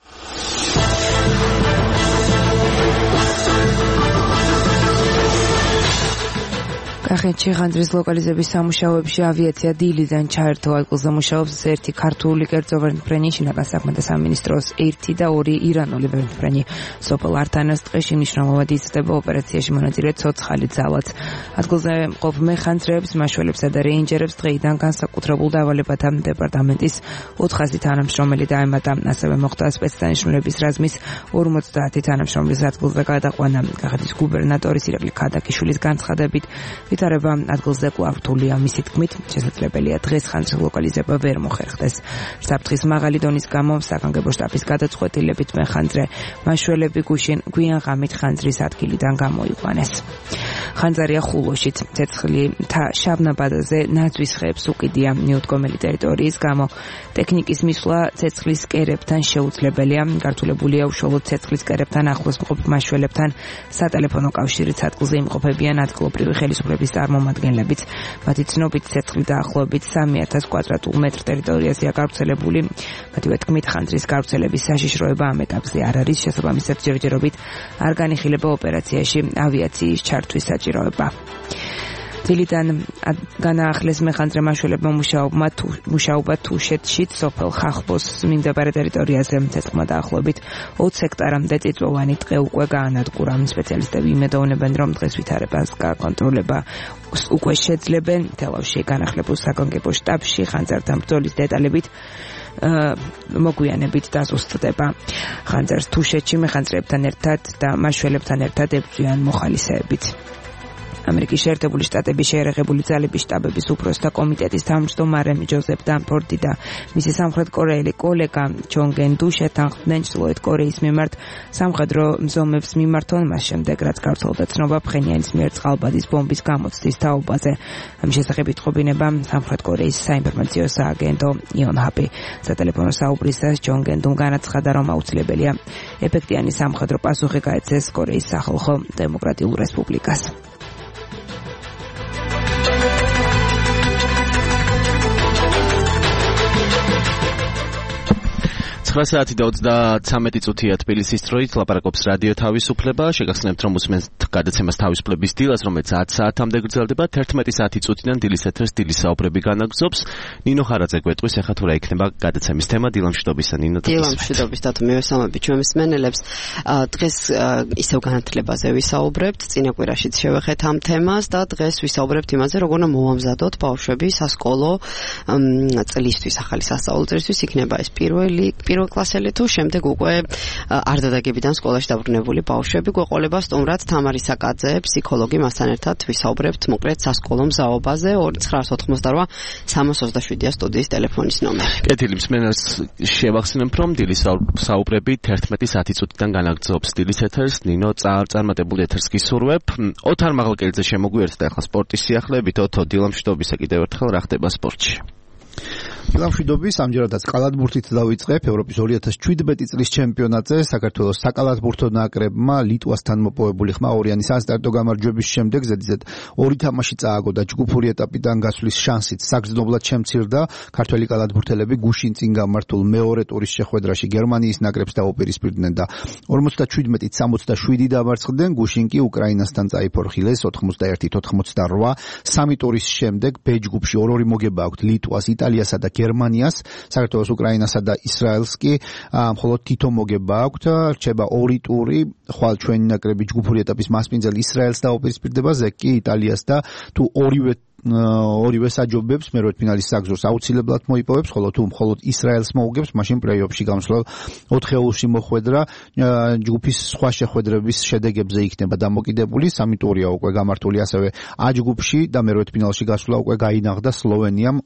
კახეთში ხანძრის ლოკალიზების სამუშაოებში ავიაცია დილიდან ჩაერთო ადგილზე მუშაობს ერთი ქართული კერძო ვერტმფრენი, შინაგან საქმეთა სამინისტროს ერთი და ორი ირანული ვერტმფრენი. სოფელ ართანას ტყეში მნიშვნელოვნად იზრდება ოპერაციაში მონაწილე ცოცხალი ძალაც. ადგილზე მყოფ მეხანძრეებს, მაშველებსა და რეინჯერებს დღეიდან განსაკუთრებულ დავალებათა დეპარტამენტის ოთხასი თანამშრომელი დაემატა. ასევე მოხდა სპეცდანიშნულების რაზმის ორმოცდაათი თანამშრომლის ადგილზე გადაყვანა. კახეთის გუბერნატორის ირაკლი ქადაკიშვილის განცხადებით ვითარება ადგილზე კვლავ რთულია, მისი თქმით, შესაძლებელია დღეს ხანძრის ლოკალიზება ვერ მოხერხდეს. საფრთხის მაღალი დონის გამო საგანგებო შტაბის გადაწყვეტილებით მეხანძრე მაშველები გვიან ღამით ხანძრის ადგილიდან გამოიყვანეს. ხანძარია ხულოშიც, ცეცხლითა შავნაბადაზე ნაძვის ხეებს უკიდია მიუდგომელი ტერიტორიის გამო. ტექნიკის მისვლა ცეცხლის კერებთან შეუძლებელია, გართულებულია უშუალოდ ცეცხლის კერებთან ახლოს მყოფ მაშველებთან სატელეფონო კავშირიც ადგილზე იმყოფებიან ადგილობრივი ხელისუფლების წარმომადგენლებიც. მათი ცნობით ცეცხლი დაახლოებით სამი ათას კვადრატულ მეტრ ტერიტორიაზეა გავრცელებული. მათივე თქმით, ხანძრის გავრცელების საშიშროება ამ ეტაპზე არ არის, შესაბამისად ჯერჯერობით არ განიხილება ოპერაციაში ავიაციის ჩართვის საჭიროება. დილიდან განაახლეს მეხანძრე მაშველებმა მუშაობა მუშაობა თუშეთში სოფელ ხახბოს მიმდებარე ტერიტორიაზე ცეცხლმა დაახლოებით ოცი ჰექტარამდე წიწვოვანი ტყე უკვე გაანადგურა. სპეციალისტები იმედოვნებენ, რომ დღეს ვითარებას გაკონტროლება უკვე შეძლებენ. თელავში განახლებულ საგანგებო შტაბში ხანძართან ბრძოლის დეტალებით მოგვიანებით დაზუსტდება. ხანძარს თუშეთში მეხანძრეებთან ერთად და მაშველებთან ერთად ებრძვიან მოხალისეებით. ამერიკის შეერთებული შტატების შეერაღებული ძალების შტაბების უფროსთა კომიტეტის თავმჯდომარე ჯოზეფ დანფორდი და მისი სამხრეთ კორეელი კოლეგა ჩონგენ დუ შეთანხმდნენ ჩრდილოეთ კორეის მიმართ სამხედრო მზომებს მიმართონ, მას შემდეგ რაც გავრცელდა ცნობა ფხენიანის მიერ წყალბადის ბომბის გამოცდის თაობაზე. ამ შესახებ იტყობინება სამხრეთ კორეის საინფორმაციო სააგენტო იონჰაპი. სატელეფონო საუბრისას ჩონგენ დუმ განაცხადა, რომ აუცილებელია ეფექტიანი სამხედრო პასუხი გაეცეს კორეის სახალხო დემოკრატიულ რესპუბლიკას. ცხრა საათი და ოცდათრამეტი წუთია თბილისის დროით ლაპარაკობს რადიო თავისუფლება. შეგახსენებთ, რომ უსმენთ გადაცემას თავისუფლების დილას, რომელიც ათ საათამდე გრძელდება. თერთმეტი საათი წუთიდან დილის ეთერს დილის საუბრები განაგრძობს. ნინო ხარაძე გვეტყვის, ეხლა თუ რა იქნება გადაცემის თემა. დილამშვიდობისა ნინო. დილამშვიდობის და მივესალმებით ჩვენ მსმენელებს. დღეს ისევ განათლებაზე ვისაუბრებთ, წინა კვირაშიც შევეხეთ ამ თემას და დღეს ვისაუბრებთ იმაზე, როგორ უნდა მოვამზადოთ ბავშვები სასკოლო წლისთვის, ახალი სასწავლო წლისთვის. იქნება ეს პირველი პირველ კლასელი თუ შემდეგ უკვე არ დადაგებიდან სკოლაში დაბრუნებული ბავშვები. გვეყოლება სტუმრად თამარი საკაძე, ფსიქოლოგი, მასთან ერთად ვისაუბრებთ მოკლედ სასკოლო მზაობაზე. ორი ცხრა ოცდაოთხმოცდარვა სამას ოცდაშვიდია სტუდიის ტელეფონის ნომერი. კეთილი, მსმენელს შევახსენებ, რომ დილის საუბრები თერთმეტი საათი წუთიდან განაგრძობს დილის ეთერს. ნინო წარმატებული ეთერს გისურვებ. ოთარ მაღალკელიძე შემოგვიერთდა ახლა სპორტის სიახლეებით. ოთო, დილამშვიდობისა კიდევ ერთხელ, რა ხდება სპორტში? დილამშვიდობის, ამჯერადაც კალათბურთით დავიწყებ. ევროპის ორი ათას შვიდმეტი წლის ჩემპიონატზე საქართველოს საკალათბურთო ნაკრებმა ლიტვასთან მოპოვებული ხმაურიანი სასტარტო გამარჯვების შემდეგ ზედიზედ ორი თამაში წააგო და ჯგუფური ეტაპიდან გასვლის შანსით საგრძნობლად შემცირდა. ქართველი კალათბურთელები გუშინ წინ გამართულ მეორე ტურის შეხვედრაში გერმანიის ნაკრებს დაუპირისპირდნენ და ორმოცდაშვიდმეტით სამოცდაშვიდი დამარცხდნენ. გუშინ კი უკრაინასთან წაიფორხილეს ოცდაერთი ოთხმოცდარვა. სამი ტურის შემდეგ ბ ჯგუფში ორ-ორი მოგება აქვთ ლიტვას, იტალიასა და გერმანიას, საქართველოს, უკრაინასა და ისრაელს კი მხოლოდ თითო მოგება აქვთ. რჩება ორი ტური, ხვალ ჩვენი ნაკრები ჯგუფური ეტაპის მასპინძელ ისრაელს დაუპირისპირდება, ზეკ კი იტალიას და თუ ორივე ორივე საჯობებს მერვედფინალის საგზურს აუცილებლად მოიპოვებს, ხოლო თუ მხოლოდ ისრაელს მოუგებს, მაშინ პლეი-ოფში გამოსვლელ ოთხეულში მოხვედრა ჯგუფის სხვა შეხვედრების შედეგებზე იქნება დამოკიდებული. სამი ტურია უკვე გამართული ასევე ა ჯგუფში და მერვედფინალში გასვლა უკვე გაინაღდა სლოვენიამ,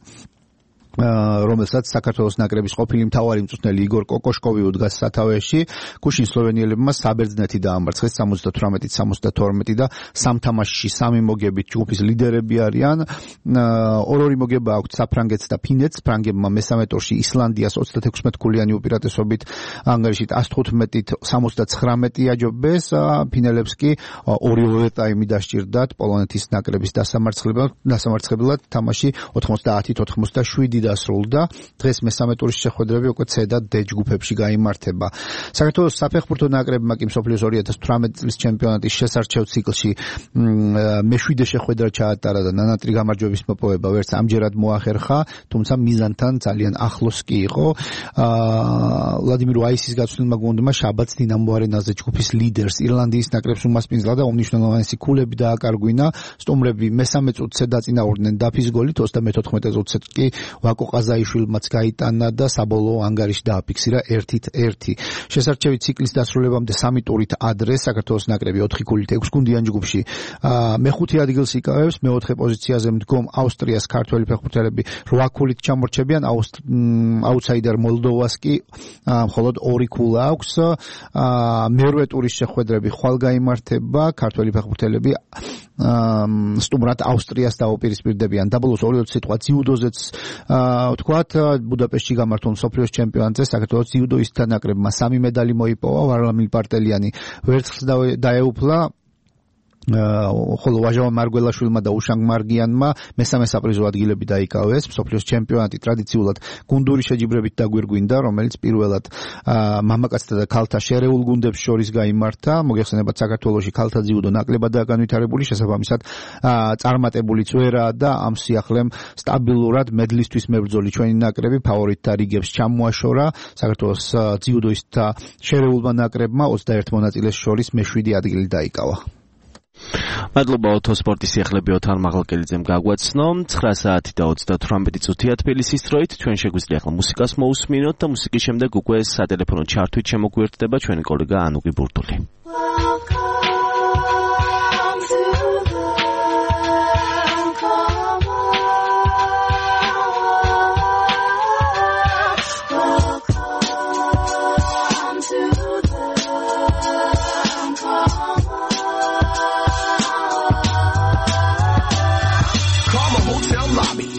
რომელსაც საქართველოს ნაკრების ყოფილი მთავარი მწვრთნელი იგორ კოკოშკოვი უდგას სათავეში. გუშინ სლოვენიელებმა საბერძნეთი დაამარცხეს სამოცდათვრამეტით სამოცდათორმეტი და სამ თამაშში სამი მოგებით ჯგუფის ლიდერები არიან. ორ-ორი მოგება აქვთ საფრანგეთს და ფინეთს. ფრანგებმა მესამე ტურში ისლანდიას ოცდათექვსმეტგულიანი უპირატესობით ანგარიშით ას თხუთმეტით სამოცდაცხრამეტი აჯობეს. ფინელებს კი ორი ოვერტაიმი დასჭირდათ პოლონეთის ნაკრების დასამარცხებლად. თამაში ოთხმოცდაათით ოთხმოცდაშვიდი დასრულდა. დღეს მესამე ტურის შეხვედრები უკვე C და D ჯგუფებში გაიმართება. საქართველოს საფეხბურთო ნაკრებმა კი მსოფლიოს ორი ათას თვრამეტი წლის ჩემპიონატის შესარჩევ ციკლში მეშვიდე შეხვედრა ჩაატარა და ნანატრი გამარჯვების მოპოვება ვერც ამჯერად მოახერხა, თუმცა მიზანთან ძალიან ახლოს კი იყო. ვლადიმერ ვაისის გაცვლილმა გუნდმა შაბათს დინამო არენაზე ჯგუფის ლიდერს ირლანდიის ნაკრებს უმასპინძლა და უმნიშვნელოვანესი ქულები დააკარგვინა. სტუმრები მესამე წუთზე დაწინაურდნენ დაფის გოლით, ოცდამეთოთხმეტე წუთზე კი ვაკო ყაზაიშვილმაც გაიტანა და საბოლოო ანგარიში დააფიქსირა ერთით ერთი. შესარჩევი ციკლის დასრულებამდე სამი ტურით ადრე საქართველოს ნაკრები ოთხი ქულით ექვს გუნდიან ჯგუფში მეხუთე ადგილს იკავებს. მეოთხე პოზიციაზე მდგომ ავსტრიას ქართველი ფეხბურთელები რვა ქულით ჩამორჩებიან. აუთსაიდერ მოლდოვას კი მხოლოდ ორი ქულა აქვს. მერვე ტურის შეხვედრები ხვალ გაიმართება. ქართველი ფეხბურთელები სტუმრად ავსტრიას დაუპირისპირდებიან. დაბოლოს ორი სიტყვა ძიუდოზეც ვთქვათ, ბუდაპეშტში გამართულ მსოფლიოს ჩემპიონატზე საქართველოს ძიუდოისტთა ნაკრებმა სამი медали მოიპოვა. ვარლამილ პარტელიანი ვერცხლს დაეუფლა, ხოლო ვაჟა მარგველაშვილმა და უშანგ მარგიანმა მესამე საპრიზო ადგილები დაიკავეს. მსოფლიოს ჩემპიონატი ტრადიციულად გუნდური შეჯიბრებით დაგვირგვინდა, რომელიც პირველად მამაკაცთა და ქალთა შერეულ გუნდებს შორის გაიმართა. მოგეხსენებათ, საქართველოში ქალთა ძიუდო ნაკლებადაა განვითარებული, შესაბამისად წარმატებულიც ვერაა და ამ სიახლემ სტაბილურად მედლისთვის მებრძოლი ჩვენი ნაკრები ფავორიტთა რიგებს ჩამოაშორა. საქართველოს ძიუდოისტთა შერეულმა ნაკრებმა ოცდაერთ მონაწილეს შორის მეშვიდე ადგილი დაიკავა. მადლობა ოთო, სპორტის სიახლეები ოთარ მაღალკელიძემ გაგვაცნო. ცხრა საათი და ოცდათვრამეტი წუთია თბილისის დროით. ჩვენ შეგვიძლია ახლა მუსიკას მოусმინოთ და მუსიკის შემდეგ უკვე სატელეფონო ჩართვით შემოგვიერთდება ჩვენი კოლეგა ანუგი ბურდული.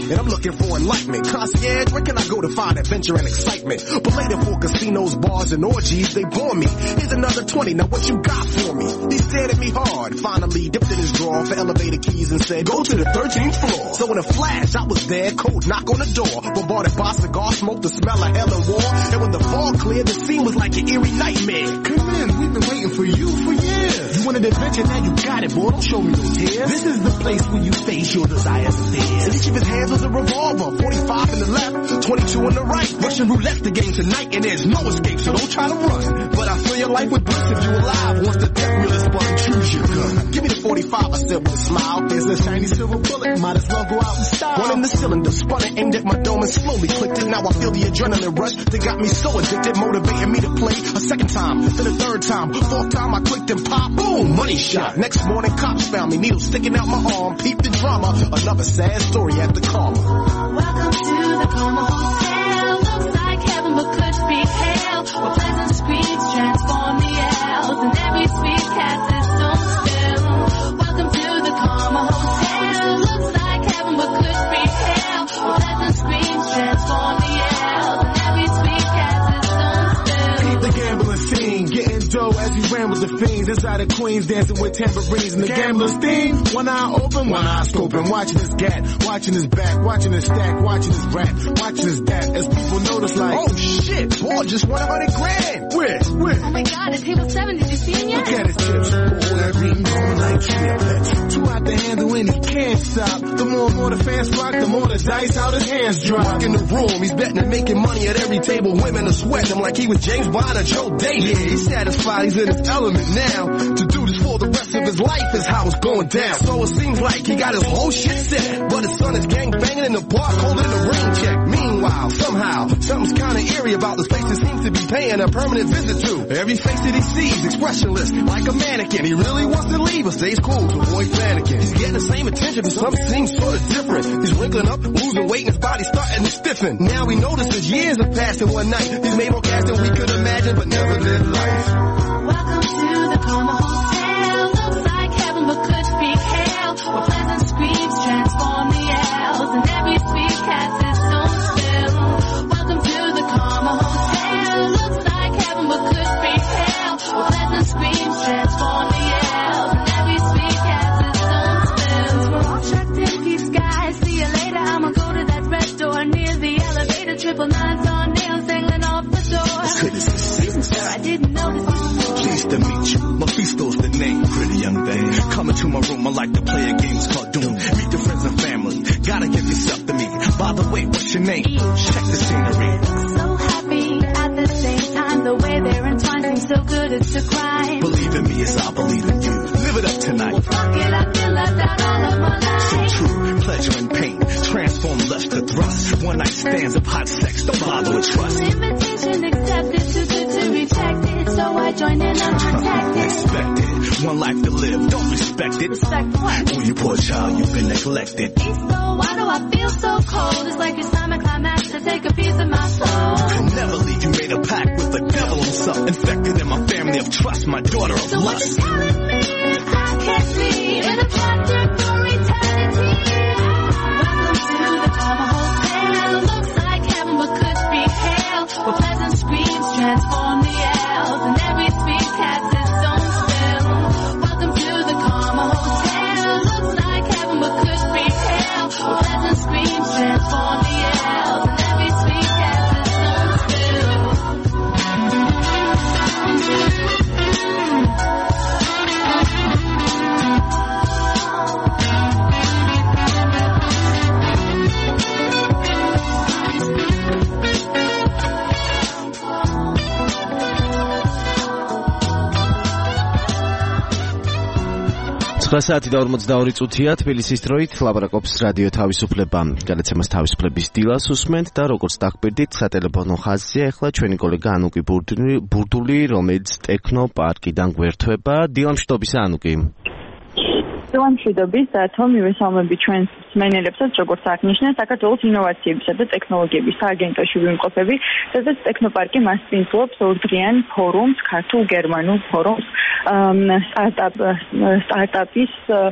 and I'm looking for enlightenment. Concierge, where can I go to find adventure and excitement? But later for casinos, bars, and orgies, they bore me. Here's another twenty, now what you got for me? He stared at me hard, finally dipped in his drawer for elevator keys and said, go to the thirteenth floor. So in a flash, I was there, cold knock on the door. Bombarded by cigar smoke, the smell of hell and war. And when the fog cleared, the scene was like an eerie nightmare. Come in, we've been waiting for you for years. You wanted adventure, now you got it, boy, don't show me no tears. This is the place where you face your desires and fears. And each of his hands was a revolver, forty-five in the left, twenty-two in the right. Russian roulette the game tonight, and there's no escape, so don't try to run. But I fill your life with bliss if you alive. Once the death wheel is spun, choose your gun. Give me the forty-five, I said with a smile. There's a shiny silver bullet, might as well go out in style. One in the cylinder, spun it, aimed at my dome and slowly clicked it. Now I feel the adrenaline rush that got me so addicted, motivating me to play a second time, then a third time, fourth time I clicked and pop, boom, money shot. Next morning cops found me, needle sticking out my arm, peep the drama, another sad story at the Karma. Welcome to the Karma Hotel, looks like heaven but could be hell, where pleasant screams transform the L's, and every sweet cat is don't spill. Welcome to the Karma Hotel, looks like heaven but could be hell, where pleasant screams transform the L's, and every sweet cat is don't spill. Keep the gambling scene, getting dough as we ran with the fiends inside of Queens, dancing with tambourines and the gambler's theme. One eye open, one eye scoping, watching his gat, watching his back, watching his stack, watching his rap, watching his dap. As people notice, like, oh shit, boy, just one hundred grand. Where? Where? Oh my God, it's table seven. Did you see him yet? Look at his chips. All that green on like triplets. Two out the handle and he can't stop. The more and more the fans flock, the more the dice out his hands drop. Walk in the room, he's betting and making money at every table. Women are sweating him like he was James Bond or Joe Davis. Yeah, he's satisfied, he's in his element now. To do this for the rest of his life is how it's going down. So it seems like he got his whole shit set, but his son is gang banging in the park holding a rain check. Meanwhile, somehow, something's kinda eerie about this place that seems to be paying a permanent visit to. Every face that he sees, expressionless, like a mannequin. He really wants to leave, but stays cool to avoid panicking. He's getting the same attention, but something seems sort of different. He's wrinkling up, losing weight, and his body's starting to stiffen. Now we notice as years have passed in one night. He's made more cash than we could imagine, but never lived life. Welcome to the Karma Hotel, looks like heaven but could be hell, where pleasant screams transform the L's, and every sweet cat is don't spill. Welcome to the Karma Hotel, looks like heaven but could be hell, where pleasant screams transform the L's, and every sweet cat is don't spill. We're all trapped in these skies, see you later, I'ma go to that red door near the elevator, triple nines on nails dangling off the door. Listen, sir, I didn't know this before. Pleased to meet you. Mephisto's the name, pretty young thing. Coming to my room, I like to play a game called Doom. Meet your friends and family. Gotta give yourself to me. By the way, what's your name? Check the scenery. So happy at the same time. The way they're entwined seems so good it's a crime. Believe in me as I believe in you. Live it up tonight. Well, fuck it, I've been left out all of my life. So true, pleasure and pain. Transform lust to thrust. One night stands of hot sex. Don't bother with trust. Invitation accepted. Too good to reject it. So I join in unprotected. Expect it. One life to live. Don't respect it. Respect what? Oh, you poor child, you've been neglected. So why do I feel so cold? It's like it's time to climax to take a piece of my soul. Could never leave. You made a pact with the devil himself. Infected in my family of trust. My daughter of so lust. So what you telling me? I can't see in a chapter for eternity. Welcome to the Karma Hotel. Looks like heaven but could be hell, where pleasant screams transform the L's, and every sweet cat is don't spill. Welcome to the Karma Hotel. Looks like heaven but could be hell, where pleasant screams transform the L's, and every sweet cat is don't spill. საათი და ორმოცდაორი წუთია თბილისის დროით ლაპარაკობს რადიო თავისუფლება. გადაცემას თავისუფლების დილას უსმენთ და როგორც დაგპირდით სატელეფონო ხაზია ახლა ჩვენი კოლეგა ანუკი ბურდული, რომელიც ტექნო პარკიდან გვერდება. დილამშვიდობისა ანუკი. მშვიდობის და თო მივესალმებით ჩვენს მსმენელებსაც, როგორც აღნიშნეთ, საქართველოს ინოვაციებისა და ტექნოლოგიების სააგენტოში ვიმყოფები, სადაც ტექნოპარკი მასპინძლობს ორდღიან ფორუმს, ქართულ-გერმანულ ფორუმს, სტარტაპ სტარტაპის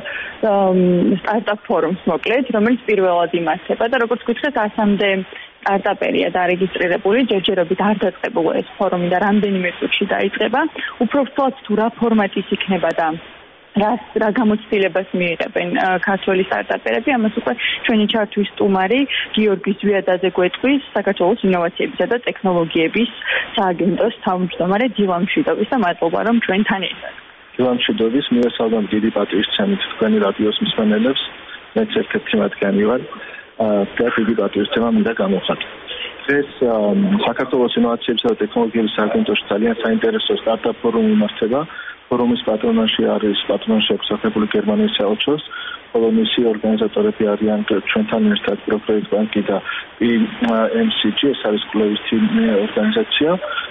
სტარტაპ ფორუმს მოკლედ, რომელიც პირველად იმართება და როგორც გითხეთ, ასამდე სტარტაპერია დარეგისტრირებული, ჯერჯერობით არ დაწყებულა ეს ფორუმი და რამდენიმე წუთში დაიწყება. უფრო ვთქვათ, თუ რა ფორმატის იქნება და რა რა გამოცდილებას მიიღებენ ქართველი სტარტაპერები, ამას უკვე ჩვენი ჩართვის სტუმარი გიორგი ზვიადაძე გვეტყვის, საქართველოს ინოვაციებისა და ტექნოლოგიების სააგენტოს თავმჯდომარე დილა მშვიდობის და მადლობა რომ ჩვენთან ერთად. დილა მშვიდობის, მივესალმებ დიდი პატივისცემით თქვენი რადიოს მსმენელებს, მეც ერთ-ერთი მათგანი ვარ. და დიდი პატივისცემა მინდა გამოვხატო. დღეს საქართველოს ინოვაციებისა და ტექნოლოგიების სააგენტოში ძალიან საინტერესო სტარტაპ ფორუმი იმართება. ფორუმის პატრონაჟი არის პატრონაჟი აღსახებული გერმანიის საელჩოს, ხოლო მისი ორგანიზატორები არიან ჩვენთან ერთად პროფეით ბანკი და პი ემ სი ჯი, ეს არის კვლევის ორგანიზაცია.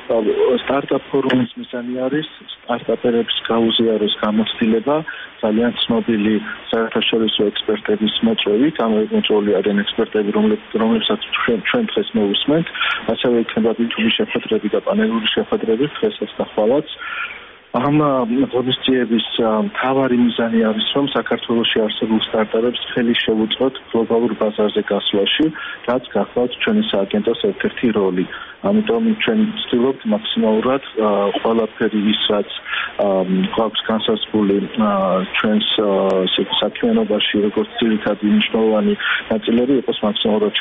სტარტაპ ფორუმის მიზანი არის სტარტაპერებს გაუზიაროს გამოცდილება ძალიან ცნობილი საერთაშორისო ექსპერტების მოწვევით, ამ მოწვეული არიან ექსპერტები, რომლებსაც ჩვენ დღეს მოვუსმენთ, ასევე იქნება ბი თუ ბი შეხვედრები და პანელური შეხვედრები დღესაც და ხვალაც. ამ ღონისძიების მთავარი მიზანი არის, რომ საქართველოში არსებულ სტარტაპებს ხელი შევუწყოთ გლობალურ ბაზარზე გასვლაში, რაც გახლავთ ჩვენი სააგენტოს ერთ-ერთი როლი. ამიტომ ჩვენ ვცდილობთ მაქსიმალურად ყველაფერი ის, რაც გვაქვს განსაზღვრული ჩვენს საქმიანობაში, როგორც ძირითადი მნიშვნელოვანი ნაწილები იყოს მაქსიმალურად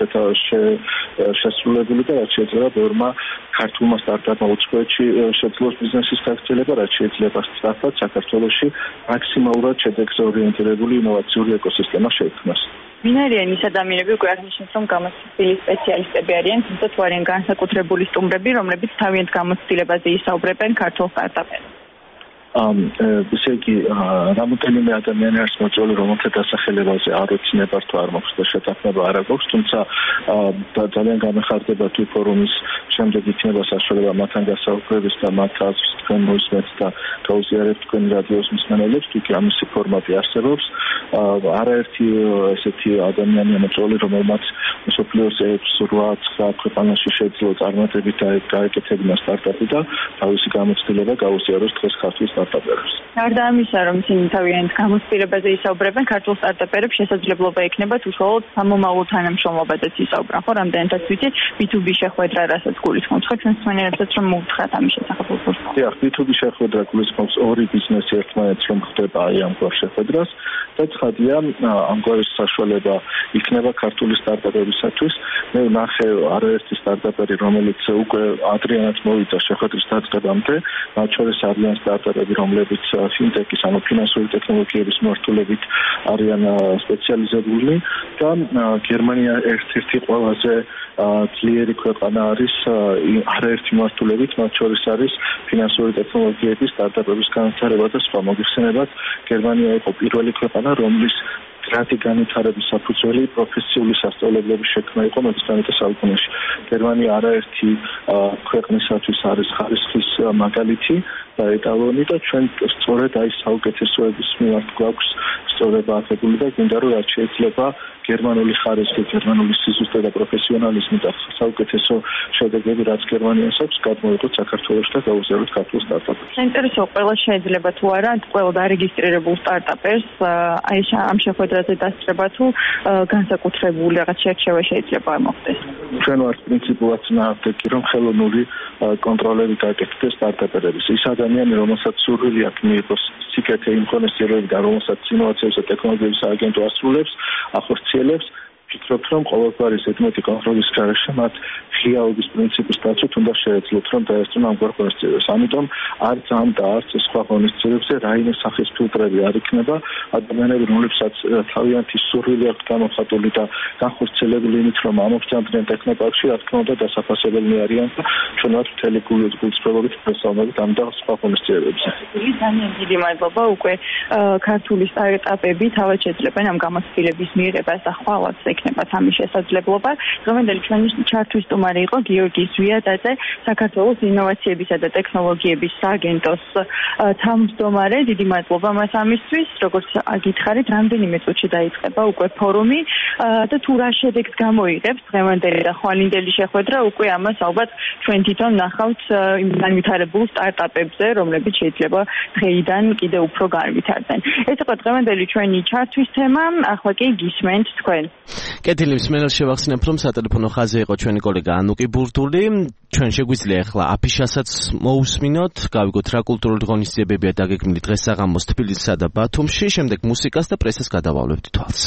შესრულებული და რაც შეიძლება ბევრმა ქართულმა სტარტაპმა უცხოეთში შეძლოს ბიზნესის გაგრძელება, რაც შეიძლება სწრაფად საქართველოში მაქსიმალურად შედეგზე ორიენტირებული ინოვაციური ეკოსისტემა შექმნას. ვინ არიან ის ადამიანები, უკვე აღნიშნეთ, რომ გამოცდილი სპეციალისტები არიან, თუმცა თუ არიან განსაკუთრებული სტუმრები, რომლებიც თავიანთ გამოცდილებაზე ისაუბრებენ ქართულ სტარტაპებს? ამ ესე იგი რამოდენიმე ადამიანი არის მოწვეული, რომელთა დასახელებაზე არ ვიცი ნებართვა თუ არ მაქვს და შეთანხმება არ აქვს, თუმცა ძალიან გამეხარდება თუ ფორუმის შემდეგ იქნება საშუალება მათთან გასაუბრების და მათ აზრს თქვენ მოისმენთ და გაუზიარებთ თქვენი რადიოს მსმენელებს, თუ კი ამისი ფორმატი არსებობს. არაერთი ესეთი ადამიანია მოწვეული, რომელმაც მსოფლიოს ექვს რვა ცხრა ქვეყანაში შეძლო წარმატებით გაეკეთებინა სტარტაპი და თავისი გამოცდილება გაუზიაროს დღეს ქართულ სტარტაპერებს. გარდა ამისა, რომ ისინი თავიანთ გამოცდილებაზე ისაუბრებენ, ქართულ სტარტაპერებს შესაძლებლობა ექნებათ უშუალოდ სამომავლო თანამშრომლობაზეც ისაუბრან, ხო, რამდენადაც ვიცი, ბი თუ ბი შეხვედრა, რასაც გულისხმობს, ხო, ჩვენს მსმენელებსაც რომ მოვთხრათ ამის შესახებ უფრო. დიახ, ბი თუ ბი შეხვედრა გულისხმობს ორი ბიზნესი ერთმანეთს რომ ხდება აი ამგვარ შეხვედრას და ცხადია, ამგვარი საშუალება იქნება ქართული სტარტაპებისათვის. მე ვნახე არაერთი სტარტაპერი, რომელიც უკვე ადრიანად მოვიდა შეხვედრის დაწყებამდე, მათ შორის არიან სტარტაპები, რომლებიც ფინტექის, ანუ ფინანსური ტექნოლოგიების მიმართულებით არიან სპეციალიზებული და გერმანია ერთ-ერთი ყველაზე ძლიერი ქვეყანა არის არაერთი მიმართულებით, მათ შორის არის ფინანსური ტექნოლოგიების სტარტაპების განვითარება და სხვა. მოგიხსენებათ, გერმანია იყო პირველი ქვეყანა, რომლის გრანტი განვითარების საფუძველი პროფესიული სასწავლებლების შექმნა იყო მეცხრამეტე საუკუნეში. გერმანია არაერთი ქვეყნისათვის არის ხარისხის მაგალითი და ეტალონი და ჩვენ სწორედ აი საუკეთესოების მიმართ გვაქვს სწორება აღებული და გინდა რომ რაც შეიძლება გერმანული ხარისხი, გერმანული სიზუსტე და პროფესიონალიზმი და საუკეთესო შედეგები რაც გერმანიას აქვს, გადმოიღოთ საქართველოში და გაუზიაროთ ქართულ სტარტაპებს. საინტერესო, ყველა შეიძლება თუ არა, ყველა დარეგისტრირებულ სტარტაპერს აი ამ შეხვედრაზე დასწრება თუ განსაკუთრებული რაღაც შერჩევა შეიძლება მოხდეს. ჩვენ ვართ პრინციპულად წინააღმდეგი, რომ ხელოვნური კონტროლები გააკეთდეს სტარტაპერების. ის ადამიანი, რომელსაც სურვილი აქვს მიიღოს სიკეთე იმ ღონისძიებები და რომელსაც ინოვაციების და ტექნოლოგიების სააგენტო ასრულებს, ახორციელებს, ვფიქრობთ, რომ ყოველგვარი ზედმეტი კონტროლის გარეშე მათ ღიაობის პრინციპის დაცვით უნდა შეეძლოთ, რომ დაესწრონ ამგვარ ღონისძიებებს. ამიტომ არც ამ და არც სხვა ღონისძიებებზე რაიმე სახის ფილტრები არ იქნება. ადამიანები, რომლებსაც თავიანთი სურვილი აქვთ გამოხატული და განხორციელებული იმით, რომ ამობრძანდნენ ტექნოპარკში, რა თქმა უნდა, დასაფასებელნი არიან და ჩვენ ვართ მთელი გულწრფელობით ვესალმებით ამ და სხვა ღონისძიებებზე. ძალიან დიდი მადლობა. უკვე ქართული სტარტაპები თავად შეძლებენ ამ გამოცდილების მიღებას და ხვალაც იქნება ამის შესაძლებლობა. დღევანდელი ჩვენი ჩართვის სტუმარი იყო გიორგი ზვიადაძე, საქართველოს ინოვაციებისა და ტექნოლოგიების სააგენტოს თავმჯდომარე. დიდი მადლობა მას ამისთვის. როგორც გითხარით, რამდენიმე წუთში დაიწყება უკვე ფორუმი და თუ რა შედეგს გამოიღებს დღევანდელი და ხვალინდელი შეხვედრა, უკვე ამას ალბათ ჩვენ თვითონ ნახავთ იმ განვითარებულ სტარტაპებზე, რომლებიც შეიძლება დღეიდან კიდევ უფრო განვითარდნენ. ეს იყო დღევანდელი ჩვენი ჩართვის თემა, ახლა კი გისმენთ თქვენ. კეთილი მსმენელს შევახსენებ, რომ სატელეფონო ხაზზე იყო ჩვენი კოლეგა ანუკი ბურდული. ჩვენ შეგვიძლია ახლა აფიშასაც მოусმინოთ, გავიგოთ რა კულტურული ღონისძიებებია დაგეგმილი დღეს საღამოს თბილისსა და ბათუმში, შემდეგ მუსიკას და პრესას გადავავლებთ თვალს.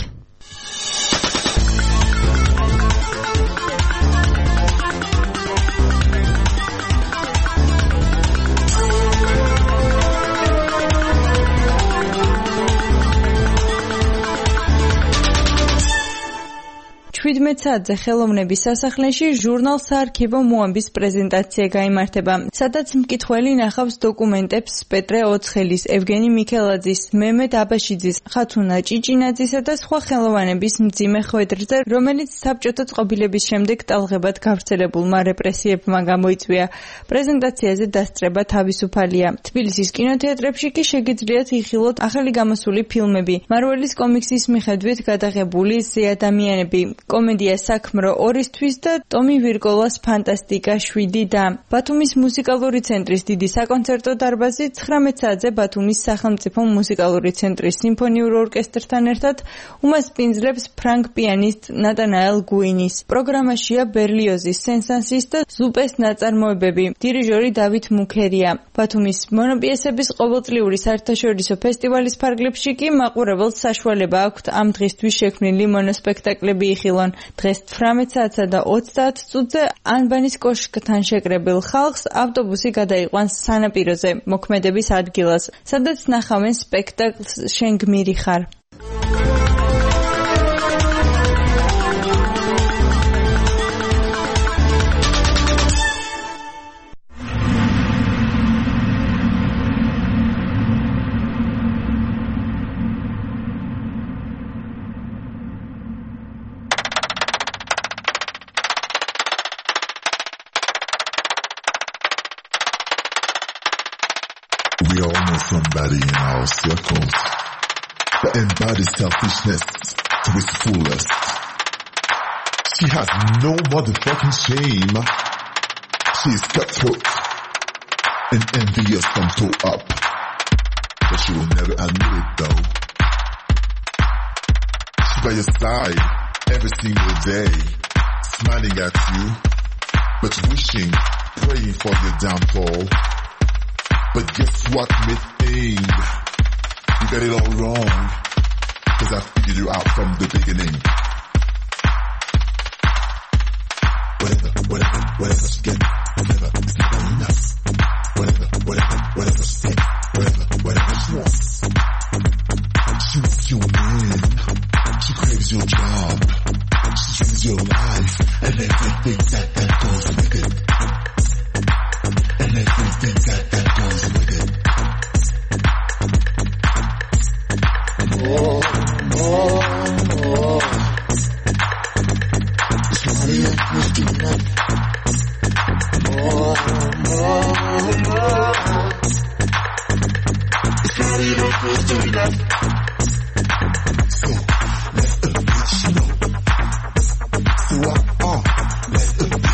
შვიდმეტ საათზე ხელოვნების სასახლეში ჟურნალ საარქივო მოამბის პრეზენტაცია გაიმართება, სადაც მკითხველი ნახავს დოკუმენტებს პეტრე ოცხელის, ევგენი მიქელაძის, მემედ აბაშიძის, ხათუნა ჭიჭინაძისა და სხვა ხელოვანების მძიმე ხვედრზე, რომელიც საბჭოთა წყობილების შემდეგ ტალღებად გავრცელებულმა რეპრესიებმა გამოიწვია. პრეზენტაციაზე დასწრება თავისუფალია. თბილისის კინოთეატრებში კი შეგიძლიათ იხილოთ ახალი გამოსული ფილმები. მარველის კომიქსის მიხედვით გადაღებული ზე ადამიანები, კომედია საქმრო ორისთვის და ტომი ვირკოლას ფანტასტიკა შვიდი და. ბათუმის მუსიკალური ცენტრის დიდი საკონცერტო დარბაზი ცხრამეტ საათზე ბათუმის სახელმწიფო მუსიკალური ცენტრის სიმფონიურ ორკესტრთან ერთად უმასპინძლებს ფრანგ პიანისტ ნატანაელ გუინის. პროგრამაშია ბერლიოზის, სენ-სანსის და ზუპეს ნაწარმოებები. დირიჟორი დავით მუქერია. ბათუმის მონოპიესების ყოველწლიური საერთაშორისო ფესტივალის ფარგლებში კი მაყურებელს საშუალება აქვთ ამ დღისთვის შექმნილი მონოსპექტაკლები იხილონ. დღეს თვრამეტ საათსა და ოცდაათ წუთზე ანბანის კოშკთან შეკრებილ ხალხს ავტობუსი გადაიყვანს სანაპიროზე, მოქმედების ადგილას, სადაც ნახავენ სპექტაკლს შენ გმირი ხარ. We all know somebody in our circles that embodies selfishness to its fullest. She has no motherfucking shame. She is cutthroat and envious from toe up, but she will never admit it though. She's by your side every single day, smiling at you, but wishing, praying for your downfall. But guess what, Miss Thing? You got it all wrong, cause I figured you out from the beginning. Whatever, whatever, whatever she get, whatever, it's never enough. Whatever, whatever, whatever she say, whatever, whatever she wants. She wants your man, she craves your job, she dreams your life, and everything that, that goes with it. And everything that, that goes with it. More, more, more. Somebody else was doing that. More, more, more. Somebody else was doing that. So, let a bitch know. So, uh, uh, let a bitch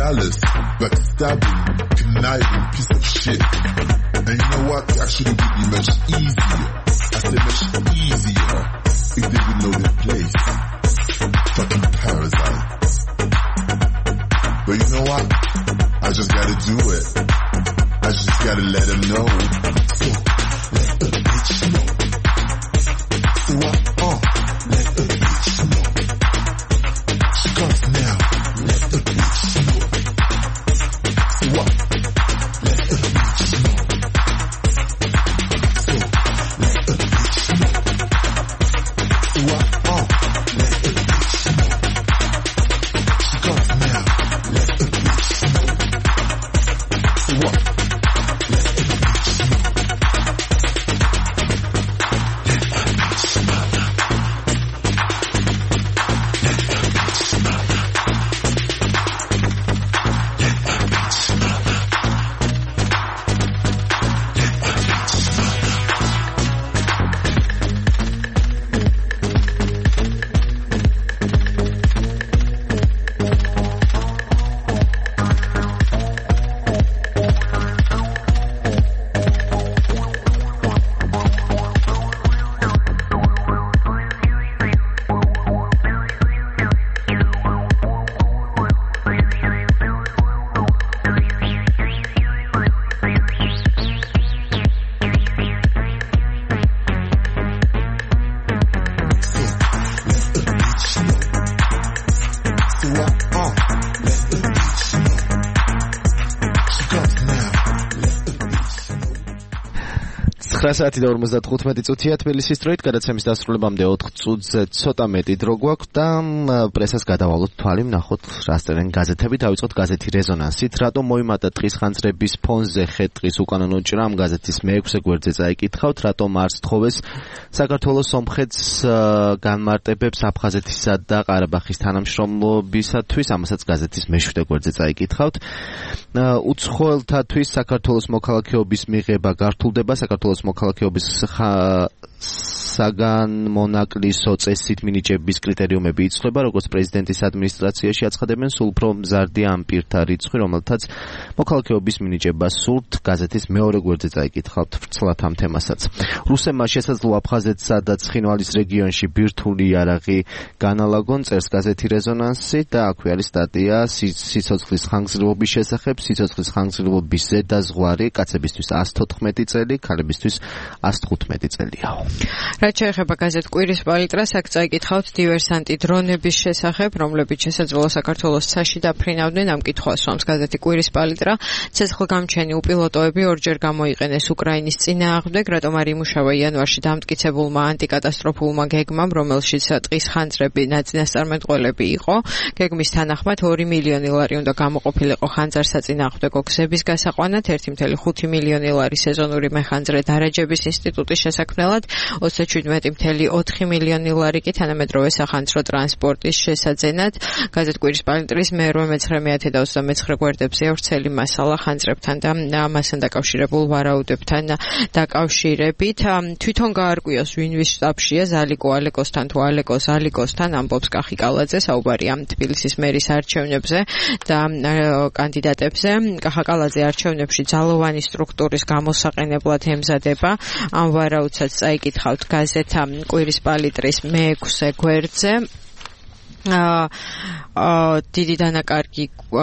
Malice, backstabbing, conniving piece of shit. And you know what? It actually would be much easier. I said much easier if they would know their place. Fucking parasites. But you know what? I just gotta do it. I just gotta let them know. So, let a bitch know. So what? Uh, let a bitch know. She comes now. Let a bitch know. So what? Let a bitch know. So, let a bitch know. So what? Uh, let a bitch know. She comes now. Let a bitch know. So what? საათი და ორმოცდათხუთმეტი წუთია თბილისის დროით, გადაცემის დასრულებამდე ოთხ წუთზე ცოტა მეტი დრო გვაქვს და პრესას გადავალოთ თვალი, ვნახოთ რა წერენ გაზეთები. დავიწყოთ გაზეთი რეზონანსით. რატომ მოიმატა ტყის ხანძრების ფონზე ხე-ტყის უკანონო ჭრა? ამ გაზეთის მეექვსე გვერდზე წაიკითხავთ. რატომ არ სთხოვეს საქართველოს სომხეთს განმარტებებს აფხაზეთისა და ყარაბაღის თანამშრომლობისათვის? ამასაც გაზეთის მეშვიდე გვერდზე წაიკითხავთ. უცხოელთათვის საქართველოს მოქალაქეობის მიღება გართულდება. საქართველოს მოქალაქეობის საგანმონაკლისო წესით მინიჭების კრიტერიუმები იცვლება, როგორც პრეზიდენტის ადმინისტრაციაში აცხადებენ, სულ უფრო მზარდია ამ პირთა რიცხვი, რომელთაც მოქალაქეობის მინიჭება სურთ. გაზეთის მეორე გვერდზე წაიკითხავთ ვრცლად ამ თემასაც. რუსებმა შესაძლო აფხაზეთსა და ცხინვალის რეგიონში ბირთვული იარაღი განალაგონ, წერს გაზეთი რეზონანსი და აქვე არის სტატია სიცოცხლის ხანგრძლივობის შესახებ. სიცოცხლის ხანგრძლივობის ზედაზღვარი კაცებისთვის ას თოთხმეტი წელი, ქალებისთვის ას თხუთმეტი წელიაო. რაც შეეხება გაზეთ კვირის პალიტრას, აქ წაიკითხავთ დივერსანტი დრონების შესახებ, რომლებიც შესაძლოა საქართველოს ცაში დაფრინავდნენ. ამ კითხვას სვამს გაზეთი კვირის პალიტრა. ცეცხლგამჩენი უპილოტოები ორჯერ გამოიყენეს უკრაინის წინააღმდეგ, რატომ არ იმუშავა იანვარში დამტკიცებულმა ანტიკატასტროფულმა გეგმამ, რომელშიც ტყის ხანძრები ნაწინასწარმეტყველები იყო. გეგმის თანახმად ორი მილიონი ლარი უნდა გამოყოფილიყო ხანძარსაწინააღმდეგო გზების გასაყვანად, ერთი კoma ხუთი მილიონი ლარი სეზონური მეხანძრე დარაჯების ინსტიტუტის შესაქმნელად, ოცდაშვიდმეტი კoma ოთხი მილიონი ლარი კი თანამედროვე სახანძრო ტრანსპორტის შესაძენად. გაზეთ კვირის პალიტრის მერვე, მეცხრე, მეათე და ოცდამეცხრე გვერდებზე ვრცელი მასალა ხანძრებთან და ამასთან დაკავშირებულ ვარაუდებთან დაკავშირებით. თვითონ გაარკვიოს ვინ ვის შტაბშია ზალიკო ალეკოსთან თუ ალეკოს ალიკოსთან, ამბობს კახი კალაძე. საუბარია თბილისის მერის არჩევნებზე და კანდიდატებზე. კახა კალაძე არჩევნებში ძალოვანი სტრუქტურის გამოსაყენებლად ემზადება. ამ ვარაუდსაც წაიკითხავთ გაზეთა კვირის პალიტრის მეექვსე გვერდზე. დიდი დანაკარგი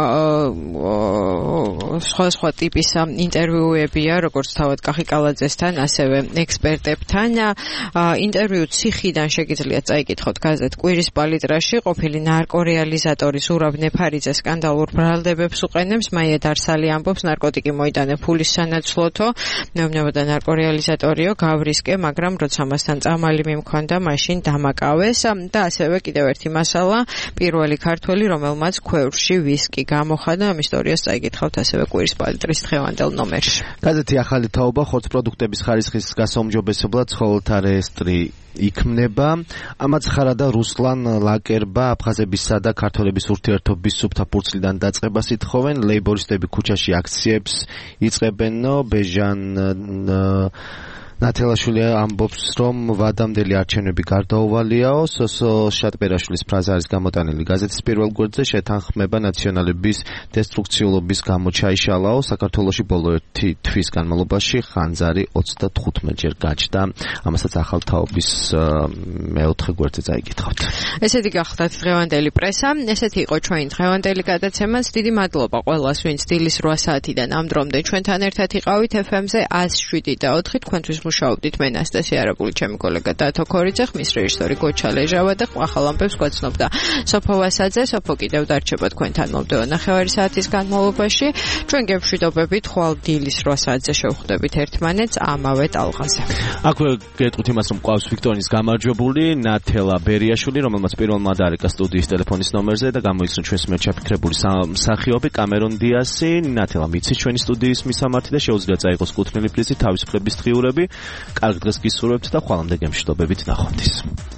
სხვა სხვა ტიპის ინტერვიუებია, როგორც თავად კახი კალაძესთან, ასევე ექსპერტებთან. ინტერვიუ ციხიდან შეგიძლიათ წაიკითხოთ გაზეთ კვირის პალიტრაში. ყოფილი ნარკორეალიზატორი ზურაბ ნეფარიძე სკანდალურ ბრალდებებს უყენებს. მაია დარსალი ამბობს, ნარკოტიკი მოიტანა ფულის სანაცვლოთო, მეუბნებოდა ნარკორეალიზატორიო, გავრისკე, მაგრამ როცა მასთან წამალი მიმქონდა, მაშინ დამაკავეს. და ასევე კიდევ ერთი მასალა, პირველი ქართველი, რომელმაც ქვევრში ვისკი გამოხადა. ამ ისტორიას წაიკითხავთ ასევე კვირის პალიტრის დღევანდელ ნომერში. გაზეთი ახალი თაობა, ხორცპროდუქტების ხარისხის გასაუმჯობესებლად ცხოველთა რეესტრი იქმნება. ამაც ხარადა რუსლან ლაკერბა აფხაზებისა და ქართველების ურთიერთობის სუფთა ფურცლიდან დაწყებას ითხოვენ. ლეიბორისტები ქუჩაში აქციებს იწყებენო. ბეჟან ნათელაშვილი ამბობს, რომ ვადამდელი არჩევნები გარდაუვალიაო. სოსო შატბერაშვილის ფრაზა არის გამოტანილი გაზეთის პირველ გვერდზე. შეთანხმება ნაციონალების დესტრუქციულობის გამო ჩაიშალაო. საქართველოში ბოლო ერთი თვის განმავლობაში ხანძარი ოცდათხუთმეტჯერ გაჩნდა. ამასაც ახალ თაობის მეოთხე გვერდზე წაიკითხავთ. ესეთი გახლდათ დღევანდელი პრესა. ესეთი იყო ჩვენი დღევანდელი გადაცემაც. დიდი მადლობა ყველას, ვინც დილის რვა საათიდან ამ დრომდე ჩვენთან ერთად იყავით ეფ ემ-ზე ათს შვიდი და ოთხი. თქვენთვის მუშაობდით მე ნასტასია არაბული, ჩემი კოლეგა დათო ქორიძე, ხმის რეჟისორი გოჩა ლეჟავა და ახალ ამბებს გვაცნობდა სოფო ვასაძე. სოფო კიდევ დარჩება თქვენთან მომდევნო ნახევარი საათის განმავლობაში. ჩვენ გემშვიდობებით, ხვალ დილის რვა საათზე შევხვდებით ერთმანეთს ამავე ტალღაზე. აქვე გეტყვით იმას, რომ ყავს ვიქტორიის გამარჯვებული ნათელა ბერიაშვილი, რომელმაც პირველმა დაარეკა სტუდიის ტელეფონის ნომერზე და გამოიცნო ჩვენს მიერ ჩაფიქრებული მსახიობი კამერონ დიასი. ნათელა მიცის ჩვენი სტუდიის მისამართი და შეუძლია წაიღოს კუთვნილი პრიზი თავისუფლების დღიურები. კარგ დღეს გისურვებთ და ხვალამდე გემშვიდობებით ნახვამდის.